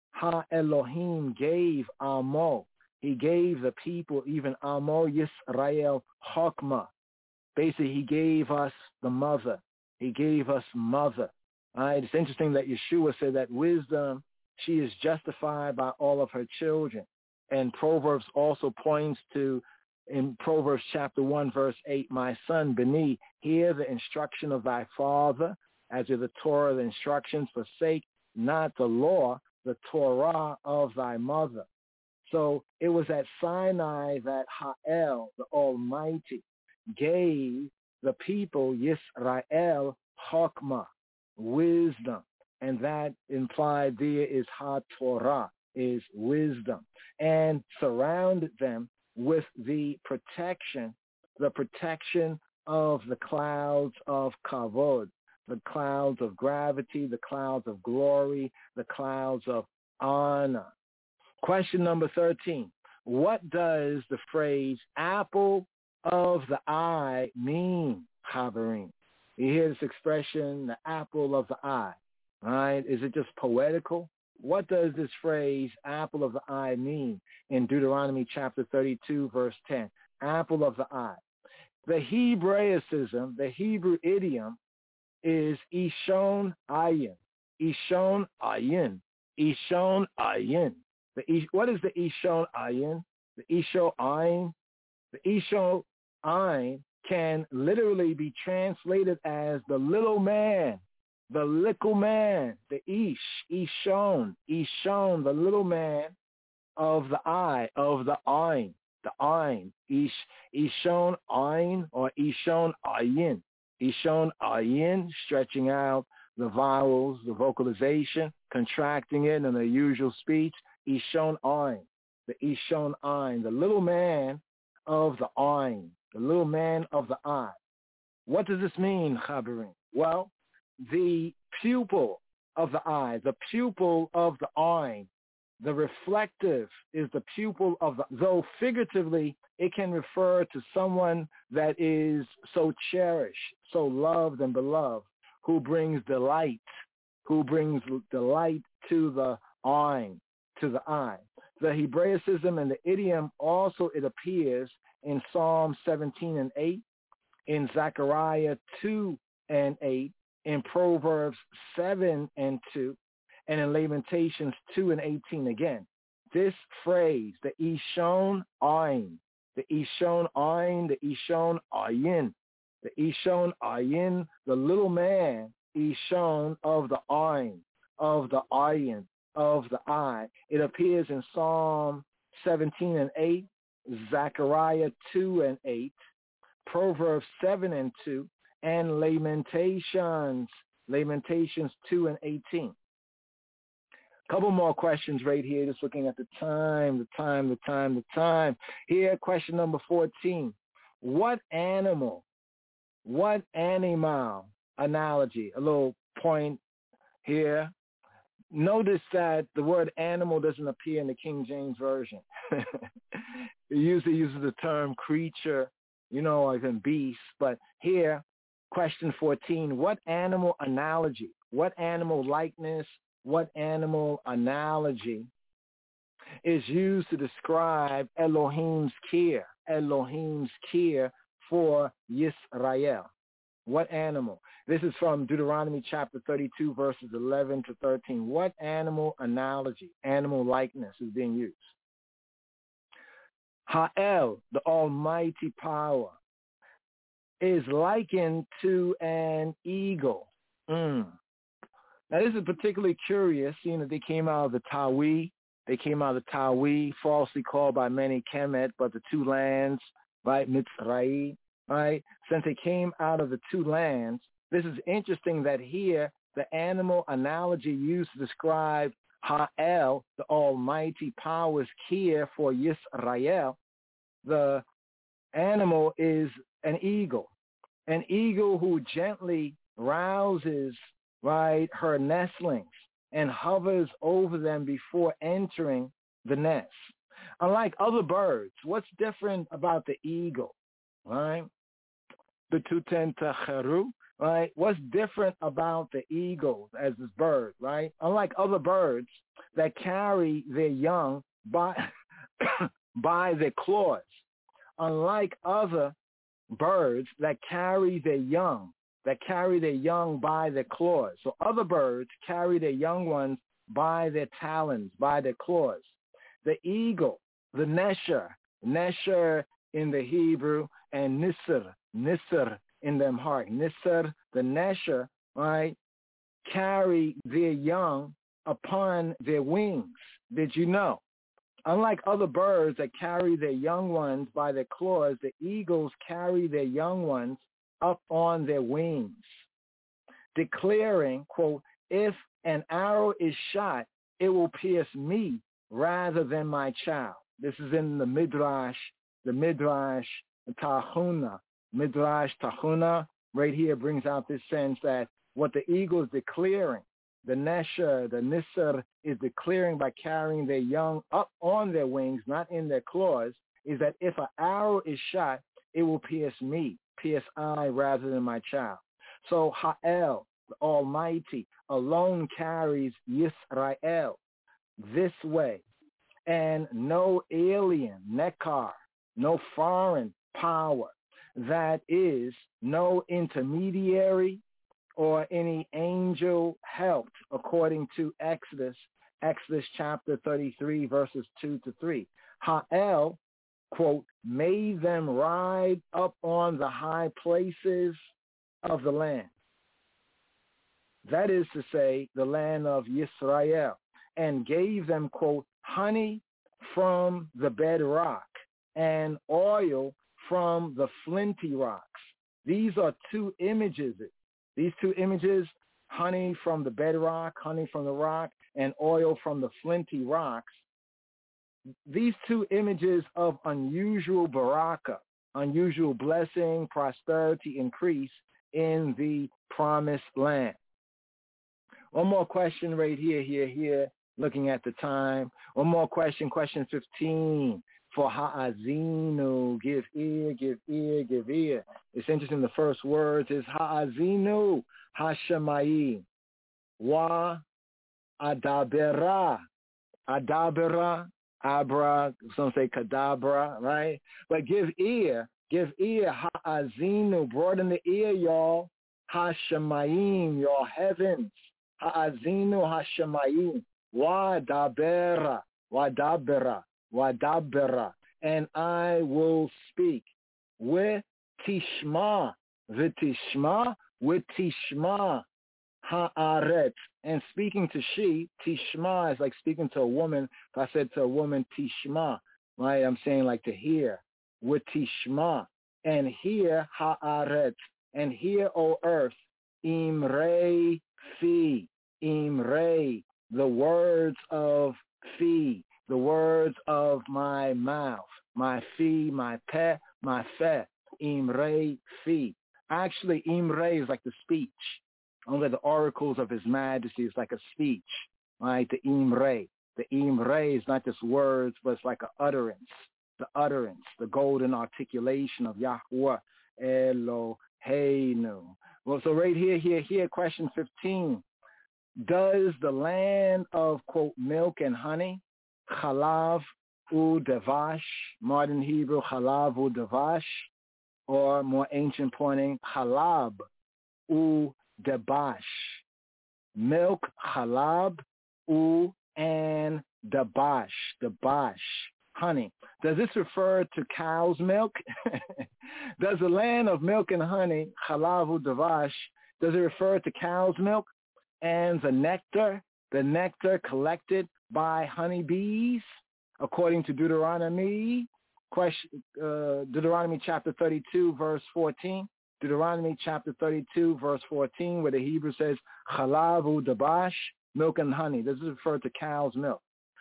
Ha-Elohim gave Amo. He gave the people, even Amo Yisrael Chokmah. Basically, he gave us the mother. He gave us mother. All right? It's interesting that Yeshua said that wisdom, she is justified by all of her children. And Proverbs also points to, in Proverbs chapter one, verse eight, my son, Beni, hear the instruction of thy father, as is the Torah, the instructions, forsake not the law, the Torah of thy mother. So it was at Sinai that Ha'el, the Almighty, gave the people Yisrael Chokmah, wisdom. And that implied there is HaTorah, is wisdom. And surrounded them with the protection, the protection of the clouds of kavod, the clouds of gravity, the clouds of glory, the clouds of honor. Question number thirteen. What does the phrase apple of the eye mean, Chaverim? You hear this expression, the apple of the eye, right? Is it just poetical? What does this phrase, apple of the eye, mean in Deuteronomy chapter thirty-two, verse ten? Apple of the eye. The Hebraicism, the Hebrew idiom, is Ishon Ayin. Ishon Ayin. Ishon Ayin. The, what is the Ishon Ayin? The Isho Ayin? The Isho Ayin can literally be translated as the little man, the little man, the Ish, Ishon, Ishon, the little man of the eye, of the Ayin, the Ayin, Ish, Ishon Ayin or Ishon Ayin. Ishon Ayin, stretching out the vowels, the vocalization, contracting it in the usual speech. Ishon Ayin, the Ishon Ayin, the little man of the Ayin, the little man of the eye. What does this mean, Chaverim? Well, the pupil of the eye, the pupil of the Ayin, the reflective is the pupil of the, though figuratively it can refer to someone that is so cherished, so loved and beloved, who brings delight, who brings delight to the Ayin, to the eye. The Hebraicism and the idiom also, it appears in Psalm seventeen and eight, in Zechariah two and eight, in Proverbs seven and two, and in Lamentations two and eighteen again. This phrase, the Ishon Ayin, the Ishon Ayin, the Ishon Ayin, the Ishon Ayin, the little man, Ishon of the Ayin, of the Ayin, of the eye. It appears in Psalm seventeen and eight, Zechariah two and eight, Proverbs seven and two, and Lamentations, Lamentations two and eighteen. Couple more questions right here, just looking at the time, the time, the time, the time. Here, question number fourteen. What animal, what animal analogy, a little point here. Notice that the word animal doesn't appear in the King James Version. It usually uses the term creature, you know, like in beast. But here, question fourteen, what animal analogy, what animal likeness, what animal analogy is used to describe Elohim's care, Elohim's care for Yisrael? What animal? This is from Deuteronomy chapter thirty-two, verses eleven to thirteen. What animal analogy, animal likeness is being used? Ha'el, the almighty power, is likened to an eagle. Mm. Now, this is particularly curious, seeing that they came out of the Tawi. They came out of the Tawi, falsely called by many Kemet, but the two lands, right, Mitzrayim, right? Since they came out of the two lands, this is interesting that here the animal analogy used to describe Ha'el, the almighty power's care for Yisrael, the animal is an eagle, an eagle who gently rouses, right, her nestlings and hovers over them before entering the nest. Unlike other birds, what's different about the eagle, right? The Tutentacheru, right? What's different about the eagle as this bird, right? Unlike other birds that carry their young by, by their claws. Unlike other birds that carry their young, that carry their young by their claws. So other birds carry their young ones by their talons, by their claws. The eagle, the nesher, nesher in the Hebrew, and nisr, nisr in the Amharic. Nisr, the nesher, right, carry their young upon their wings. Did you know? Unlike other birds that carry their young ones by their claws, the eagles carry their young ones up on their wings, declaring, quote, if an arrow is shot, it will pierce me rather than my child. This is in the Midrash, the Midrash Tahuna. Midrash Tahuna right here brings out this sense that what the eagle is declaring, the Nesher, the Nisr is declaring by carrying their young up on their wings, not in their claws, is that if an arrow is shot, it will pierce me, pierce I rather than my child. So Ha'el, the Almighty, alone carries Yisrael this way, and no alien, Nekar, no foreign power, that is no intermediary or any angel helped, according to Exodus, Exodus chapter thirty-three, verses two to three. Ha'el, quote, made them ride up on the high places of the land. That is to say, the land of Yisrael, and gave them, quote, honey from the bedrock and oil from the flinty rocks. These are two images. These two images, honey from the bedrock, honey from the rock, and oil from the flinty rocks. These two images of unusual baraka, unusual blessing, prosperity, increase in the promised land. One more question right here, here, here, looking at the time. One more question, question fifteen. For ha'azinu, give ear, give ear, give ear. It's interesting, the first words is ha'azinu, hashemayim, wa adabera, adabera, abra, some say kadabra, right? But give ear, give ear, ha'azinu, broaden the ear, y'all, hashemayim, your heavens, ha'azinu, hashemayim, wa dabera, wa dabera, Wadabera, and I will speak with Tishma, v'tishma, with Tishma, ha'aret, and speaking to she, Tishma is like speaking to a woman. If I said to a woman, Tishma, right, I'm saying like to hear, with Tishma, and hear ha'aret, and hear, O earth, imrei fi, imrei, the words of fi, the words of my mouth, my fi, my pe, my fe, imre fi. Actually, imre is like the speech. Only the oracles of His Majesty is like a speech, right? The imre. The imre is not just words, but it's like an utterance. The utterance, the golden articulation of Yahweh Eloheinu. Well, so right here, here, here, question fifteen. Does the land of, quote, milk and honey, Chalav u Devash, modern Hebrew, Chalav u Devash, or more ancient pointing, Chalab u Debash. Milk, Chalab u and Debash, Debash, honey. Does this refer to cow's milk? Does the land of milk and honey, Chalav u Devash, does it refer to cow's milk and the nectar, the nectar collected by honeybees, according to Deuteronomy, question, uh, Deuteronomy chapter thirty-two, verse fourteen. Deuteronomy chapter thirty-two, verse fourteen, where the Hebrew says, Chalav u Debash, milk and honey. This is referred to cow's milk.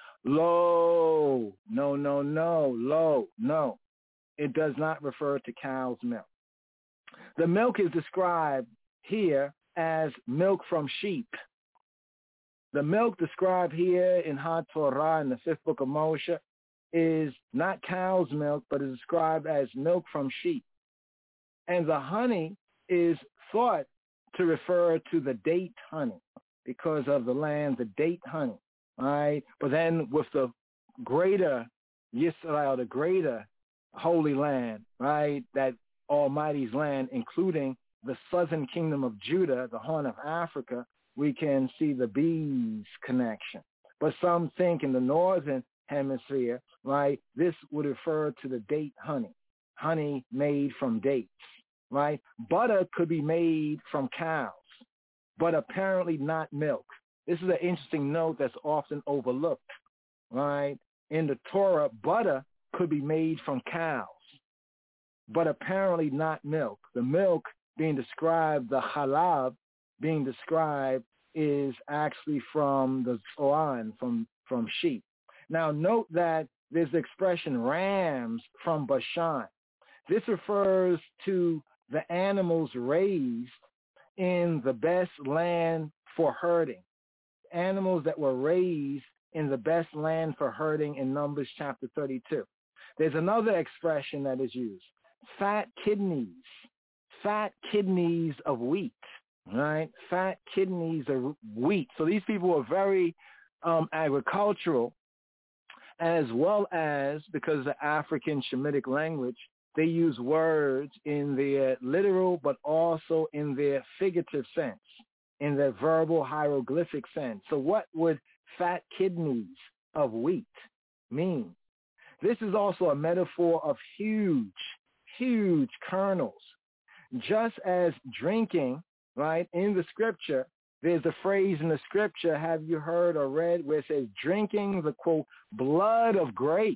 Lo, no, no, no, lo, no. It does not refer to cow's milk. The milk is described here as milk from sheep. The milk described here in HaTorah in the fifth book of Moshe is not cow's milk, but is described as milk from sheep. And the honey is thought to refer to the date honey because of the land, the date honey, right? But then with the greater Yisrael, the greater holy land, right, that Almighty's land, including the southern kingdom of Judah, the Horn of Africa, we can see the bees connection. But some think in the northern hemisphere, right, this would refer to the date honey, honey made from dates, right? Butter could be made from cows, but apparently not milk. This is an interesting note that's often overlooked, right? In the Torah, butter could be made from cows, but apparently not milk. The milk being described, the halab, being described is actually from the Zoan, from, from sheep. Now note that there's the expression rams from Bashan. This refers to the animals raised in the best land for herding. Animals that were raised in the best land for herding in Numbers chapter thirty-two. There's another expression that is used, fat kidneys, fat kidneys of wheat. Right, fat kidneys of wheat. So these people were very um, agricultural, as well as, because of the African Shemitic language, they use words in their literal, but also in their figurative sense, in their verbal hieroglyphic sense. So what would fat kidneys of wheat mean? This is also a metaphor of huge, huge kernels. Just as drinking, right, in the scripture, there's a phrase in the scripture, have you heard or read, where it says, drinking the, quote, blood of grapes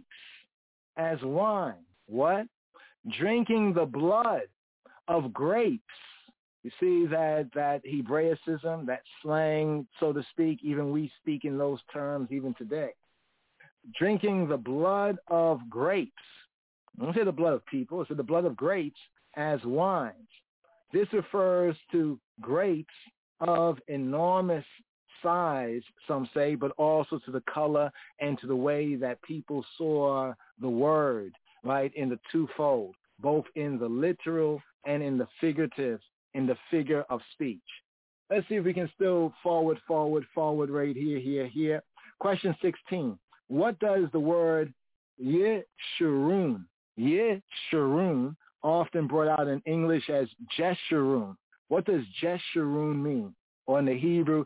as wine. What? Drinking the blood of grapes. You see that, that Hebraicism, that slang, so to speak, even we speak in those terms even today. Drinking the blood of grapes. I don't say the blood of people. It's the blood of grapes as wines. This refers to grapes of enormous size, some say, but also to the color and to the way that people saw the word, right, in the twofold, both in the literal and in the figurative, in the figure of speech. Let's see if we can still forward, forward, forward right here, here, here. Question sixteen. What does the word Yeshurun, Yeshurun, often brought out in English as Jeshurun? What does Jeshurun mean? Or in the Hebrew,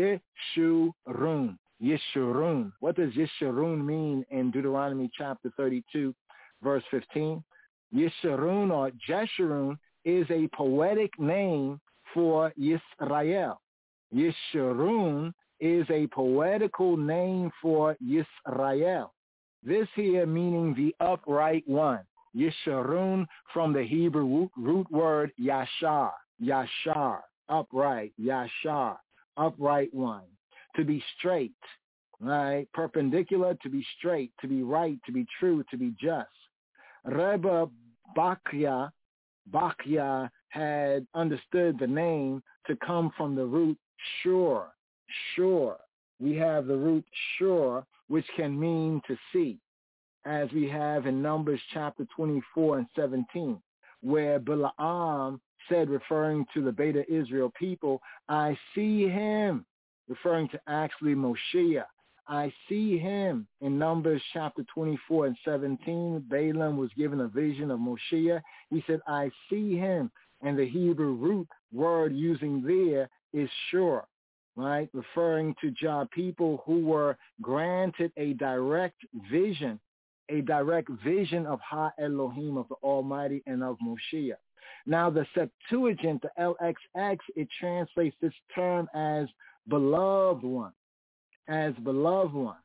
Yeshurun, Yeshurun. What does Yeshurun mean in Deuteronomy chapter thirty-two, verse fifteen? Yeshurun or Jeshurun is a poetic name for Yisrael. Yeshurun is a poetical name for Yisrael. This here meaning the upright one. Yeshurun from the Hebrew root, root word yashar, yashar, upright, yashar, upright one. To be straight, right? Perpendicular, to be straight, to be right, to be true, to be just. Rebbe Bakya, Bakya had understood the name to come from the root sure, sure. We have the root sure, which can mean to see, as we have in Numbers chapter twenty-four and seventeen, where Balaam said, referring to the Beta Israel people, I see him, referring to actually Moshe. I see him. In Numbers chapter twenty-four and seventeen, Balaam was given a vision of Moshe. He said, I see him. And the Hebrew root word using there is sure, right? Referring to Jah people who were granted a direct vision, a direct vision of Ha Elohim, of the Almighty, and of Moshe. Now the Septuagint, the L X X, it translates this term as beloved one, as beloved one.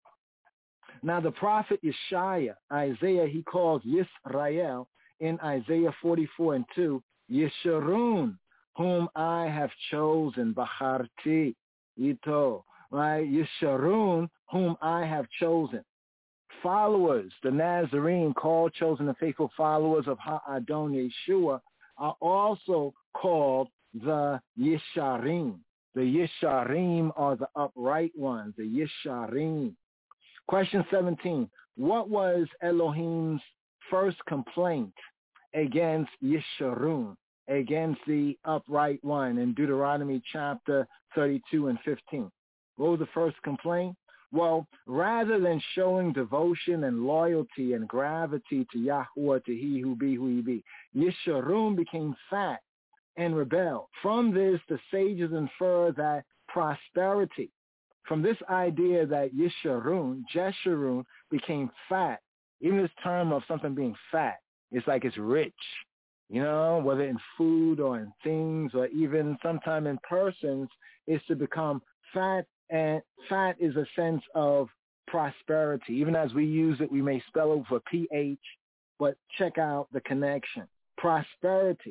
Now the prophet Yeshaya, Isaiah, he calls Yisrael in Isaiah forty-four and two, Yeshurun, whom I have chosen, Bacharti, Ito, right? Yeshurun, whom I have chosen. Followers, the Nazarene, called, chosen, and faithful followers of Ha-Adon Yeshua are also called the Yesharim. The Yesharim are the upright ones, the Yesharim. Question seventeen. What was Elohim's first complaint against Yesharun, against the upright one in Deuteronomy chapter thirty-two and fifteen? What was the first complaint? Well, rather than showing devotion and loyalty and gravity to Yahweh, to he who be who he be, Yesharun became fat and rebelled. From this, the sages infer that prosperity, from this idea that Yesharun, Jeshurun, became fat, even this term of something being fat, it's like it's rich, you know, whether in food or in things or even sometime in persons, is to become fat. And fat is a sense of prosperity. Even as we use it, we may spell it for P H, but check out the connection. Prosperity.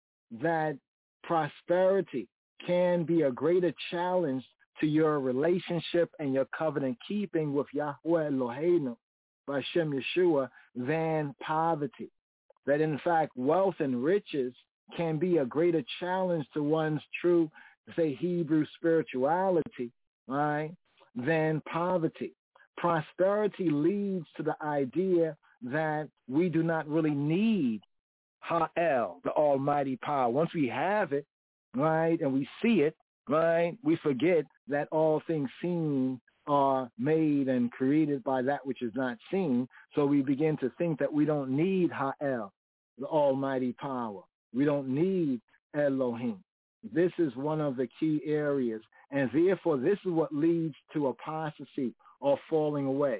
That prosperity can be a greater challenge to your relationship and your covenant keeping with Yahweh Eloheinu, B'Shem Yeshua, than poverty. That in fact, wealth and riches can be a greater challenge to one's true, say, Hebrew spirituality, right, than poverty. Prosperity leads to the idea that we do not really need Ha'el, the almighty power. Once we have it, right, and we see it, right, we forget that all things seen are made and created by that which is not seen. So we begin to think that we don't need Ha'el, the almighty power. We don't need Elohim. This is one of the key areas. And therefore, this is what leads to apostasy or falling away.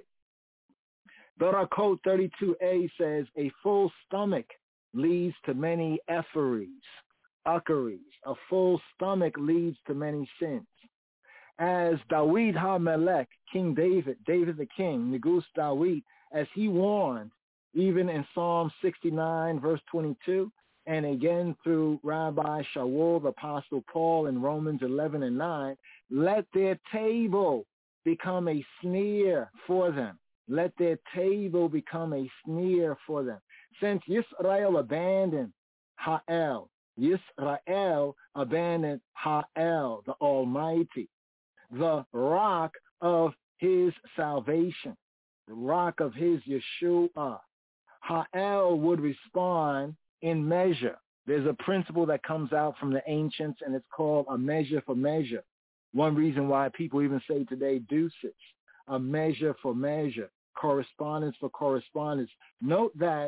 Barakot thirty-two A says, a full stomach leads to many efferes, uckeries. A full stomach leads to many sins. As Dawid HaMelech, King David, David the king, Negus Dawid, as he warned, even in Psalm sixty-nine, verse twenty-two, and again through Rabbi Shaul, the Apostle Paul in Romans eleven and nine, let their table become a snare for them. Let their table become a snare for them. Since Yisrael abandoned Ha'el, Yisrael abandoned Ha'el, the Almighty, the rock of his salvation, the rock of his Yeshua. Ha'el would respond in measure. There's a principle that comes out from the ancients, and it's called a measure for measure. One reason why people even say today deuces, a measure for measure, correspondence for correspondence. Note that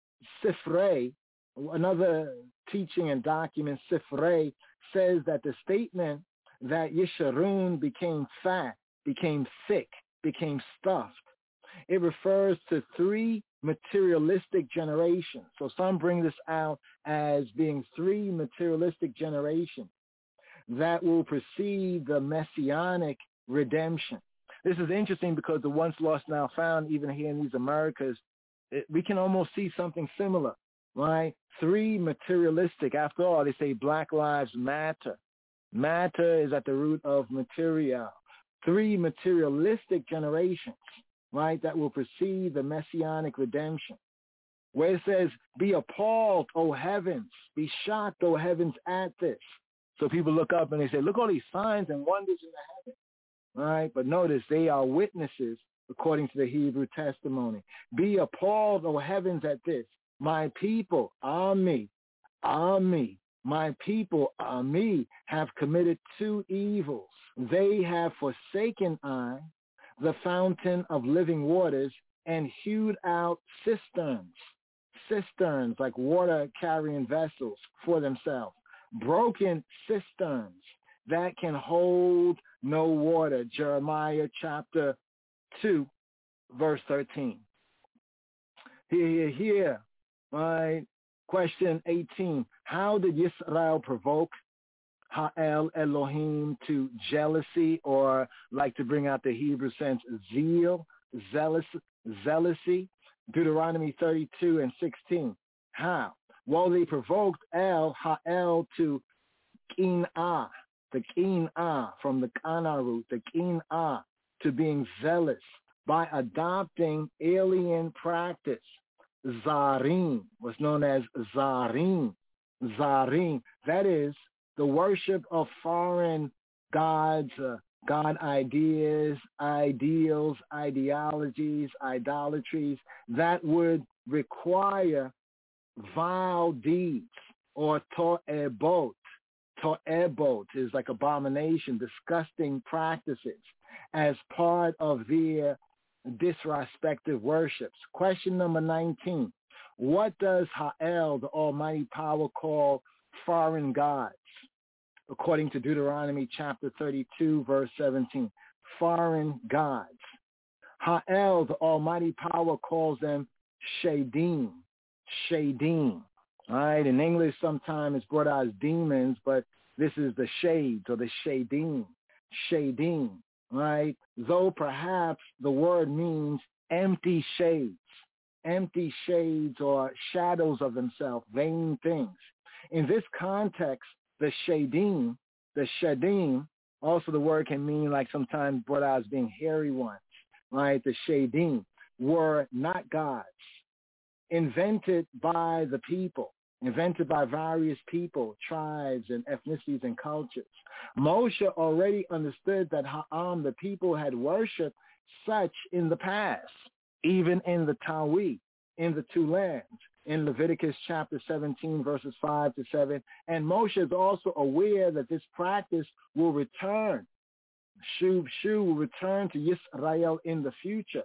Sifrei, another teaching and document, Sifrei, says that the statement that Yisharun became fat, became thick, became stuffed, it refers to three materialistic generations. So some bring this out as being three materialistic generations that will precede the messianic redemption. This is interesting because the once lost now found, even here in these Americas, it, we can almost see something similar, right? Three materialistic. After all, they say Black Lives Matter. Matter is at the root of material. Three materialistic generations, right, that will precede the messianic redemption. Where it says, be appalled, O heavens, be shocked, O heavens, at this. So people look up and they say, look all these signs and wonders in the heavens. Right? But notice they are witnesses according to the Hebrew testimony. Be appalled, O heavens, at this. My people, ah me, ah me, my people, ah me, have committed two evils. They have forsaken I, the fountain of living waters, and hewed out cisterns, cisterns like water-carrying vessels for themselves. Broken cisterns that can hold no water. Jeremiah chapter two, verse thirteen. Here, here, here. Right. Question eighteen. How did Yisrael provoke Ha'el Elohim to jealousy, or like to bring out the Hebrew sense, zeal, zealous, zealousy? Deuteronomy thirty-two and sixteen. How? Well, they provoked El Ha'el to Qin'ah, the Qin'ah, from the Kana root, the Qin'ah, to being zealous by adopting alien practice. Zarim, what's known as Zarim. Zarim, that is the worship of foreign gods, uh, God ideas, ideals, ideologies, idolatries that would require vile deeds, or to'ebot. To'ebot is like abomination, disgusting practices as part of their disrespective worships. Question number nineteen. What does Ha'el, the Almighty Power, call foreign gods? According to Deuteronomy chapter thirty-two, verse seventeen. Foreign gods. Ha'el, the Almighty Power, calls them Shadim. Shadim. All right. In English, sometimes it's brought out as demons, but this is the shades, or the Shadim. Shadim. Right? Though perhaps the word means empty shades. Empty shades or shadows of themselves, vain things. In this context, the Shadim, the Shadim, also the word can mean like sometimes brought out as being hairy ones. Right? The Shadim were not gods. Invented by the people, invented by various people, tribes, and ethnicities and cultures. Moshe already understood that Ha'am, the people, had worshipped such in the past, even in the Tawi, in the two lands, in Leviticus chapter seventeen, verses five to seven. And Moshe is also aware that this practice will return. Shub Shu will return to Yisrael in the future.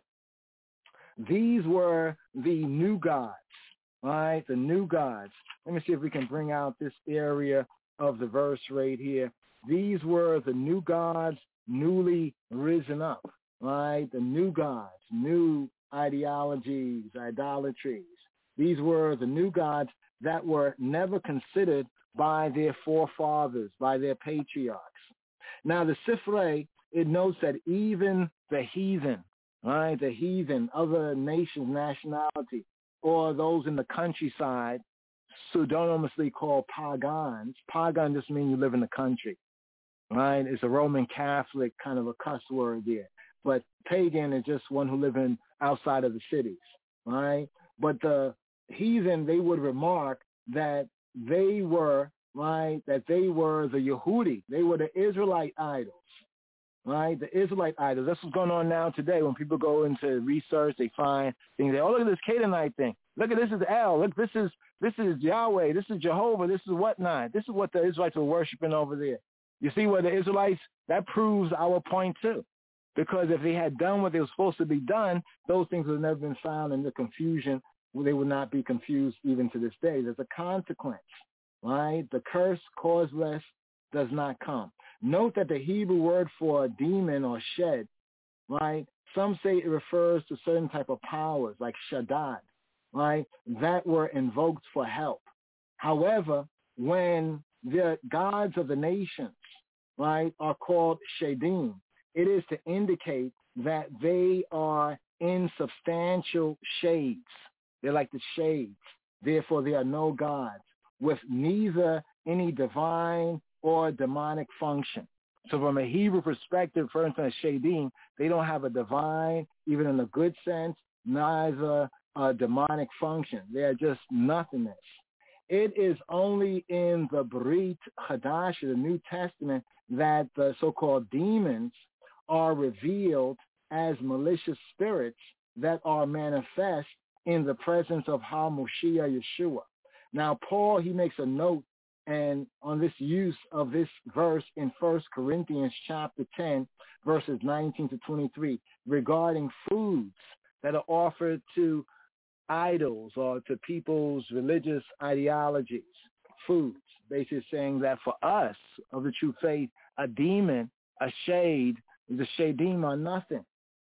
These were the new gods, right? The new gods. Let me see if we can bring out this area of the verse right here. These were the new gods newly risen up, right? The new gods, new ideologies, idolatries. These were the new gods that were never considered by their forefathers, by their patriarchs. Now, the Sifrei, it notes that even the heathen, right, the heathen, other nations, nationality, or those in the countryside, pseudonymously called pagans. Pagan just means you live in the country, right? It's a Roman Catholic kind of a cuss word there. But pagan is just one who live in outside of the cities, right? But the heathen, they would remark that they were, right, that they were the Yehudi. They were the Israelite idols, right? The Israelite idols. That's what's going on now today. When people go into research, they find things. They, oh, look at this Canaanite thing. Look at this is El. Look, this is this is Yahweh. This is Jehovah. This is whatnot. This is what the Israelites were worshiping over there. You see where the Israelites, that proves our point too. Because if they had done what they were supposed to be done, those things would have never been found, and the confusion, they would not be confused even to this day. There's a consequence, right? The curse causeless does not come. Note that the Hebrew word for demon or shed, right? Some say it refers to certain type of powers like Shaddad, right? That were invoked for help. However, when the gods of the nations, right, are called Shadim, it is to indicate that they are insubstantial shades. They're like the shades. Therefore, they are no gods with neither any divine or demonic function. So from a Hebrew perspective, for instance, Shadim, they don't have a divine, even in a good sense, neither a demonic function. They are just nothingness. It is only in the Brit Chadash, the New Testament, that the so-called demons are revealed as malicious spirits that are manifest in the presence of HaMoshiach Yeshua. Now, Paul, he makes a note and on this use of this verse in First Corinthians chapter ten, verses nineteen to twenty-three, regarding foods that are offered to idols or to people's religious ideologies. Foods, basically saying that for us of the true faith, a demon, a shade, the shadim are nothing.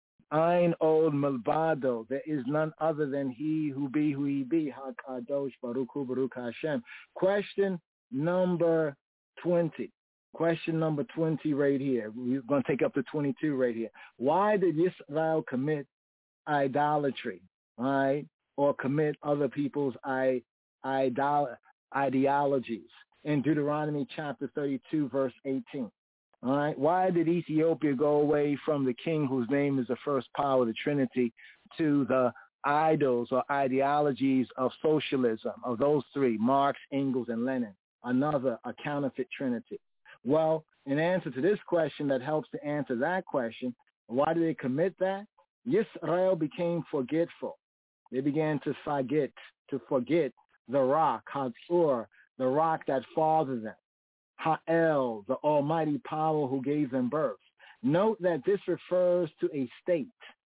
Ein od milvado, there is none other than he who be who he be. HaKadosh Baruch Hu Baruch Hashem. Question number twenty. Question number twenty right here. We're going to take up to twenty-two right here. Why did Israel commit idolatry, right? Or commit other people's I, idol, ideologies? In Deuteronomy chapter thirty-two, verse eighteen. All right. Why did Ethiopia go away from the king whose name is the first power of the Trinity to the idols or ideologies of socialism, of those three, Marx, Engels, and Lenin, another, a counterfeit trinity? Well, in answer to this question that helps to answer that question, why did they commit that? Yisrael became forgetful. They began to forget, to forget the rock, Hatzur, the rock that fathered them. Ha'el, the almighty power who gave them birth. Note that this refers to a state,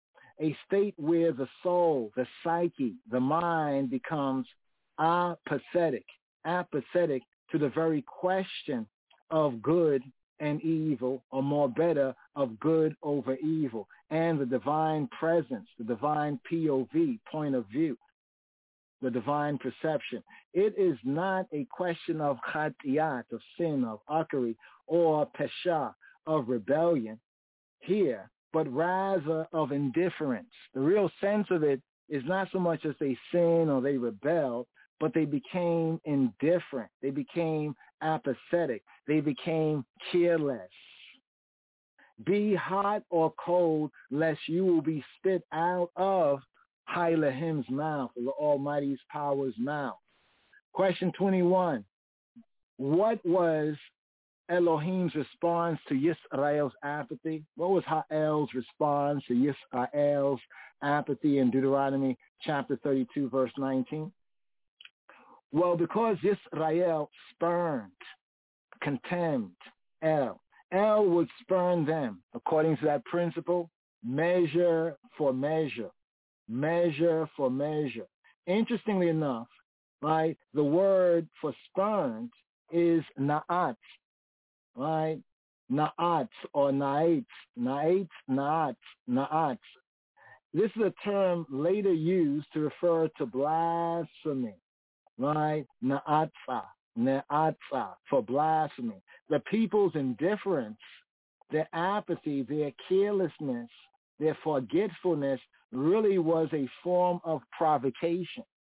a state where the soul, the psyche, the mind becomes apathetic, apathetic to the very question of good and evil, or more better, of good over evil, and the divine presence, the divine P O V, point of view, the divine perception. It is not a question of chatiyat, of sin, of akari, or pesha, of rebellion here, but rather of indifference. The real sense of it is not so much as they sin or they rebelled, but they became indifferent. They became apathetic. They became careless. Be hot or cold, lest you will be spit out of Hailahim's mouth, or the Almighty's power's mouth. Question twenty-one. What was Elohim's response to Yisrael's apathy? What was Ha'el's response to Yisrael's apathy in Deuteronomy chapter thirty-two, verse nineteen? Well, because Yisrael spurned, contemned El. El would spurn them according to that principle, measure for measure. Measure for measure. Interestingly enough, right, the word for spurned is na'at, right? Na'at or na'at, na'at, na'at, na'at. This is a term later used to refer to blasphemy, right? Na'atza, na'atza, for blasphemy. The people's indifference, their apathy, their carelessness, their forgetfulness really was a form of provocation.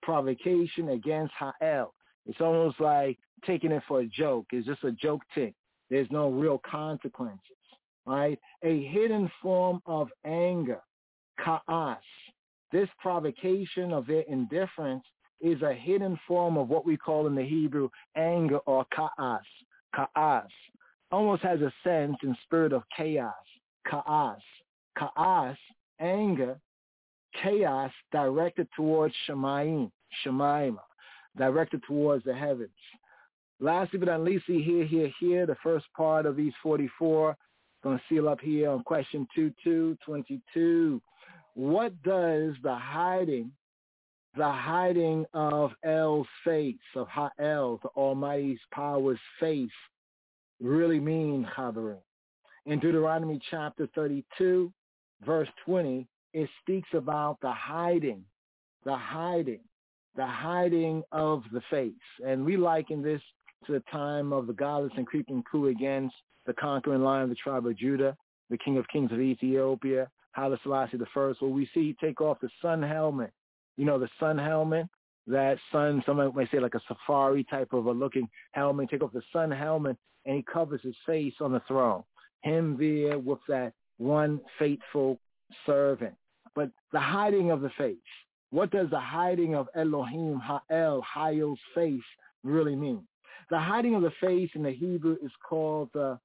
provocation against Ha'el. It's almost like taking it for a joke. It's just a joke tick. There's no real consequences, right? A hidden form of anger, ka'as. This provocation of their indifference is a hidden form of what we call in the Hebrew anger or ka'as. Ka'as almost has a sense in spirit of chaos. Ka'as. Ka'as, anger, chaos directed towards Shemayim, Shemayim, directed towards the heavens. Lastly but not least, here, here, here, the first part of these forty-four, going to seal up here on question two two twenty-two. What does the hiding, the hiding of El's face, of Ha'el, the Almighty's power's face, really mean, Chaverim? In Deuteronomy chapter thirty-two, verse twenty, it speaks about the hiding, the hiding, the hiding of the face. And we liken this to the time of the godless and creeping coup against the conquering lion of the tribe of Judah, the king of kings of Ethiopia, Haile Selassie the First, where we see he take off the sun helmet. You know, the sun helmet, that sun, someone might say like a safari type of a looking helmet, take off the sun helmet, and he covers his face on the throne. Him there with that one faithful servant. But the hiding of the face, what does the hiding of Elohim, Ha'el, Ha'el's face really mean? The hiding of the face in the Hebrew is called the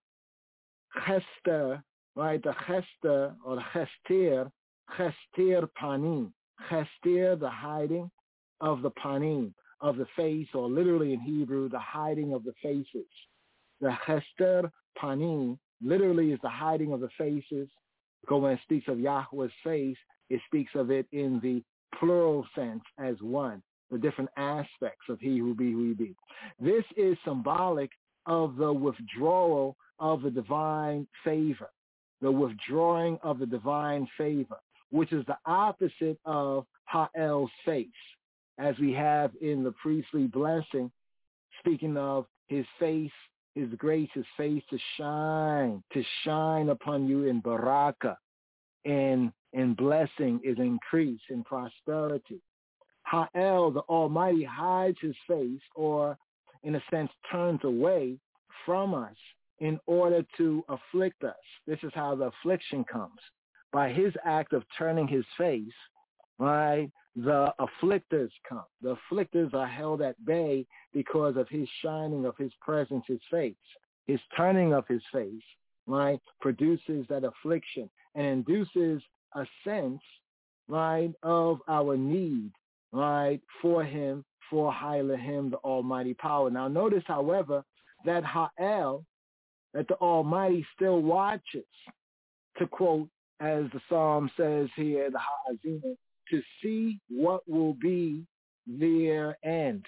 chester, right? The chester or the chester, chester panim. Chester, the hiding of the panim, of the face, or literally in Hebrew, the hiding of the faces. The chester panim literally is the hiding of the faces. Because when it speaks of Yahweh's face, it speaks of it in the plural sense as one, the different aspects of he who be, who he be. This is symbolic of the withdrawal of the divine favor, the withdrawing of the divine favor, which is the opposite of Ha'el's face, as we have in the priestly blessing, speaking of his face, his grace, his face to shine, to shine upon you in baraka, in, in blessing is increase, in prosperity. Ha'el, the Almighty, hides his face, or in a sense turns away from us in order to afflict us. This is how the affliction comes. By his act of turning his face, right, the afflictors come. The afflictors are held at bay because of his shining of his presence, his face. His turning of his face, right, produces that affliction and induces a sense, right, of our need, right, for him, for Haile him, the Almighty power. Now notice, however, that Ha'el, that the Almighty still watches, to quote, as the Psalm says here, the Ha'azina, to see what will be their end,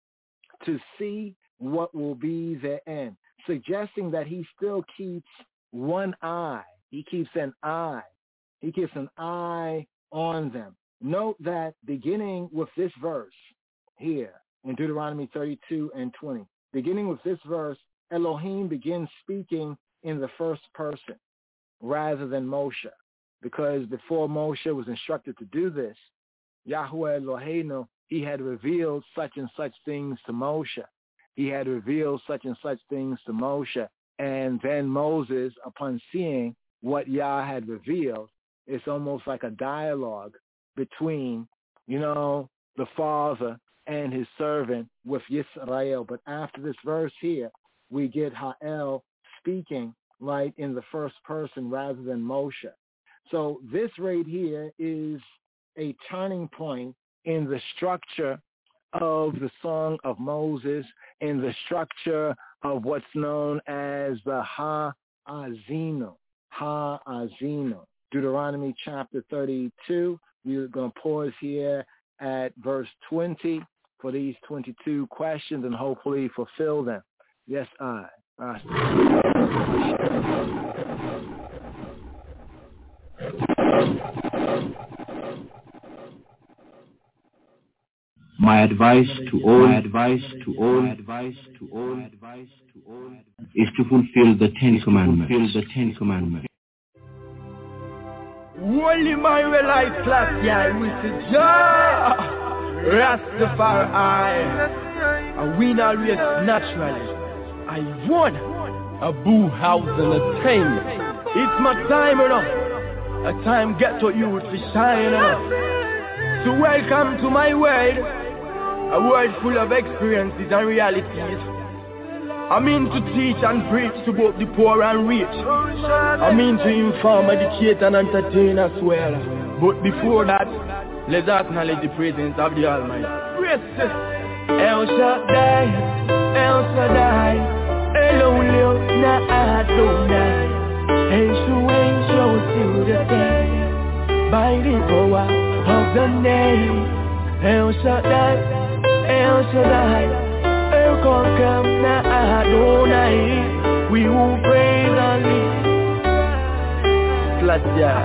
to see what will be their end, suggesting that he still keeps one eye. He keeps an eye. He keeps an eye on them. Note that beginning with this verse here in Deuteronomy thirty-two and twenty, beginning with this verse, Elohim begins speaking in the first person rather than Moshe. Because before Moshe was instructed to do this, Yahweh Eloheinu, he had revealed such and such things to Moshe. He had revealed such and such things to Moshe. And then Moses, upon seeing what Yah had revealed, it's almost like a dialogue between, you know, the father and his servant with Yisrael. But after this verse here, we get Ha'el speaking right in the first person rather than Moshe. So this right here is a turning point in the structure of the Song of Moses, in the structure of what's known as the Ha'azino, Ha'azino. Deuteronomy chapter thirty-two, we're going to pause here at verse twenty for these twenty-two questions and hopefully fulfill them. Yes, I. I My advice to all, my advice to all, my advice to all, my advice to all is to fulfill the Ten Commandments. Fulfill the Ten Commandments. Only my life class, yeah, with the jar. Rastafari. I win a race naturally. I won a boo house and a time. It's my time enough. A time get to you to shine enough. So welcome to my world. A world full of experiences and realities. I mean to teach and preach to both the poor and rich. I mean to inform, educate and entertain as well. But before that, let's acknowledge the presence of the Almighty. El Shaddai, El Shaddai, Elohim na Adonai. Eshu Eshu still the same. By the power of the name. El Shaddai, El Shaddai, El Konkam na Adonai. We will praise and live. Slatya.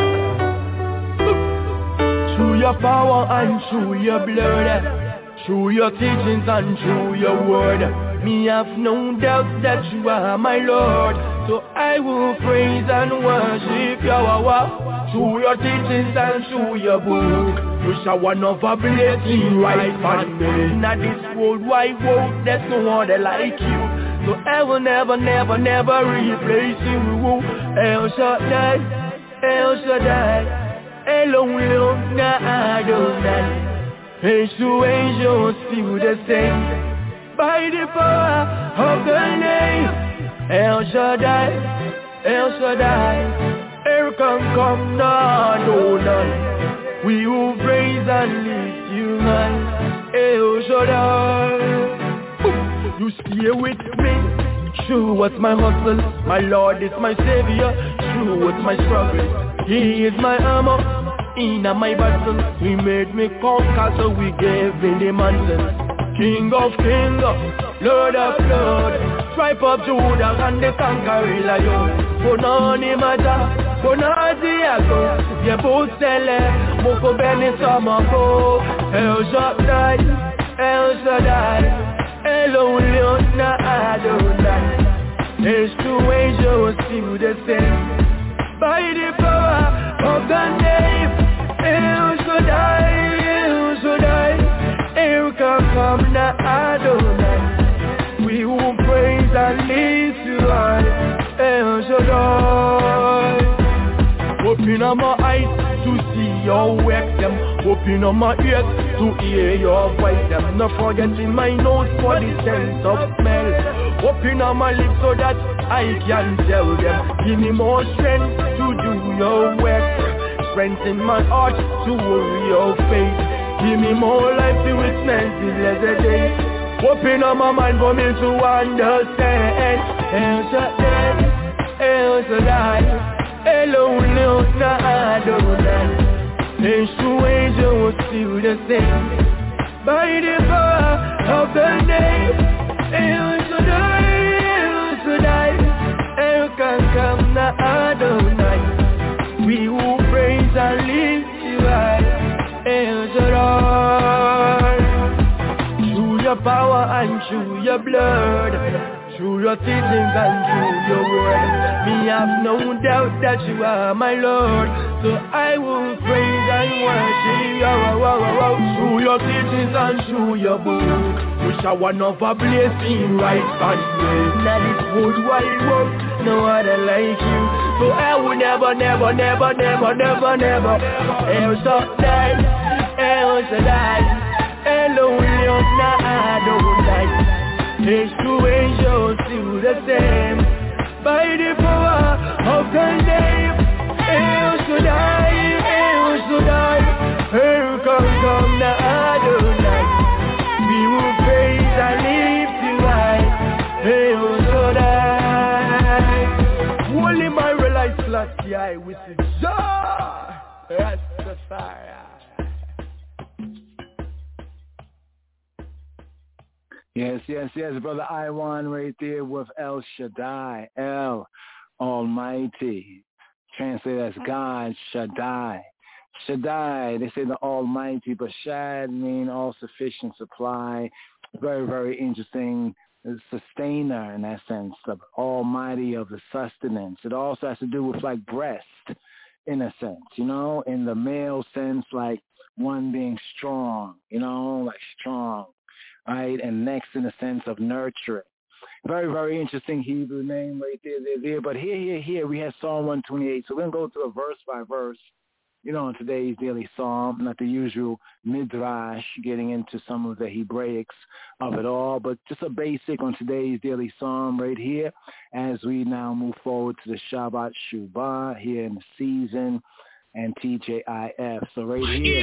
Through your power and through your blood, through your teachings and through your word, me have no doubt that you are my Lord. So I will praise and worship Yahweh. Through your teachings and through your book, you shall one of a blessing right on me. Now this world wide world, there's no other like you. So I will never, never, never replace you. El Shaddai, El Shaddai, Elohim na Adonai. Eshu Eshu still the same. By the power of the name. El Shaddai, El Shaddai, El Konkam na Adonai. We will praise and lift you high. El Shaddai. You stay with me. True was my hustle. My Lord is my Savior. True was my struggle. He is my armor. In my battle, he made me conquer, so we gave him the mantle. King of kings, Lord of lords, tribe of Judah and the conquering lion. Bonani Maja, Bonani Ago, Yebusele, Moko Beni Samako, El Shaddai, El Shaddai, Elohim na Adonai. Eshu Eshu still the same. By the power of the name, El Shaddai, El Shaddai, El Konkam na Adonai. We will praise and lift you high, El Shaddai. Open up my eyes to see your work, them. Open up my ears to hear your voice, them. Not forgetting my nose for the sense of smell. Open up my lips so that I can tell them. Give me more strength to do your work. Strength in my heart to worry your faith. Give me more life to witness the blessed day. Open up my mind for me to understand. El Shaddai, El Shaddai, Elohim na Adonai. Eshu Eshu still the same. By the power of the name, El Shaddai, El Shaddai, El Konkam na Adonai. We will praise and lift you high, El Shaddai. Through your power and through your blood, through your teachings and through your word, me have no doubt that you are my Lord. So I will praise and worship you. Through your teachings and through your book, you shall one of a blessing right on me. Now this world wide world, no other like you. So I will never, never, never, never, never, never. El Shaddai, El Shaddai, Elohim na Adonai. Eshu Eshu still the same. By the power of the name, El Shaddai, El Shaddai, El Konkam na Adonai. We will praise and lift you high, El Shaddai. Holy my reliance last year with the joy, Rastafari. Yes, yes, yes, Brother Iwan right there with El Shaddai, El Almighty. Translate as God, Shaddai. Shaddai, they say the Almighty, but Shad mean all-sufficient supply. Very, very interesting. Sustainer in that sense, the Almighty of the sustenance. It also has to do with like breast in a sense, you know, in the male sense, like one being strong, you know, like strong, right? And next in the sense of nurturing. Very, very interesting Hebrew name right there, there, there. But here, here, here, we have Psalm one twenty-eight. So we're going to go through a verse by verse, you know, in today's daily psalm, not the usual midrash, getting into some of the Hebraics of it all, but just a basic on today's daily psalm right here as we now move forward to the Shabbat Shuvah here in the season and T J I F. So right here.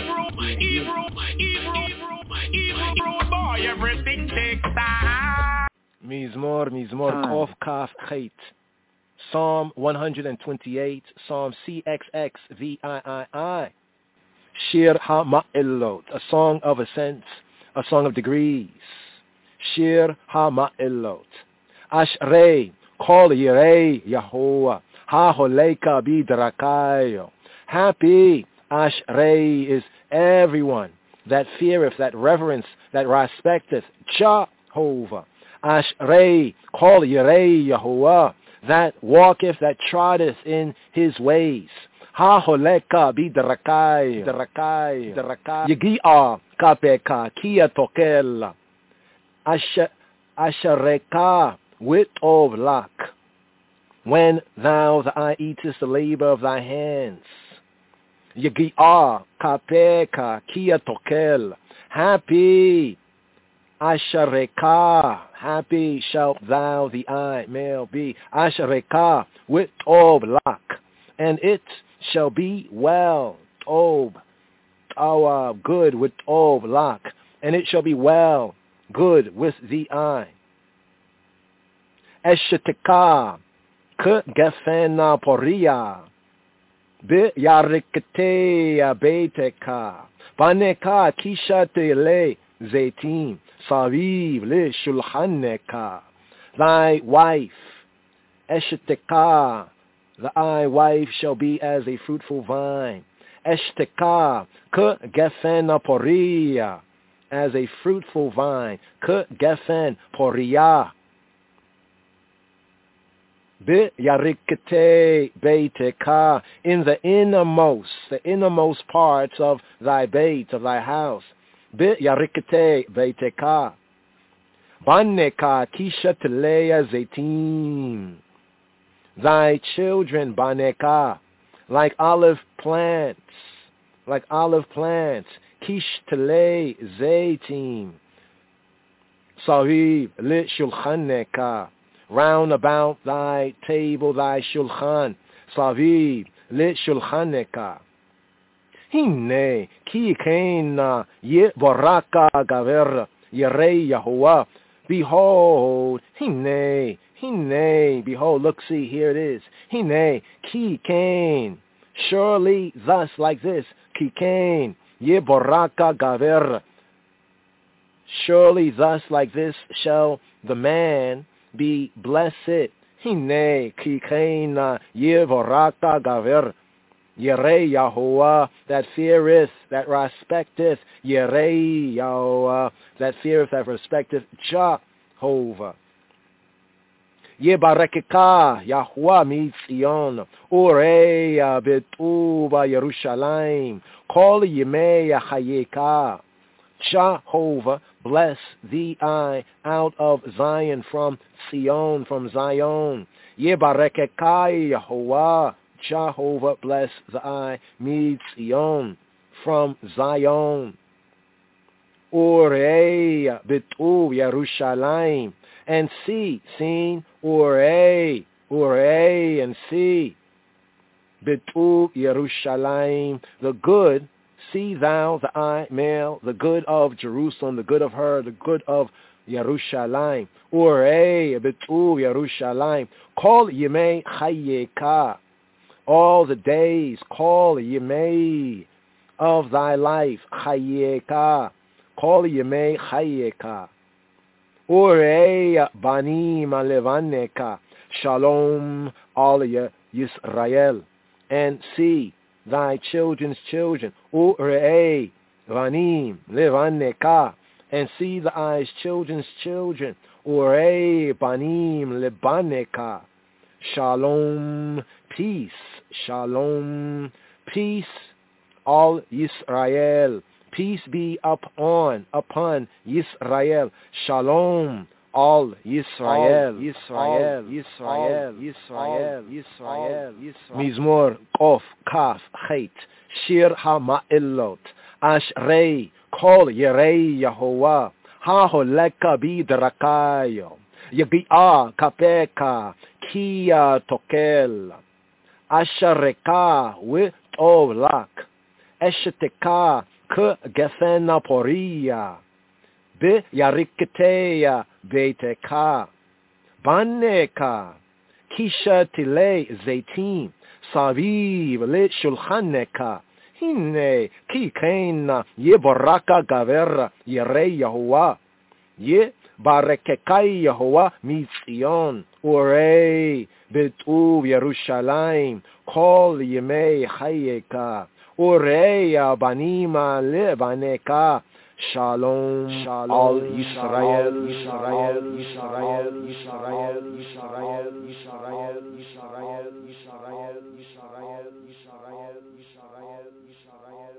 Boy, everything takes time. Mizmor, Mizmor, Kof, Kaf, Chet. Psalm one twenty-eight, Psalm C X X V I I I. Shir HaMa'elot, a song of ascents, a song of degrees. Shir HaMa'elot. Ashrei, Kol Yirei Yahuwah, HaHoleka Bidrakayo. Happy, Ashrei, is everyone that feareth, that reverence, that respecteth Jehovah. Ashrei, Kol Yirei Yahuwah, that walketh, that trotteth in his ways. Ha holeka bidrakai, drakai, drakai. Yegi'a kapeka kia tokel. Ashereka wit of luck. When thou the eye eatest the labor of thy hands. Yegi'a kapeka kia tokel. Happy. Ashereka, happy shalt thou the eye, male be. Ashereka, with ob luck, and it shall be well. Ob, our good with ob luck, and it shall be well, good with the eye. Esheteka, ke gefena poria, be yariketea beteka, baneka kishate le zaitim. Saviv le shulchaneka, thy wife, eshteka, thy wife shall be as a fruitful vine. Eshteka, ke gefen poria, as a fruitful vine. Ke gefen poria. Be yarikete beiteka, in the innermost, the innermost parts of thy beit, of thy house. Be yarikete beiteka. Baneka kisha teleya zaitim. Thy children, baneka, like olive plants, like olive plants. Kish tele zaitim. Sahiv le shulchaneka. Round about thy table, thy shulchan. Saviv le shulchaneka. Hine ki kena ye boraka gaver yerei Yahuwah. Behold, hine, hine, behold, look, see, here it is. Hine ki kain, surely thus like this, ki kain ye boraka gaver. Surely thus like this shall the man be blessed. Hine ki kain ye boraka gaver. Yerei Yahuwah, that feareth, that respecteth. Yerei Yahuwah, that feareth, that respecteth Jehovah. Yebarekeka Yahuwah mitzion, ureya betuba Yerushalayim, kol yimei chayeka. Jehovah, bless thee I out of Zion, from Zion, from Zion. Yebarekeka Yahuwah, Jehovah, bless the eye, Mitzion, from Zion. Urei betu Yerushalayim, and see, seen, urei, urei, and see, betu Yerushalayim, the good, see thou, the eye, male, the good of Jerusalem, the good of her, the good of Yerushalayim. Urei betu Yerushalayim, kol yimei chayeka. All the days, call Yemei of thy life, Chayeka, call Yemei Chayeka. Urei banim levaneka, Shalom all Yisrael, and see thy children's children, Urei banim levaneka, and see thy children's children, Urei banim lebaneka. Shalom, peace, shalom, peace all Yisrael. Peace be upon, upon Yisrael. Shalom, all Yisrael. Yisrael, Yisrael, Yisrael, Yisrael, Yisrael. Mizmor, Kof, Kaf, Chet, Shir HaMa'ilot, Ashrei, Kol Yerei Yehovah, HaHoleka Bidrakayo, Yegi'ah Kapeka, Kia Tokel, Ashareka, Witov Lak, Esheteka, K Gefena Poria, Be Yariketeya Beiteka, Baneka, Kisha Tile Zaitim, Saviv Le Shulchaneka, Hine Kikena, Ye Baraka Gavera, Yerei Yahuwah, Ye Barekekai Yahuwah Mitzion, Urei Betuv Yerushalayim, Kol Yemei Chayeka, Ureya Banima Lebaneka, Shalom, Shalom, all Israel, Israel, Israel, Israel, Israel, Israel, Israel, Israel, Israel, Israel, Israel, Israel, Israel,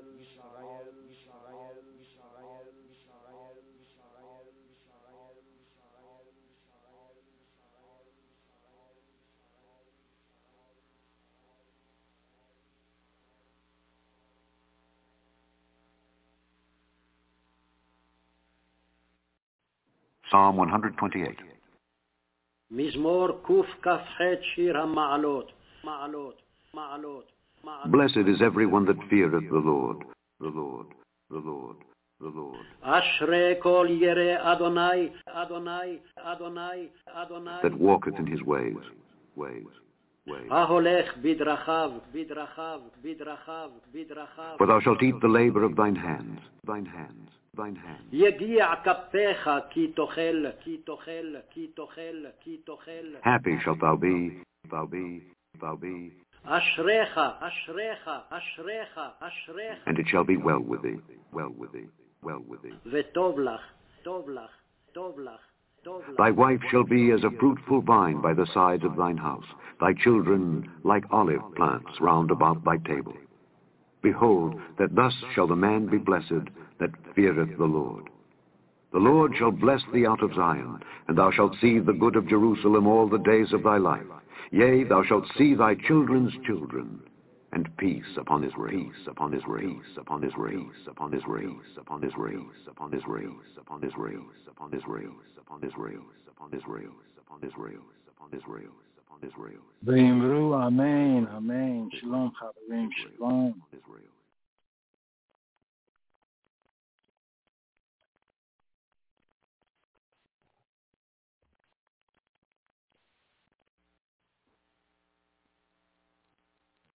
Psalm one twenty-eight. Mizmor Kuf Kaf Het Shir HaMa'alot, Ma'alot, Ma'alot, Ma'alot. Blessed is everyone that feareth the Lord, the Lord, the Lord, the Lord. Ashrei Kol Yerei Adonai, Adonai, Adonai, Adonai. That walketh in his ways, ways, ways. Aholech Bidrachav, Bidrachav, Bidrachav, Bidrachav. For thou shalt eat the labor of thine hands, thine hands. Thine hand. Happy shalt thou be, thou be, thou be. Ashrecha, Ashrecha, Ashrecha, Ashrecha. And it shall be well with thee, well with thee, well with thee. Vetovlach, Tovlach, Tovlach, Tovlach. Thy wife shall be as a fruitful vine by the sides of thine house, thy children like olive plants round about thy table. Behold, that thus shall the man be blessed that feareth the Lord. The Lord shall bless thee out of Zion, and thou shalt see the good of Jerusalem all the days of thy life. Yea, thou shalt see thy children's children, and peace upon his race, upon his race, upon his race, upon his race, upon his race, upon his race, upon his race, upon his race, upon his race, upon his race, upon his race, upon his race, upon his race. V'imru, amen, amen. Shalom, chaverim, shalom.